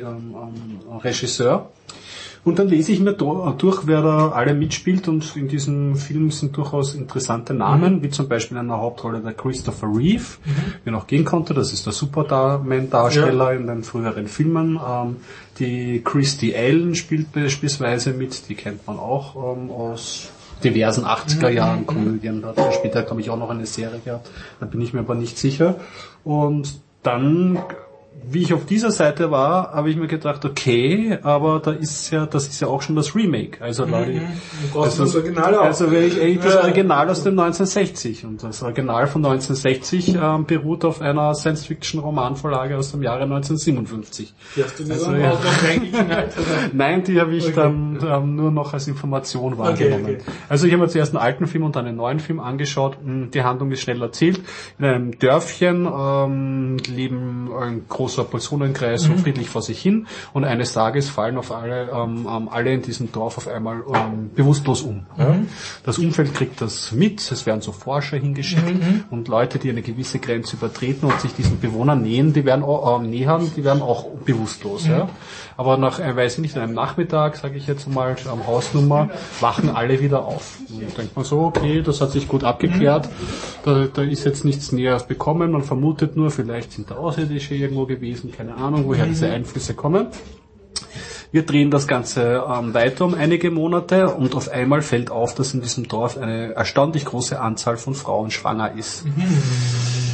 Regisseur. Und dann lese ich mir durch, wer da alle mitspielt, und in diesem Film sind durchaus interessante Namen, wie zum Beispiel in der Hauptrolle der Christopher Reeve, wer noch gehen konnte, das ist der Superman-Darsteller in den früheren Filmen. Die Christy Allen spielt beispielsweise mit, die kennt man auch aus diversen 80er Jahren Komödien, da hat später, glaube ich, auch noch eine Serie gehabt, da bin ich mir aber nicht sicher. Und dann, wie ich auf dieser Seite war, habe ich mir gedacht, okay, aber das ist ja auch schon das Remake. Also Leute, das Original auch. Also will ich das Original aus dem 1960. Und das Original von 1960 beruht auf einer Science-Fiction-Romanvorlage aus dem Jahre 1957. Die hast du dir auch noch reingeknallt? Nein, die habe ich dann nur noch als Information wahrgenommen. Okay. Also ich habe mir zuerst einen alten Film und einen neuen Film angeschaut. Die Handlung ist schnell erzählt. In einem Dörfchen leben ein großer Personenkreis so friedlich vor sich hin, und eines Tages fallen auf alle in diesem Dorf auf einmal bewusstlos um. Das Umfeld kriegt das mit, es werden so Forscher hingeschickt und Leute, die eine gewisse Grenze übertreten und sich diesen Bewohnern nähern, die werden auch bewusstlos. Aber nach, weiß ich nicht, einem Nachmittag, sage ich jetzt mal, Hausnummer, wachen alle wieder auf. Und dann denkt man so, okay, das hat sich gut abgeklärt, da ist jetzt nichts Näheres bekommen, man vermutet nur, vielleicht sind da Außerirdische irgendwo gewesen, keine Ahnung, woher diese Einflüsse kommen. Wir drehen das Ganze weiter um einige Monate, und auf einmal fällt auf, dass in diesem Dorf eine erstaunlich große Anzahl von Frauen schwanger ist.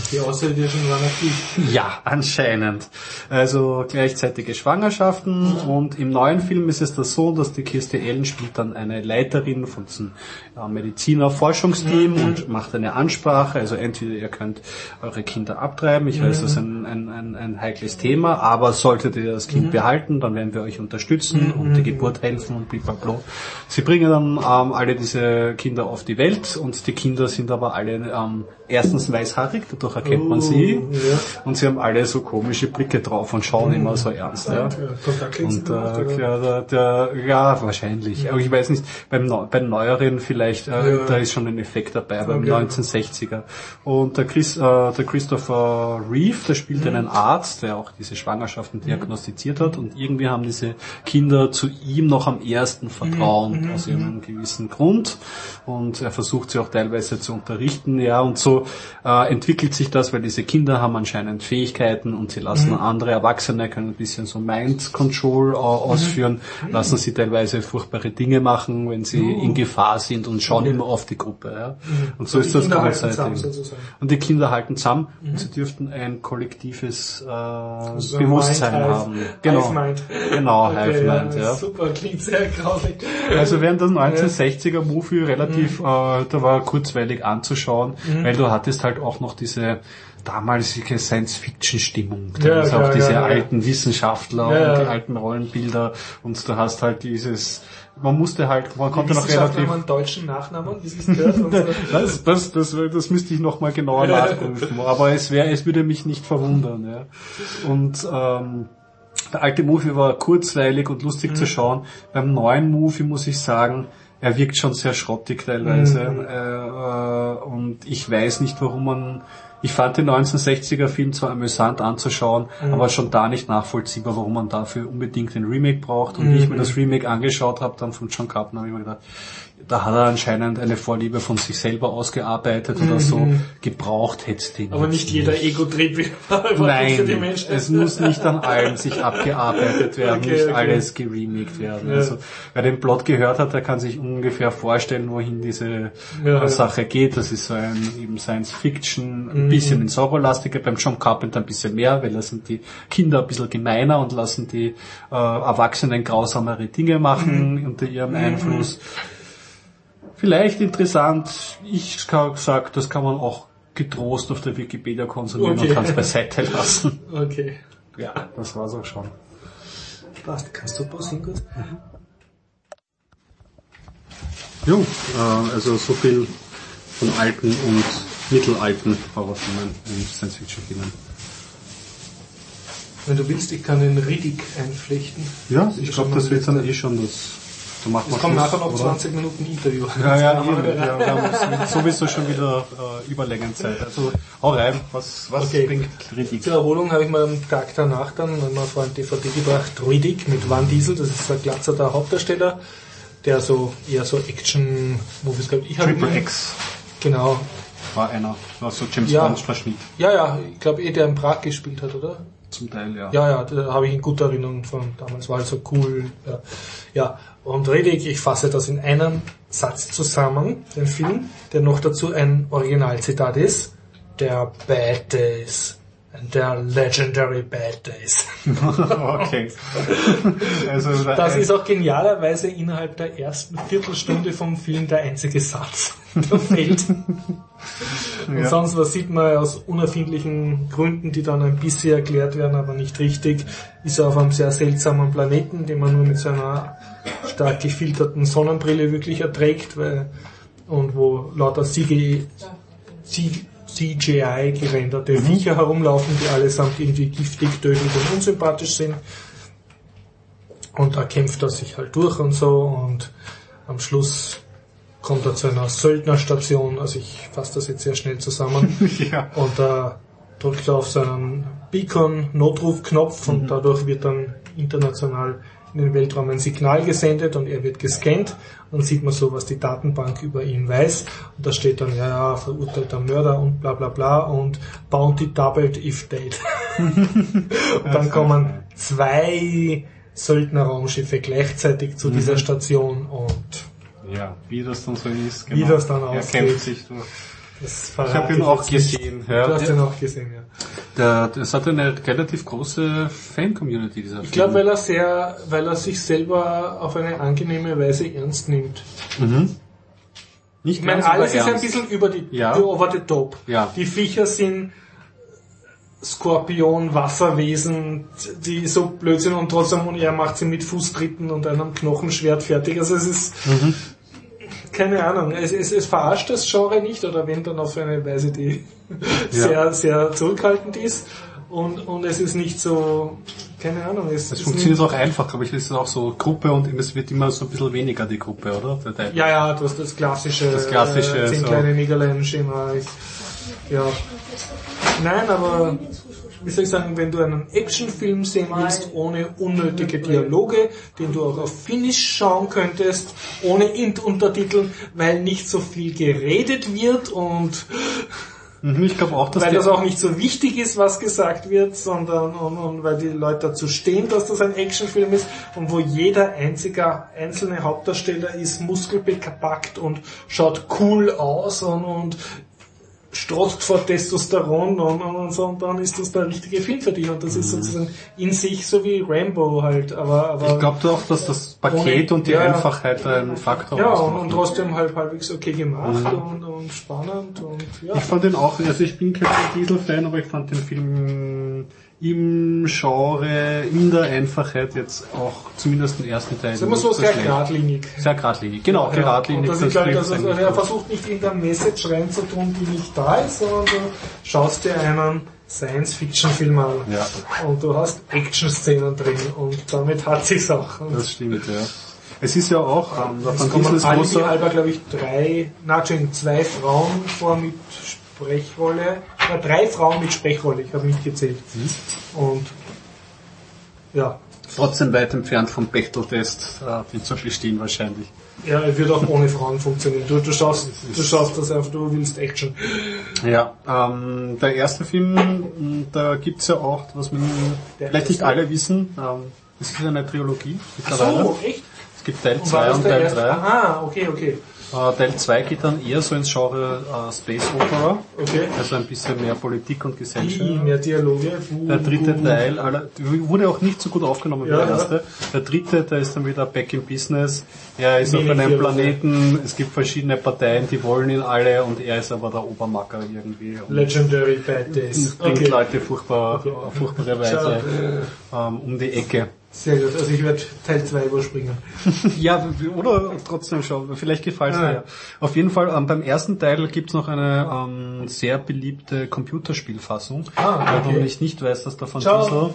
Die Außerirdischen waren aktiv. Ja, anscheinend. Also gleichzeitige Schwangerschaften und im neuen Film ist es das so, dass die Kirstie Allen spielt dann eine Leiterin von diesem Mediziner-Forschungsteam und macht eine Ansprache. Also entweder ihr könnt eure Kinder abtreiben, ich weiß, das ist ein heikles Thema, aber solltet ihr das Kind behalten, dann werden wir euch unterstützen und die Geburt helfen und blablabla. Sie bringen dann alle diese Kinder auf die Welt und die Kinder sind aber alle erstens weißhaarig, dadurch erkennt man sie, und sie haben alle so komische Blicke drauf und schauen immer so ernst. Ja. Und ja, wahrscheinlich. Aber ich weiß nicht, beim Neueren vielleicht, da ist schon ein Effekt dabei, beim 1960er. Und der Christopher Reeve, der spielt einen Arzt, der auch diese Schwangerschaften diagnostiziert hat, und irgendwie haben diese Kinder zu ihm noch am ersten vertrauen, aus irgendeinem gewissen Grund, und er versucht sie auch teilweise zu unterrichten, ja, und so entwickelt sich das, weil diese Kinder haben anscheinend Fähigkeiten und sie lassen andere Erwachsene, können ein bisschen so Mind Control ausführen, lassen sie teilweise furchtbare Dinge machen, wenn sie in Gefahr sind, und schauen immer auf die Gruppe. Ja. Und so ist das gleichzeitig. Und die Kinder halten zusammen und sie dürften ein kollektives Bewusstsein haben. Genau, Hive Mind. Ja. Super, klingt sehr grausig. Also während das 1960er Movie relativ, da war kurzweilig anzuschauen, weil du hattest halt auch noch diese damalige Science-Fiction-Stimmung. Da ist auch diese alten Wissenschaftler und die alten Rollenbilder, und du hast halt dieses, man konnte noch relativ... einen deutschen Nachnamen, wie es gehört? Das müsste ich noch mal genauer nachprüfen, aber es würde mich nicht verwundern. Ja. Und der alte Movie war kurzweilig und lustig zu schauen. Beim neuen Movie muss ich sagen, er wirkt schon sehr schrottig teilweise. Und ich weiß nicht, ich fand den 1960er Film zwar amüsant anzuschauen, aber schon da nicht nachvollziehbar, warum man dafür unbedingt ein Remake braucht. Und wie ich mir das Remake angeschaut habe, dann von John Carpenter, habe ich mir gedacht, da hat er anscheinend eine Vorliebe von sich selber ausgearbeitet oder so. Gebraucht hätte den. Aber nicht jeder Ego-Trip Nein, für die Menschen. Es muss nicht an allem sich abgearbeitet werden, nicht alles geremaked werden. Ja. Also, wer den Plot gehört hat, der kann sich ungefähr vorstellen, wohin diese Sache geht. Das ist so eben Science Fiction, ein bisschen ins Horrorlastige, beim John Carpenter ein bisschen mehr, weil da sind die Kinder ein bisschen gemeiner und lassen die Erwachsenen grausamere Dinge machen unter ihrem Einfluss. Vielleicht interessant, ich habe gesagt, das kann man auch getrost auf der Wikipedia konsumieren und kann es beiseite lassen. Okay. Ja, das war's auch schon. Passt, kannst du pausieren kurz? Jo, also so viel von alten und mittelalten Horrorfilmen und Science-Fiction-Filmen. Wenn du willst, ich kann den Riddick einflechten. Ja, ich glaube, das wird dann schon das... Es kommt nachher noch 20 Minuten Interview. Ja, wir haben sowieso schon wieder Überlängenzeit. Also hau rein, was bringt Riddick? Zur Erholung habe ich mir am Tag danach dann mal vor ein DVD gebracht, Riddick mit Van Diesel, das ist der glatzerte Hauptdarsteller, der so eher so Action-Movies gehabt. Triple X. Genau. War so James Bond Verschnitt. Ja, ich glaube der in Prag gespielt hat, oder? Zum Teil, ja. Ja, da habe ich in guter Erinnerung von damals, war halt so cool. Ja. Und Riddick, ich fasse das in einem Satz zusammen, den Film, der noch dazu ein Originalzitat ist. Der Bad Days. Der Legendary Bad Days. Okay. Also, das ist auch genialerweise innerhalb der ersten Viertelstunde vom Film der einzige Satz, der fällt. Und sonst was sieht man aus unerfindlichen Gründen, die dann ein bisschen erklärt werden, aber nicht richtig, ist er auf einem sehr seltsamen Planeten, den man nur mit so einer stark gefilterten Sonnenbrille wirklich erträgt, und wo lauter CGI gerenderte Viecher herumlaufen, die allesamt irgendwie giftig, tödlich und unsympathisch sind. Und da kämpft er sich halt durch und so, und am Schluss kommt er zu einer Söldnerstation, also ich fasse das jetzt sehr schnell zusammen, und da drückt er auf seinen Beacon-Notrufknopf und dadurch wird dann international in den Weltraum ein Signal gesendet und er wird gescannt, und dann sieht man so, was die Datenbank über ihn weiß, und da steht dann, verurteilter Mörder und bla bla bla und Bounty doubled if dead. Und dann kommen 2 Söldnerraumschiffe gleichzeitig zu dieser Station, und wie das dann so ist, wie das dann aussieht. Er kämpft sich durch. Ich habe ihn auch gesehen. Ja. Du hast ihn auch gesehen, ja. Das hat eine relativ große Fan-Community, dieser Film. Ich glaube, weil er sich selber auf eine angenehme Weise ernst nimmt. Nicht Ich meine, alles ist ein bisschen über the top. Ja. Die Viecher sind Skorpion, Wasserwesen, die so blöd sind und trotzdem, und er macht sie mit Fußtritten und einem Knochenschwert fertig. Also es ist, keine Ahnung, es verarscht das Genre nicht, oder wenn dann auf eine Weise, die sehr, sehr zurückhaltend ist. Und es ist nicht so, keine Ahnung. Es funktioniert auch einfach, aber es ist auch so Gruppe und es wird immer so ein bisschen weniger die Gruppe, oder? Ja, das klassische 10 so. kleine Niederländer-Schema. Ja. Nein, aber wie soll ich sagen, wenn du einen Actionfilm sehen willst, ohne unnötige Dialoge, den du auch auf Finnisch schauen könntest, ohne Untertiteln, weil nicht so viel geredet wird und ich glaube auch, dass weil das auch nicht so wichtig ist, was gesagt wird, sondern und weil die Leute dazu stehen, dass das ein Actionfilm ist und wo jeder einzelne Hauptdarsteller ist muskelbepackt und schaut cool aus und strotzt vor Testosteron und so, und dann ist das der richtige Film für dich, und das ist sozusagen in sich so wie Rambo halt, aber ich glaube auch, dass das Paket und die Einfachheit ein Faktor ist. Ja, und trotzdem halt halbwegs okay gemacht und spannend und ja. Ich fand den auch, also ich bin kein Diesel-Fan, aber ich fand den Film im Genre, in der Einfachheit jetzt auch zumindest den ersten Teil. Ist immer so sehr geradlinig. Sehr geradlinig, genau, geradlinig. Und er versucht nicht irgendeine Message reinzutun, die nicht da ist, sondern du schaust dir einen Science-Fiction-Film an. Ja. Und du hast Action-Szenen drin und damit hat sich's auch. Und das stimmt, ja. Es ist ja auch, von Diesel halber, glaube ich, 2 Frauen vor mit Sprechrolle, 3 Frauen mit Sprechrolle, ich habe nicht gezählt. Und ja. Trotzdem weit entfernt vom Bechtel-Test, die zu bestehen wahrscheinlich. Ja, er wird auch ohne Frauen funktionieren. Du schaust das auf, du willst Action. Ja, der erste Film, da gibt's ja auch, was wir vielleicht nicht alle wissen, es ist eine Trilogie. Ach so, echt? Es gibt Teil 2 und Teil 3. Aha, okay. Teil 2 geht dann eher so ins Genre Space Opera. Okay. Also ein bisschen mehr Politik und Gesellschaft. Mehr Dialoge. Der dritte Teil, wurde auch nicht so gut aufgenommen wie der erste. Der dritte, der ist dann wieder back in business. Er ist auf einem Planeten, es gibt verschiedene Parteien, die wollen ihn alle, und er ist aber der Obermacker irgendwie. Legendary Bad Days. Bringt Leute furchtbare Weise um die Ecke. Sehr gut, also ich werde Teil 2 überspringen. Ja, oder trotzdem schon, vielleicht gefällt es mir. Ja. Auf jeden Fall, beim ersten Teil gibt's noch eine sehr beliebte Computerspielfassung. Weil du nicht weißt, dass der Van Diesel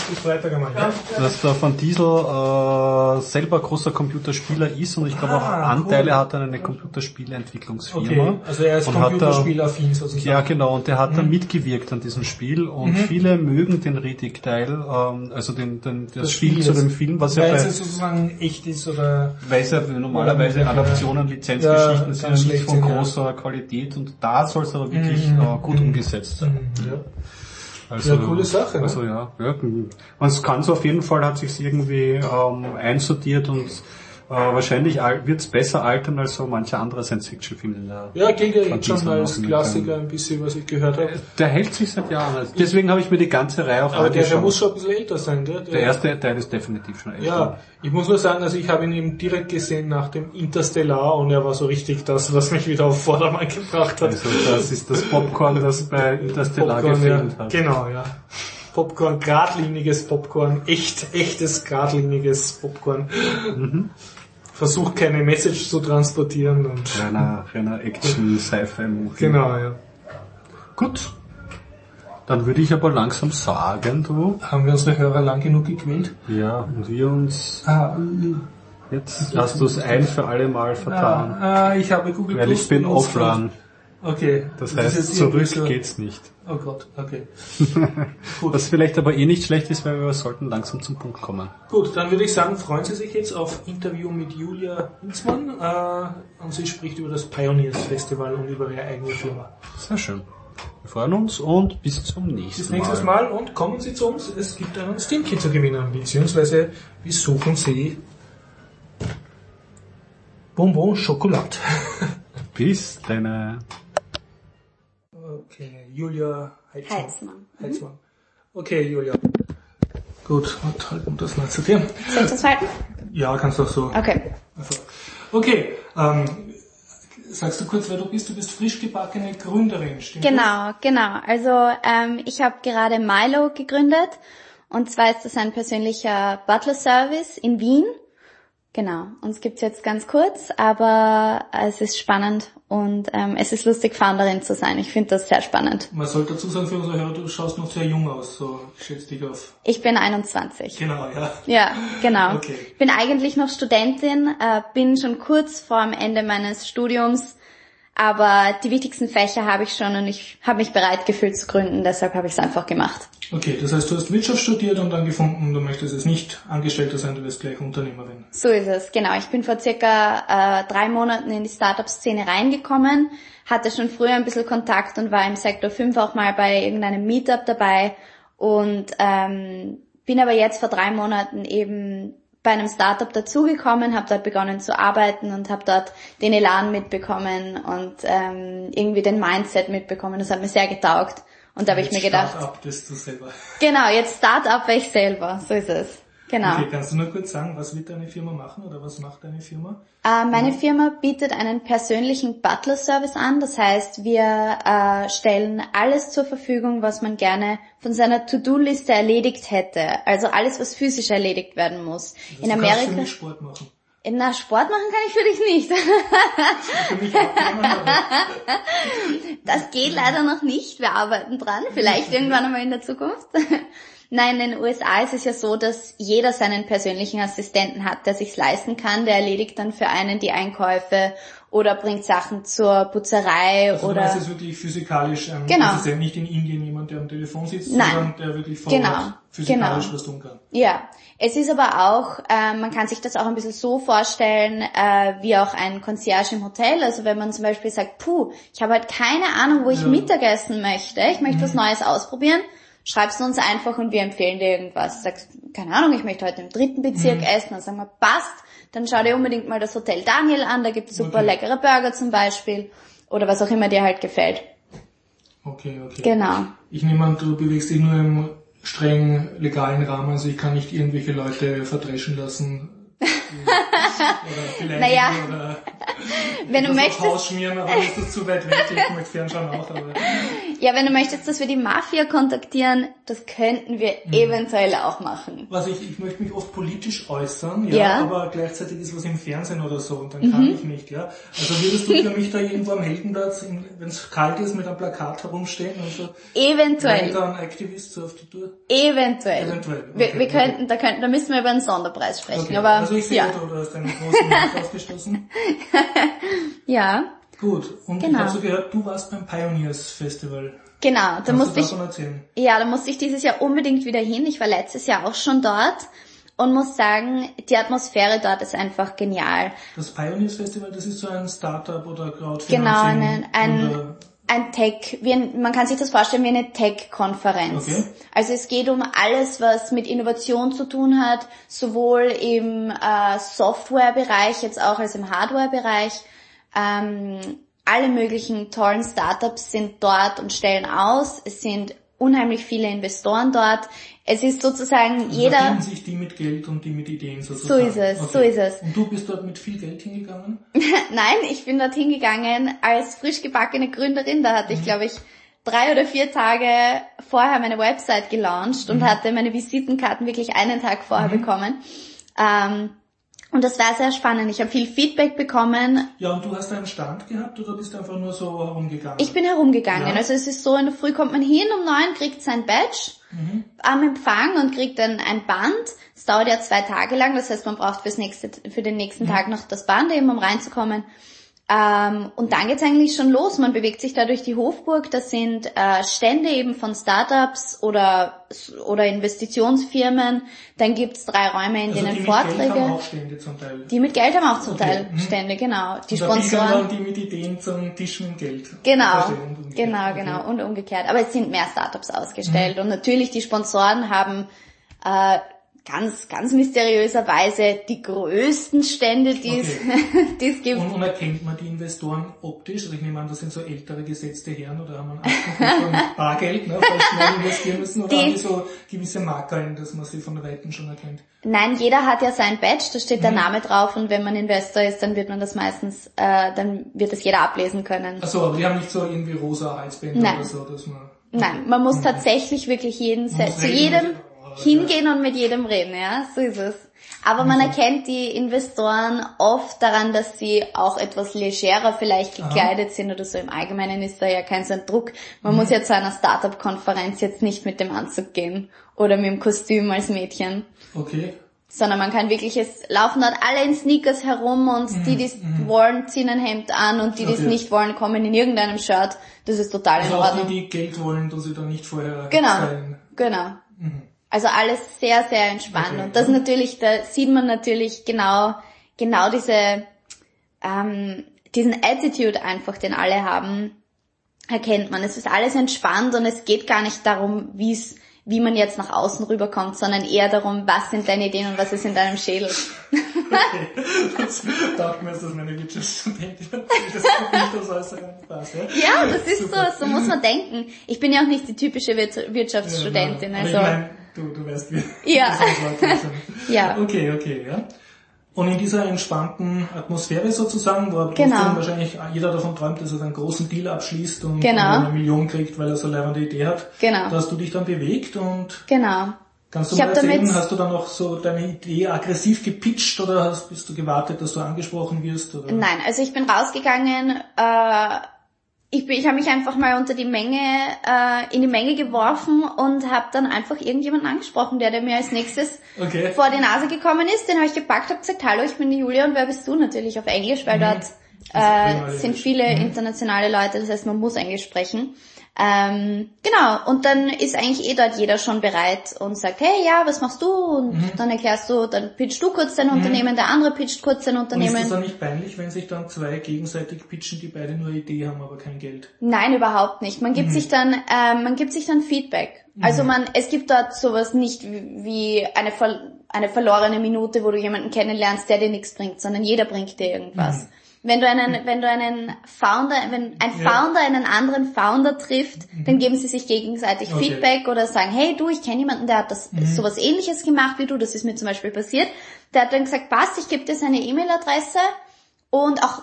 selber großer Computerspieler ist, und ich glaube auch Anteile hat an eine Computerspielentwicklungsfirma. Okay, also er ist Computerspielaffin sozusagen. Ja, genau, und der hat da mitgewirkt an diesem Spiel, und viele mögen den Riddick-Teil, also das Spiel zu dem Film, was weil es sozusagen echt ist, oder? Weil es ja normalerweise Adaptionen, Lizenzgeschichten sind ja nicht von großer Qualität, und da soll es aber wirklich gut umgesetzt sein. Also, ja, coole Sache. Also ja. Man kann es auf jeden Fall, hat sich irgendwie einsortiert, und wahrscheinlich wird es besser altern als so manche andere Science-Fiction-Filme. Ja, gilt ja jetzt schon als Klassiker ein bisschen, was ich gehört habe. Der hält sich seit Jahren. Deswegen habe ich mir die ganze Reihe auf aber der muss schon ein bisschen älter sein, gell? Der erste Teil ist definitiv schon älter. Ja, ich muss nur sagen, also ich habe ihn eben direkt gesehen nach dem Interstellar, und er war so richtig das, was mich wieder auf Vordermann gebracht hat. Also das ist das Popcorn, das bei Interstellar gefehlt hat. Genau, ja. Popcorn, geradliniges Popcorn, echtes geradliniges Popcorn. Versucht keine Message zu transportieren und reiner Action-Sci-Fi-Movie. Genau, ja. Gut. Dann würde ich aber langsam sagen, haben wir unsere Hörer lang genug gequält? Ja, und wir uns jetzt hast du es ein für alle Mal vertan. Ich habe Google Weil ich bin offline. Okay. Das heißt, zurück geht's nicht. Oh Gott, okay. Gut. Was vielleicht aber nicht schlecht ist, weil wir sollten langsam zum Punkt kommen. Gut, dann würde ich sagen, freuen Sie sich jetzt auf Interview mit Julia Hinzmann, und sie spricht über das Pioneers Festival und über ihre eigene Firma. Sehr schön. Wir freuen uns und bis zum nächsten Mal. Bis nächstes Mal, und kommen Sie zu uns. Es gibt einen Steam-Kit zu gewinnen, beziehungsweise besuchen Sie Bonbon Schokolade. Bis dann. Okay, Julia Heitzmann. Okay, Julia. Gut, und halten das mal zu dir. Soll ich das halten? Ja, kannst du auch so. Okay. Also, okay, sagst du kurz, wer du bist? Du bist frisch gebackene Gründerin, stimmt das? Genau. Also ich habe gerade Milo gegründet und zwar ist das ein persönlicher Butler-Service in Wien. Genau, uns gibt's jetzt ganz kurz, aber es ist spannend und es ist lustig, Founderin zu sein. Ich finde das sehr spannend. Man sollte dazu sagen für unsere Hörer, du schaust noch sehr jung aus, so schätze dich auf. Ich bin 21. Genau, ja. Ja, genau. Okay. Ich bin eigentlich noch Studentin, bin schon kurz vor dem Ende meines Studiums, aber die wichtigsten Fächer habe ich schon und ich habe mich bereit gefühlt zu gründen, deshalb habe ich es einfach gemacht. Okay, das heißt, du hast Wirtschaft studiert und dann gefunden, du möchtest jetzt nicht Angestellter sein, du wirst gleich Unternehmerin. So ist es, genau. Ich bin vor circa 3 Monaten in die Startup-Szene reingekommen, hatte schon früher ein bisschen Kontakt und war im Sektor 5 auch mal bei irgendeinem Meetup dabei und bin aber jetzt vor 3 Monaten eben bei einem Startup dazugekommen, habe dort begonnen zu arbeiten und habe dort den Elan mitbekommen und irgendwie den Mindset mitbekommen. Das hat mir sehr getaugt. Und da habe ich mir gedacht... Start-up bist du selber. Genau, jetzt Start-up wäre ich selber. So ist es. Genau. Okay, kannst du nur kurz sagen, was wird deine Firma machen oder was macht deine Firma? Meine Firma bietet einen persönlichen Butler-Service an. Das heißt, wir stellen alles zur Verfügung, was man gerne von seiner To-Do-Liste erledigt hätte. Also alles, was physisch erledigt werden muss. Also in du Amerika. kannst für mich Sport machen. Na, Sport machen kann ich für dich nicht. Für mich auch gerne, aber Das geht leider noch nicht. Wir arbeiten dran. Vielleicht irgendwann einmal in der Zukunft. Nein, in den USA ist es ja so, dass jeder seinen persönlichen Assistenten hat, der sich's leisten kann. Der erledigt dann für einen die Einkäufe oder bringt Sachen zur Putzerei also oder... du meinst jetzt wirklich physikalisch, Genau. das ist ja nicht in Indien jemand, der am Telefon sitzt, Nein. sondern der wirklich vor Ort physikalisch was tun kann. Ja, es ist aber auch, man kann sich das auch ein bisschen so vorstellen, wie auch ein Concierge im Hotel. Also wenn man zum Beispiel sagt, ich habe halt keine Ahnung, wo ich Mittagessen möchte, ich möchte was Neues ausprobieren, schreibst du uns einfach und wir empfehlen dir irgendwas. Sagst, keine Ahnung, ich möchte heute im 3. Bezirk essen, dann sagen wir, passt, dann schau dir unbedingt mal das Hotel Daniel an, da gibt's super leckere Burger zum Beispiel oder was auch immer dir halt gefällt. Okay. Genau. Ich nehme an, du bewegst dich nur im streng legalen Rahmen, also ich kann nicht irgendwelche Leute verdreschen lassen. Oder beleidigen oder wenn du möchtest, ausschmieren, aber ist das zu weit weg, ich möchte fernschauen auch, aber... Ja, wenn du möchtest, dass wir die Mafia kontaktieren, das könnten wir eventuell auch machen. Also ich möchte mich oft politisch äußern, Ja. aber gleichzeitig ist was im Fernsehen oder so und dann kann ich nicht, ja. Also würdest du für mich da irgendwo am Heldenplatz, wenn es kalt ist, mit einem Plakat herumstehen und so? Eventuell. Da ein Aktivist so auf die Tour? Eventuell. Okay, wir könnten, da müssen wir über einen Sonderpreis sprechen, Okay. aber also ich sehe, ja. du hast einen großen Markt aufgestoßen. Ja, Gut, und Genau. ich habe so gehört, du warst beim Pioneers Festival. genau. Da Kannst musste du ich, davon erzählen? ja, da musste ich dieses Jahr unbedingt wieder hin. Ich war letztes Jahr auch schon dort und muss sagen, die Atmosphäre dort ist einfach genial. Das Pioneers Festival, das ist so ein Startup oder Crowdfunding? Genau, ein Tech, man kann sich das vorstellen wie eine Tech-Konferenz. Okay. Also es geht um alles, was mit Innovation zu tun hat, sowohl im Softwarebereich jetzt auch als im Hardwarebereich. Alle möglichen tollen Startups sind dort und stellen aus. Es sind unheimlich viele Investoren dort. Es ist sozusagen Also jeder... verdienen sich die mit Geld und die mit Ideen sozusagen. So ist es, so ist es. Und du bist dort mit viel Geld hingegangen? Nein, ich bin dort hingegangen als frisch gebackene Gründerin. Da hatte ich, glaube ich, 3 oder 4 Tage vorher meine Website gelauncht und hatte meine Visitenkarten wirklich einen Tag vorher bekommen. Und das war sehr spannend. Ich habe viel Feedback bekommen. Ja, und du hast einen Stand gehabt oder bist du einfach nur so herumgegangen? Ich bin herumgegangen. Ja. Also es ist so, in der Früh kommt man hin, um 9 kriegt sein Badge am Empfang und kriegt dann ein Band. Das dauert ja 2 Tage lang, das heißt, man braucht für den nächsten Tag noch das Band eben, um reinzukommen. Und dann geht's eigentlich schon los. Man bewegt sich da durch die Hofburg. Das sind Stände eben von Startups oder Investitionsfirmen. Dann gibt's 3 Räume, in denen die Vorträge. Mit Geld haben auch Stände zum Teil. Die mit Geld haben auch zum Teil Stände, genau. Die und da Sponsoren. dann die mit Ideen zum Tisch mit Geld. Genau, Verstehen und umgekehrt. genau und umgekehrt. Aber es sind mehr Startups ausgestellt und natürlich die Sponsoren haben ganz, ganz mysteriöserweise die größten Stände, die es gibt. Und erkennt man die Investoren optisch? Also ich nehme an, das sind so ältere gesetzte Herren oder haben einen mit Bargeld, ne, falls schnell investieren müssen, oder haben die so gewisse Marker, dass man sie von Weitem schon erkennt? Nein, jeder hat ja sein Badge, da steht der Name drauf, und wenn man Investor ist, dann wird man das meistens, dann wird das jeder ablesen können. Ach so, aber die haben nicht so irgendwie rosa Halsbänder oder so, dass man... Nein, man muss tatsächlich wirklich zu jedem hingehen und mit jedem reden, ja, so ist es. Aber man erkennt die Investoren oft daran, dass sie auch etwas legerer vielleicht gekleidet sind oder so. Im Allgemeinen ist da ja kein so ein Druck. Man muss ja zu einer Startup-Konferenz jetzt nicht mit dem Anzug gehen oder mit dem Kostüm als Mädchen. Okay. Sondern man kann wirklich, es laufen dort alle in Sneakers herum, und die wollen, ziehen ein Hemd an, und die es nicht wollen, kommen in irgendeinem Shirt. Das ist total in Ordnung. Auch die Geld wollen, dass sie da nicht vorher sein. Genau. Also alles sehr, sehr entspannt. Okay. Und das natürlich, da sieht man natürlich genau diesen Attitude einfach, den alle haben, erkennt man. Es ist alles entspannt, und es geht gar nicht darum, wie man jetzt nach außen rüberkommt, sondern eher darum, was sind deine Ideen und was ist in deinem Schädel. Okay, das dachte mir, dass das meine Wirtschaftsstudentin das nicht das Äußere passt, ja? Ja, das ist super. So muss man denken. Ich bin ja auch nicht die typische Wirtschaftsstudentin. Ja, also. Ich meine, du weißt, wie ja. das ja. Okay, ja. Und in dieser entspannten Atmosphäre sozusagen, wo trotzdem wahrscheinlich jeder davon träumt, dass er einen großen Deal abschließt und eine Million kriegt, weil er so eine leibende Idee hat. Genau. Da hast du dich dann bewegt und kannst du mal erzählen, hast du dann noch so deine Idee aggressiv gepitcht oder bist du gewartet, dass du angesprochen wirst? Oder? Nein, also ich bin rausgegangen, ich habe mich einfach mal in die Menge geworfen und habe dann einfach irgendjemanden angesprochen, der mir als nächstes vor die Nase gekommen ist. Den habe ich gepackt, habe gesagt, hallo, ich bin die Julia, und wer bist du? Natürlich auf Englisch, weil dort sind viele internationale Leute, das heißt, man muss Englisch sprechen. Genau, und dann ist eigentlich dort jeder schon bereit und sagt, hey, ja, was machst du? Und dann erklärst du, dann pitchst du kurz dein Unternehmen, der andere pitcht kurz sein Unternehmen. Und ist das dann nicht peinlich, wenn sich dann zwei gegenseitig pitchen, die beide nur eine Idee haben, aber kein Geld? Nein, überhaupt nicht. Man gibt sich dann Feedback. Also es gibt dort sowas nicht wie eine verlorene Minute, wo du jemanden kennenlernst, der dir nichts bringt, sondern jeder bringt dir irgendwas. Wenn ein Founder einen anderen Founder trifft, dann geben sie sich gegenseitig Feedback oder sagen, hey du, ich kenne jemanden, der hat sowas Ähnliches gemacht wie du, das ist mir zum Beispiel passiert. Der hat dann gesagt, passt, ich gebe dir seine E-Mail-Adresse, und auch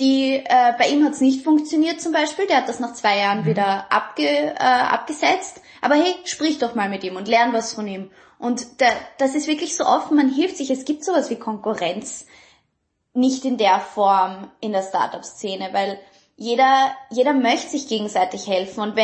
bei ihm hat es nicht funktioniert zum Beispiel, der hat das nach 2 Jahren wieder abgesetzt, aber hey, sprich doch mal mit ihm und lern was von ihm. Und das ist wirklich so offen, man hilft sich, es gibt sowas wie Konkurrenz nicht in der Form in der Startup-Szene, weil jeder möchte sich gegenseitig helfen, und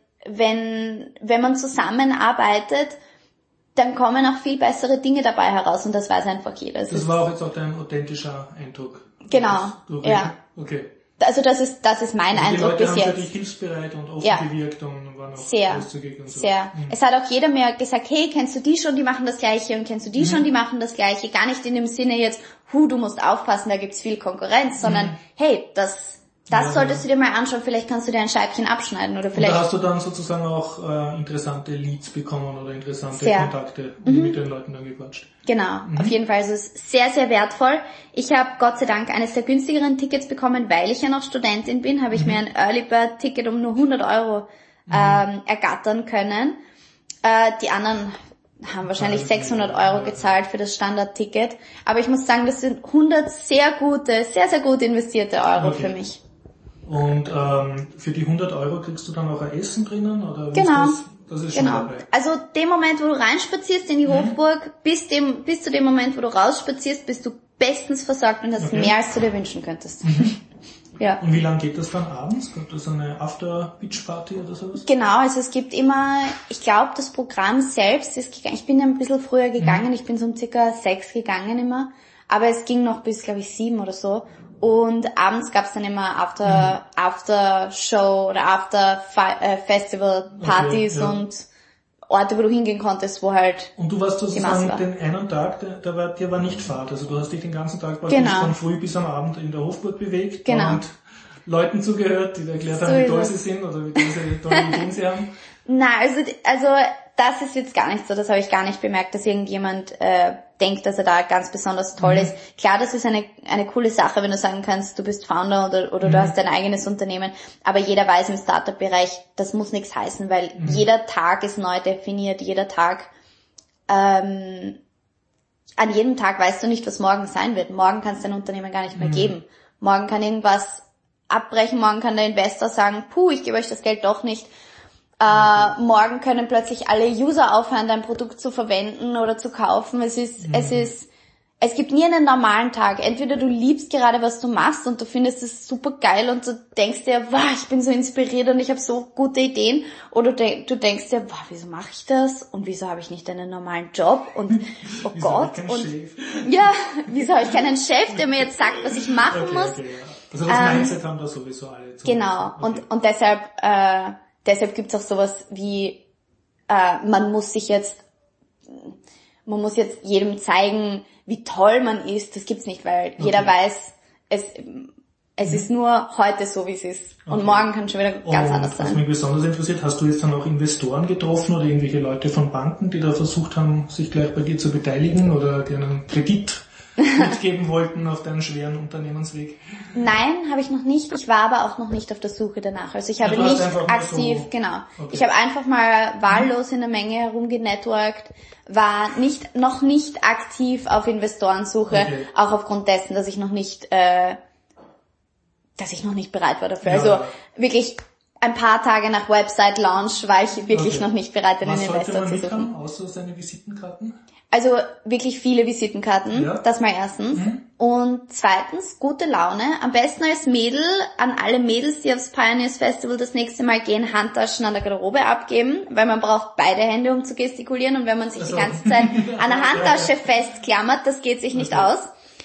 wenn man zusammenarbeitet, dann kommen auch viel bessere Dinge dabei heraus, und das weiß einfach jeder. Das war auch jetzt auch dein authentischer Eindruck. Genau, ja. Okay. Also das ist mein Eindruck bis jetzt. Die Leute haben für dich hilfsbereit und offen gewirkt und waren auch großzügig und so. Sehr. Es hat auch jeder mir gesagt, hey, kennst du die schon, die machen das Gleiche, und kennst du die schon, die machen das Gleiche. Gar nicht in dem Sinne jetzt, du musst aufpassen, da gibt's viel Konkurrenz, sondern hey, das solltest du dir mal anschauen, vielleicht kannst du dir ein Scheibchen abschneiden oder vielleicht... Und da hast du dann sozusagen auch interessante Leads bekommen oder interessante Kontakte und mit den Leuten dann gequatscht. Genau, auf jeden Fall. Also es ist sehr, sehr wertvoll. Ich habe Gott sei Dank eines der günstigeren Tickets bekommen, weil ich ja noch Studentin bin, habe ich mir ein Early Bird Ticket um nur 100 Euro ergattern können. Die anderen haben wahrscheinlich 600 Euro gezahlt für das Standardticket. Aber ich muss sagen, das sind 100 sehr, sehr gut investierte Euro für mich. Und für die 100 Euro kriegst du dann auch ein Essen drinnen? Oder genau. Das ist schon dabei. Also dem Moment, wo du reinspazierst in die Hofburg, bis zu dem Moment, wo du rausspazierst, bist du bestens versorgt und hast mehr, als du dir wünschen könntest. Ja. Und wie lange geht das dann abends? Kommt das eine After-Beach-Party oder sowas? Genau, also es gibt immer, ich glaube, das Programm selbst ist gegangen. Ich bin ein bisschen früher gegangen, ich bin so um circa 6 gegangen immer, aber es ging noch bis, glaube ich, 7 oder so. Und abends gab's dann immer After Show oder After Festival Partys und Orte, wo du hingehen konntest, wo halt... Und du warst sozusagen den einen Tag, der war nicht Fahrt. Also du hast dich den ganzen Tag von früh bis am Abend in der Hofburg bewegt und Leuten zugehört, die dir erklärt haben, wie toll sie sind oder wie tolle Ideen sie haben. Nein, also das ist jetzt gar nicht so, das habe ich gar nicht bemerkt, dass irgendjemand denkt, dass er da ganz besonders toll ist. Klar, das ist eine coole Sache, wenn du sagen kannst, du bist Founder oder du hast dein eigenes Unternehmen, aber jeder weiß im Startup-Bereich, das muss nichts heißen, weil jeder Tag ist neu definiert, jeder Tag, an jedem Tag weißt du nicht, was morgen sein wird. Morgen kann es dein Unternehmen gar nicht mehr geben. Morgen kann irgendwas abbrechen, morgen kann der Investor sagen, ich gebe euch das Geld doch nicht. Morgen können plötzlich alle User aufhören, dein Produkt zu verwenden oder zu kaufen. Es gibt nie einen normalen Tag. Entweder du liebst gerade, was du machst und du findest es super geil und du denkst dir, wow, ich bin so inspiriert und ich habe so gute Ideen. Oder du denkst dir, wow, wieso mache ich das? Und wieso habe ich nicht einen normalen Job? Und oh wieso Gott. Chef? Ja, wieso habe ich keinen Chef, der mir jetzt sagt, was ich machen muss? Okay, ja. Also das Mindset haben da sowieso alle. Genau. Okay. Und deshalb gibt's auch sowas wie, man muss jetzt jedem zeigen, wie toll man ist. Das gibt's nicht, weil jeder weiß, es ist nur heute so, wie es ist. Und morgen kann schon wieder ganz anders sein. Was mich besonders interessiert, hast du jetzt dann auch Investoren getroffen oder irgendwelche Leute von Banken, die da versucht haben, sich gleich bei dir zu beteiligen oder dir einen Kredit mitgeben wollten auf deinen schweren Unternehmensweg? Nein, habe ich noch nicht. Ich war aber auch noch nicht auf der Suche danach. Also ich habe nicht aktiv, genau. Okay. Ich habe einfach mal wahllos in der Menge herumgenetworked, war noch nicht aktiv auf Investorensuche, auch aufgrund dessen, dass ich noch nicht bereit war dafür. Ja. Also wirklich ein paar Tage nach Website-Launch war ich wirklich noch nicht bereit, einen Investor zu suchen. Außer seine Visitenkarten? Also wirklich viele Visitenkarten, das mal erstens. Und zweitens, gute Laune. Am besten als Mädel an alle Mädels, die aufs Pioneers Festival das nächste Mal gehen, Handtaschen an der Garderobe abgeben, weil man braucht beide Hände, um zu gestikulieren. Und wenn man sich die ganze Zeit an der Handtasche festklammert, das geht sich nicht aus.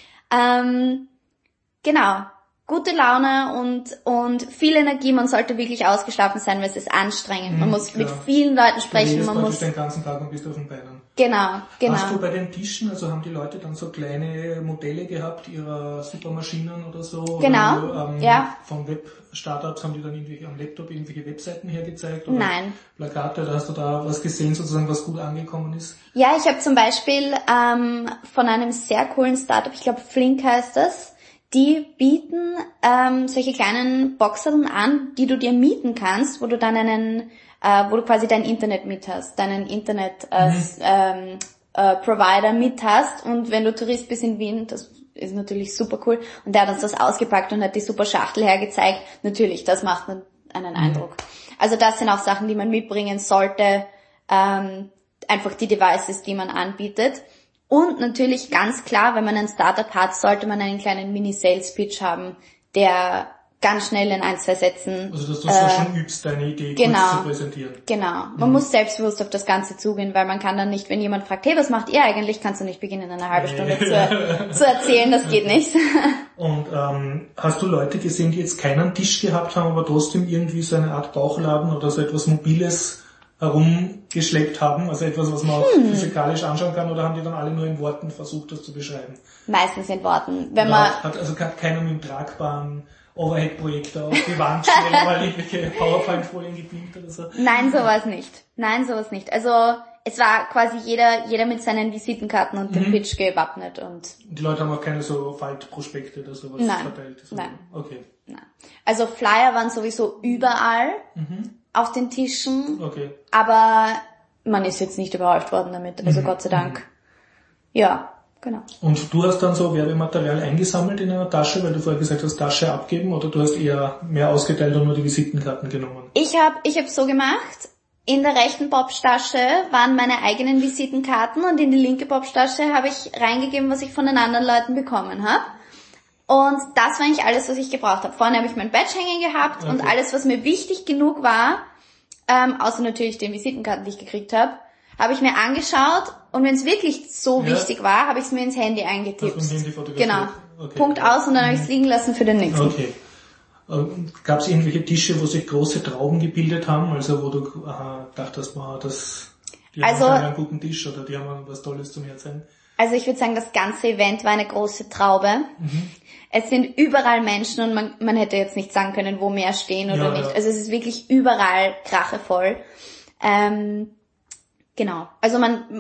Genau. Gute Laune und viel Energie. Man sollte wirklich ausgeschlafen sein, weil es ist anstrengend. Man muss mit vielen Leuten sprechen. Man muss den ganzen Tag und bist auf den Beinen. Genau. Hast du bei den Tischen, also haben die Leute dann so kleine Modelle gehabt ihrer Supermaschinen oder so? Genau, oder, von Web-Startups haben die dann irgendwie am Laptop irgendwelche Webseiten hergezeigt? Oder Nein. Plakate, oder hast du da was gesehen, sozusagen, was gut angekommen ist? Ja, ich habe zum Beispiel von einem sehr coolen Startup, ich glaube Flink heißt das, die bieten solche kleinen Boxen an, die du dir mieten kannst, wo du dann wo du quasi dein Internet mit hast, deinen Internet Provider mit hast, und wenn du Tourist bist in Wien, das ist natürlich super cool, und der hat uns das ausgepackt und hat die super Schachtel hergezeigt, natürlich, das macht einen Eindruck. Also das sind auch Sachen, die man mitbringen sollte, einfach die Devices, die man anbietet. Und natürlich ganz klar, wenn man ein Startup hat, sollte man einen kleinen Mini-Sales-Pitch haben, der ganz schnell in 1-2 Sätzen... Also dass du so schon übst, deine Idee kurz zu präsentieren. Genau. Man muss selbstbewusst auf das Ganze zugehen, weil man kann dann nicht, wenn jemand fragt, hey, was macht ihr eigentlich, kannst du nicht beginnen, eine halbe Stunde zu erzählen, das geht nicht. Und hast du Leute gesehen, die jetzt keinen Tisch gehabt haben, aber trotzdem irgendwie so eine Art Bauchladen oder so etwas Mobiles herumgeschleppt haben, also etwas, was man auch physikalisch anschauen kann, oder haben die dann alle nur in Worten versucht, das zu beschreiben? Meistens in Worten. Hat also keiner mit dem tragbaren Overhead-Projektor auf die Wand stellen, weil irgendwelche PowerPoint-Folien gepinkt oder so? Nein, sowas nicht. Also es war quasi jeder mit seinen Visitenkarten und dem Pitch gewappnet. Und die Leute haben auch keine so Faltprospekte oder sowas verteilt? Nein. Okay. Nein. Also Flyer waren sowieso überall auf den Tischen, aber man ist jetzt nicht überhäuft worden damit, also Gott sei Dank. Ja, genau. Und du hast dann so Werbematerial eingesammelt in einer Tasche, weil du vorher gesagt hast, Tasche abgeben, oder du hast eher mehr ausgeteilt und nur die Visitenkarten genommen? Ich hab so gemacht, in der rechten Bobstasche waren meine eigenen Visitenkarten und in die linke Bobstasche habe ich reingegeben, was ich von den anderen Leuten bekommen habe. Und das war eigentlich alles, was ich gebraucht habe. Vorne habe ich mein Badge hängen gehabt und alles, was mir wichtig genug war, außer natürlich den Visitenkarten, die ich gekriegt habe, habe ich mir angeschaut, und wenn es wirklich so wichtig war, habe ich es mir ins Handy eingetippt. Genau. Punkt aus, und dann habe ich es liegen lassen für den nächsten. Okay. Gab es irgendwelche Tische, wo sich große Trauben gebildet haben, also wo du dachtest, die haben einen guten Tisch oder die haben was Tolles zum Erzählen? Also ich würde sagen, das ganze Event war eine große Traube. Es sind überall Menschen, und man hätte jetzt nicht sagen können, wo mehr stehen oder nicht. Also es ist wirklich überall krachevoll. Genau. Also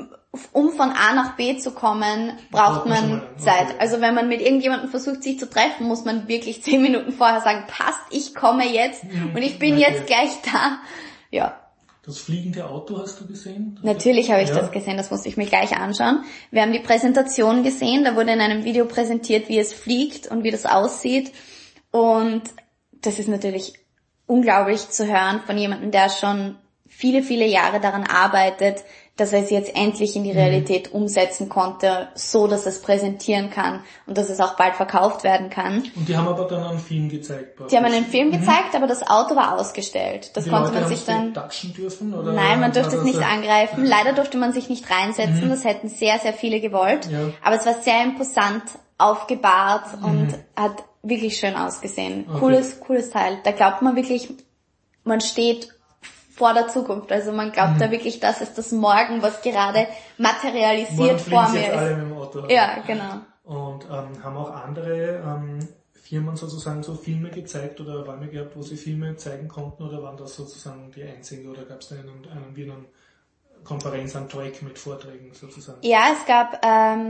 um von A nach B zu kommen, braucht man Zeit. Okay. Also wenn man mit irgendjemandem versucht, sich zu treffen, muss man wirklich 10 Minuten vorher sagen, passt, ich komme jetzt und ich bin jetzt gleich da. Ja. Das fliegende Auto hast du gesehen? Natürlich habe ich das gesehen, das musste ich mir gleich anschauen. Wir haben die Präsentation gesehen, da wurde in einem Video präsentiert, wie es fliegt und wie das aussieht. Und das ist natürlich unglaublich zu hören von jemandem, der schon viele, viele Jahre daran arbeitet, dass er es jetzt endlich in die Realität umsetzen konnte, so dass es präsentieren kann und dass es auch bald verkauft werden kann. Und die haben aber dann einen Film gezeigt? Die haben einen Film gezeigt, aber das Auto war ausgestellt. Das konnte man sich dann... touchen dürfen? Oder nein, man durfte es nicht angreifen. Leider durfte man sich nicht reinsetzen. Das hätten sehr, sehr viele gewollt. Ja. Aber es war sehr imposant aufgebahrt und hat wirklich schön ausgesehen. Okay. Cooles Teil. Da glaubt man wirklich, man steht vor der Zukunft. Also man glaubt da wirklich, das ist das Morgen, was gerade materialisiert vor mir ist. Alle mit dem Auto. Ja, genau. Und haben auch andere Firmen sozusagen so Filme gezeigt oder Räume gehabt, wo sie Filme zeigen konnten, oder waren das sozusagen die einzigen, oder gab es da einen Konferenz, einen Track mit Vorträgen sozusagen? Ja, es gab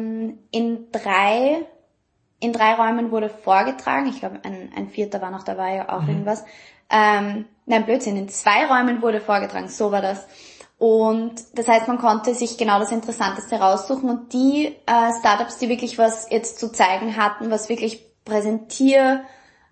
in drei Räumen wurde vorgetragen. Ich glaube, ein vierter war noch dabei, auch irgendwas. Nein, Blödsinn, in 2 Räumen wurde vorgetragen, so war das. Und das heißt, man konnte sich genau das Interessanteste raussuchen, und die Startups, die wirklich was jetzt zu zeigen hatten, was wirklich präsentierfähig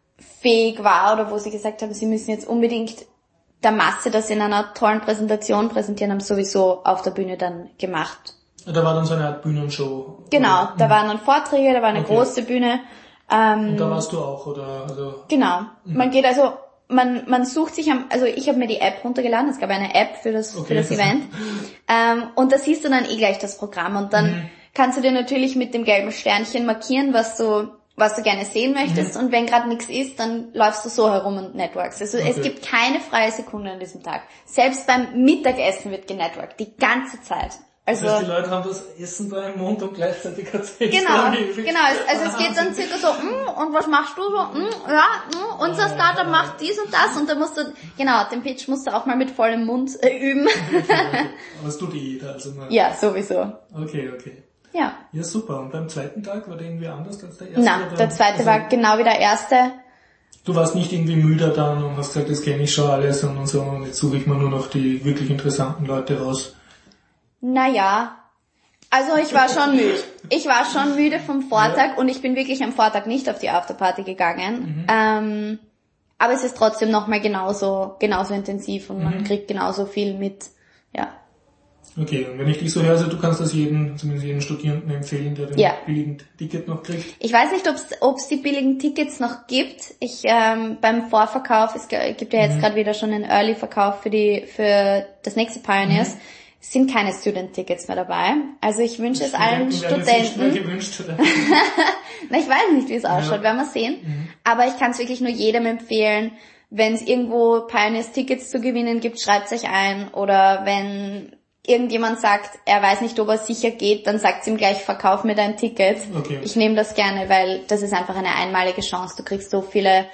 war, oder wo sie gesagt haben, sie müssen jetzt unbedingt der Masse das in einer tollen Präsentation präsentieren, haben sowieso auf der Bühne dann gemacht. Da war dann so eine Art Bühnenshow? Genau, oder? Da waren dann Vorträge, da war eine große Bühne. Und da warst du auch, oder? Also genau, man geht also... Man sucht sich also ich habe mir die App runtergeladen, es gab eine App für das Event, und da siehst du dann gleich das Programm, und dann kannst du dir natürlich mit dem gelben Sternchen markieren, was du gerne sehen möchtest, und wenn gerade nichts ist, dann läufst du so herum und networks. Also es gibt keine freie Sekunde an diesem Tag. Selbst beim Mittagessen wird genetworked, die ganze Zeit. Also das heißt, die Leute haben das Essen da im Mund und gleichzeitig erzählt. Genau. Also es geht dann circa so, und was machst du so? Unser Startup macht dies und das, und da musst du, den Pitch musst du auch mal mit vollem Mund üben. Aber es tut jeder, also mal. Ja, sowieso. Okay. Ja. Ja, super. Und beim zweiten Tag war der irgendwie anders als der erste? Nein, der zweite war genau wie der erste. Du warst nicht irgendwie müde dann und hast gesagt, das kenne ich schon alles und so, und jetzt suche ich mal nur noch die wirklich interessanten Leute raus. Naja, also ich war schon müde. Ich war schon müde vom Vortag, und ich bin wirklich am Vortag nicht auf die Afterparty gegangen. Aber es ist trotzdem nochmal genauso intensiv, und man kriegt genauso viel mit, ja. Okay, und wenn ich dich so höre, also du kannst das zumindest jedem Studierenden empfehlen, der den billigen Ticket noch kriegt? Ich weiß nicht, ob es die billigen Tickets noch gibt. Beim Vorverkauf, es gibt ja jetzt gerade wieder schon einen Early-Verkauf für das nächste Pioneers. Sind keine Student-Tickets mehr dabei. Also ich wünsche es allen Studenten. Gewünscht, oder? Na, ich weiß nicht, wie es ausschaut, werden wir sehen. Aber ich kann es wirklich nur jedem empfehlen, wenn es irgendwo Pioneers-Tickets zu gewinnen gibt, schreibt euch ein. Oder wenn irgendjemand sagt, er weiß nicht, ob er sicher geht, dann sagt ihm gleich, verkauf mir dein Ticket. Okay. Ich nehme das gerne, weil das ist einfach eine einmalige Chance. Du kriegst so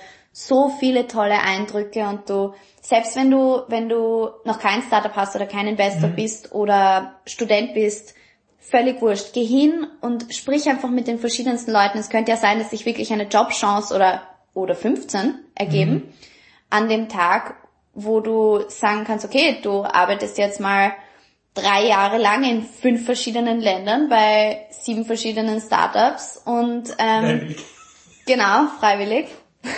viele tolle Eindrücke, und selbst wenn du noch kein Startup hast oder kein Investor bist oder Student bist, völlig wurscht. Geh hin und sprich einfach mit den verschiedensten Leuten. Es könnte ja sein, dass sich wirklich eine Jobchance oder 15 ergeben an dem Tag, wo du sagen kannst, okay, du arbeitest jetzt mal 3 Jahre lang in 5 verschiedenen Ländern bei 7 verschiedenen Startups und genau, freiwillig.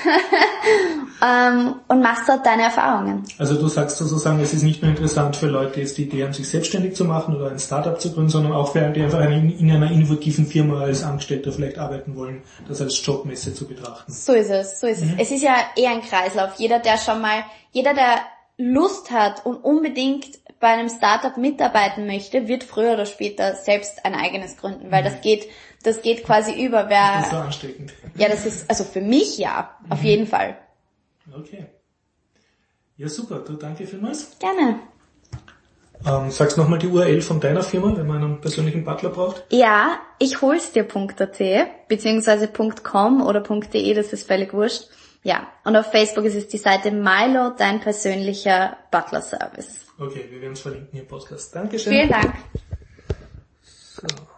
Und machst dort deine Erfahrungen. Also du sagst sozusagen, es ist nicht nur interessant für Leute, die jetzt die Idee haben, sich selbstständig zu machen oder ein Startup zu gründen, sondern auch für die einfach in einer innovativen Firma als Angestellter vielleicht arbeiten wollen, das als Jobmesse zu betrachten. So ist es. Es ist ja eher ein Kreislauf. Jeder, der Lust hat und unbedingt bei einem Startup mitarbeiten möchte, wird früher oder später selbst ein eigenes gründen, weil das geht quasi über. Das ist so ansteckend. Ja, das ist, also für mich auf jeden Fall. Okay. Ja, super. Du, danke vielmals. Gerne. Sagst nochmal die URL von deiner Firma, wenn man einen persönlichen Butler braucht? Ja, ich hol's dir.at, beziehungsweise .com oder .de, das ist völlig wurscht. Ja, und auf Facebook ist es die Seite Milo, dein persönlicher Butler-Service. Okay, wir werden es verlinken im Podcast. Dankeschön. Vielen Dank. So.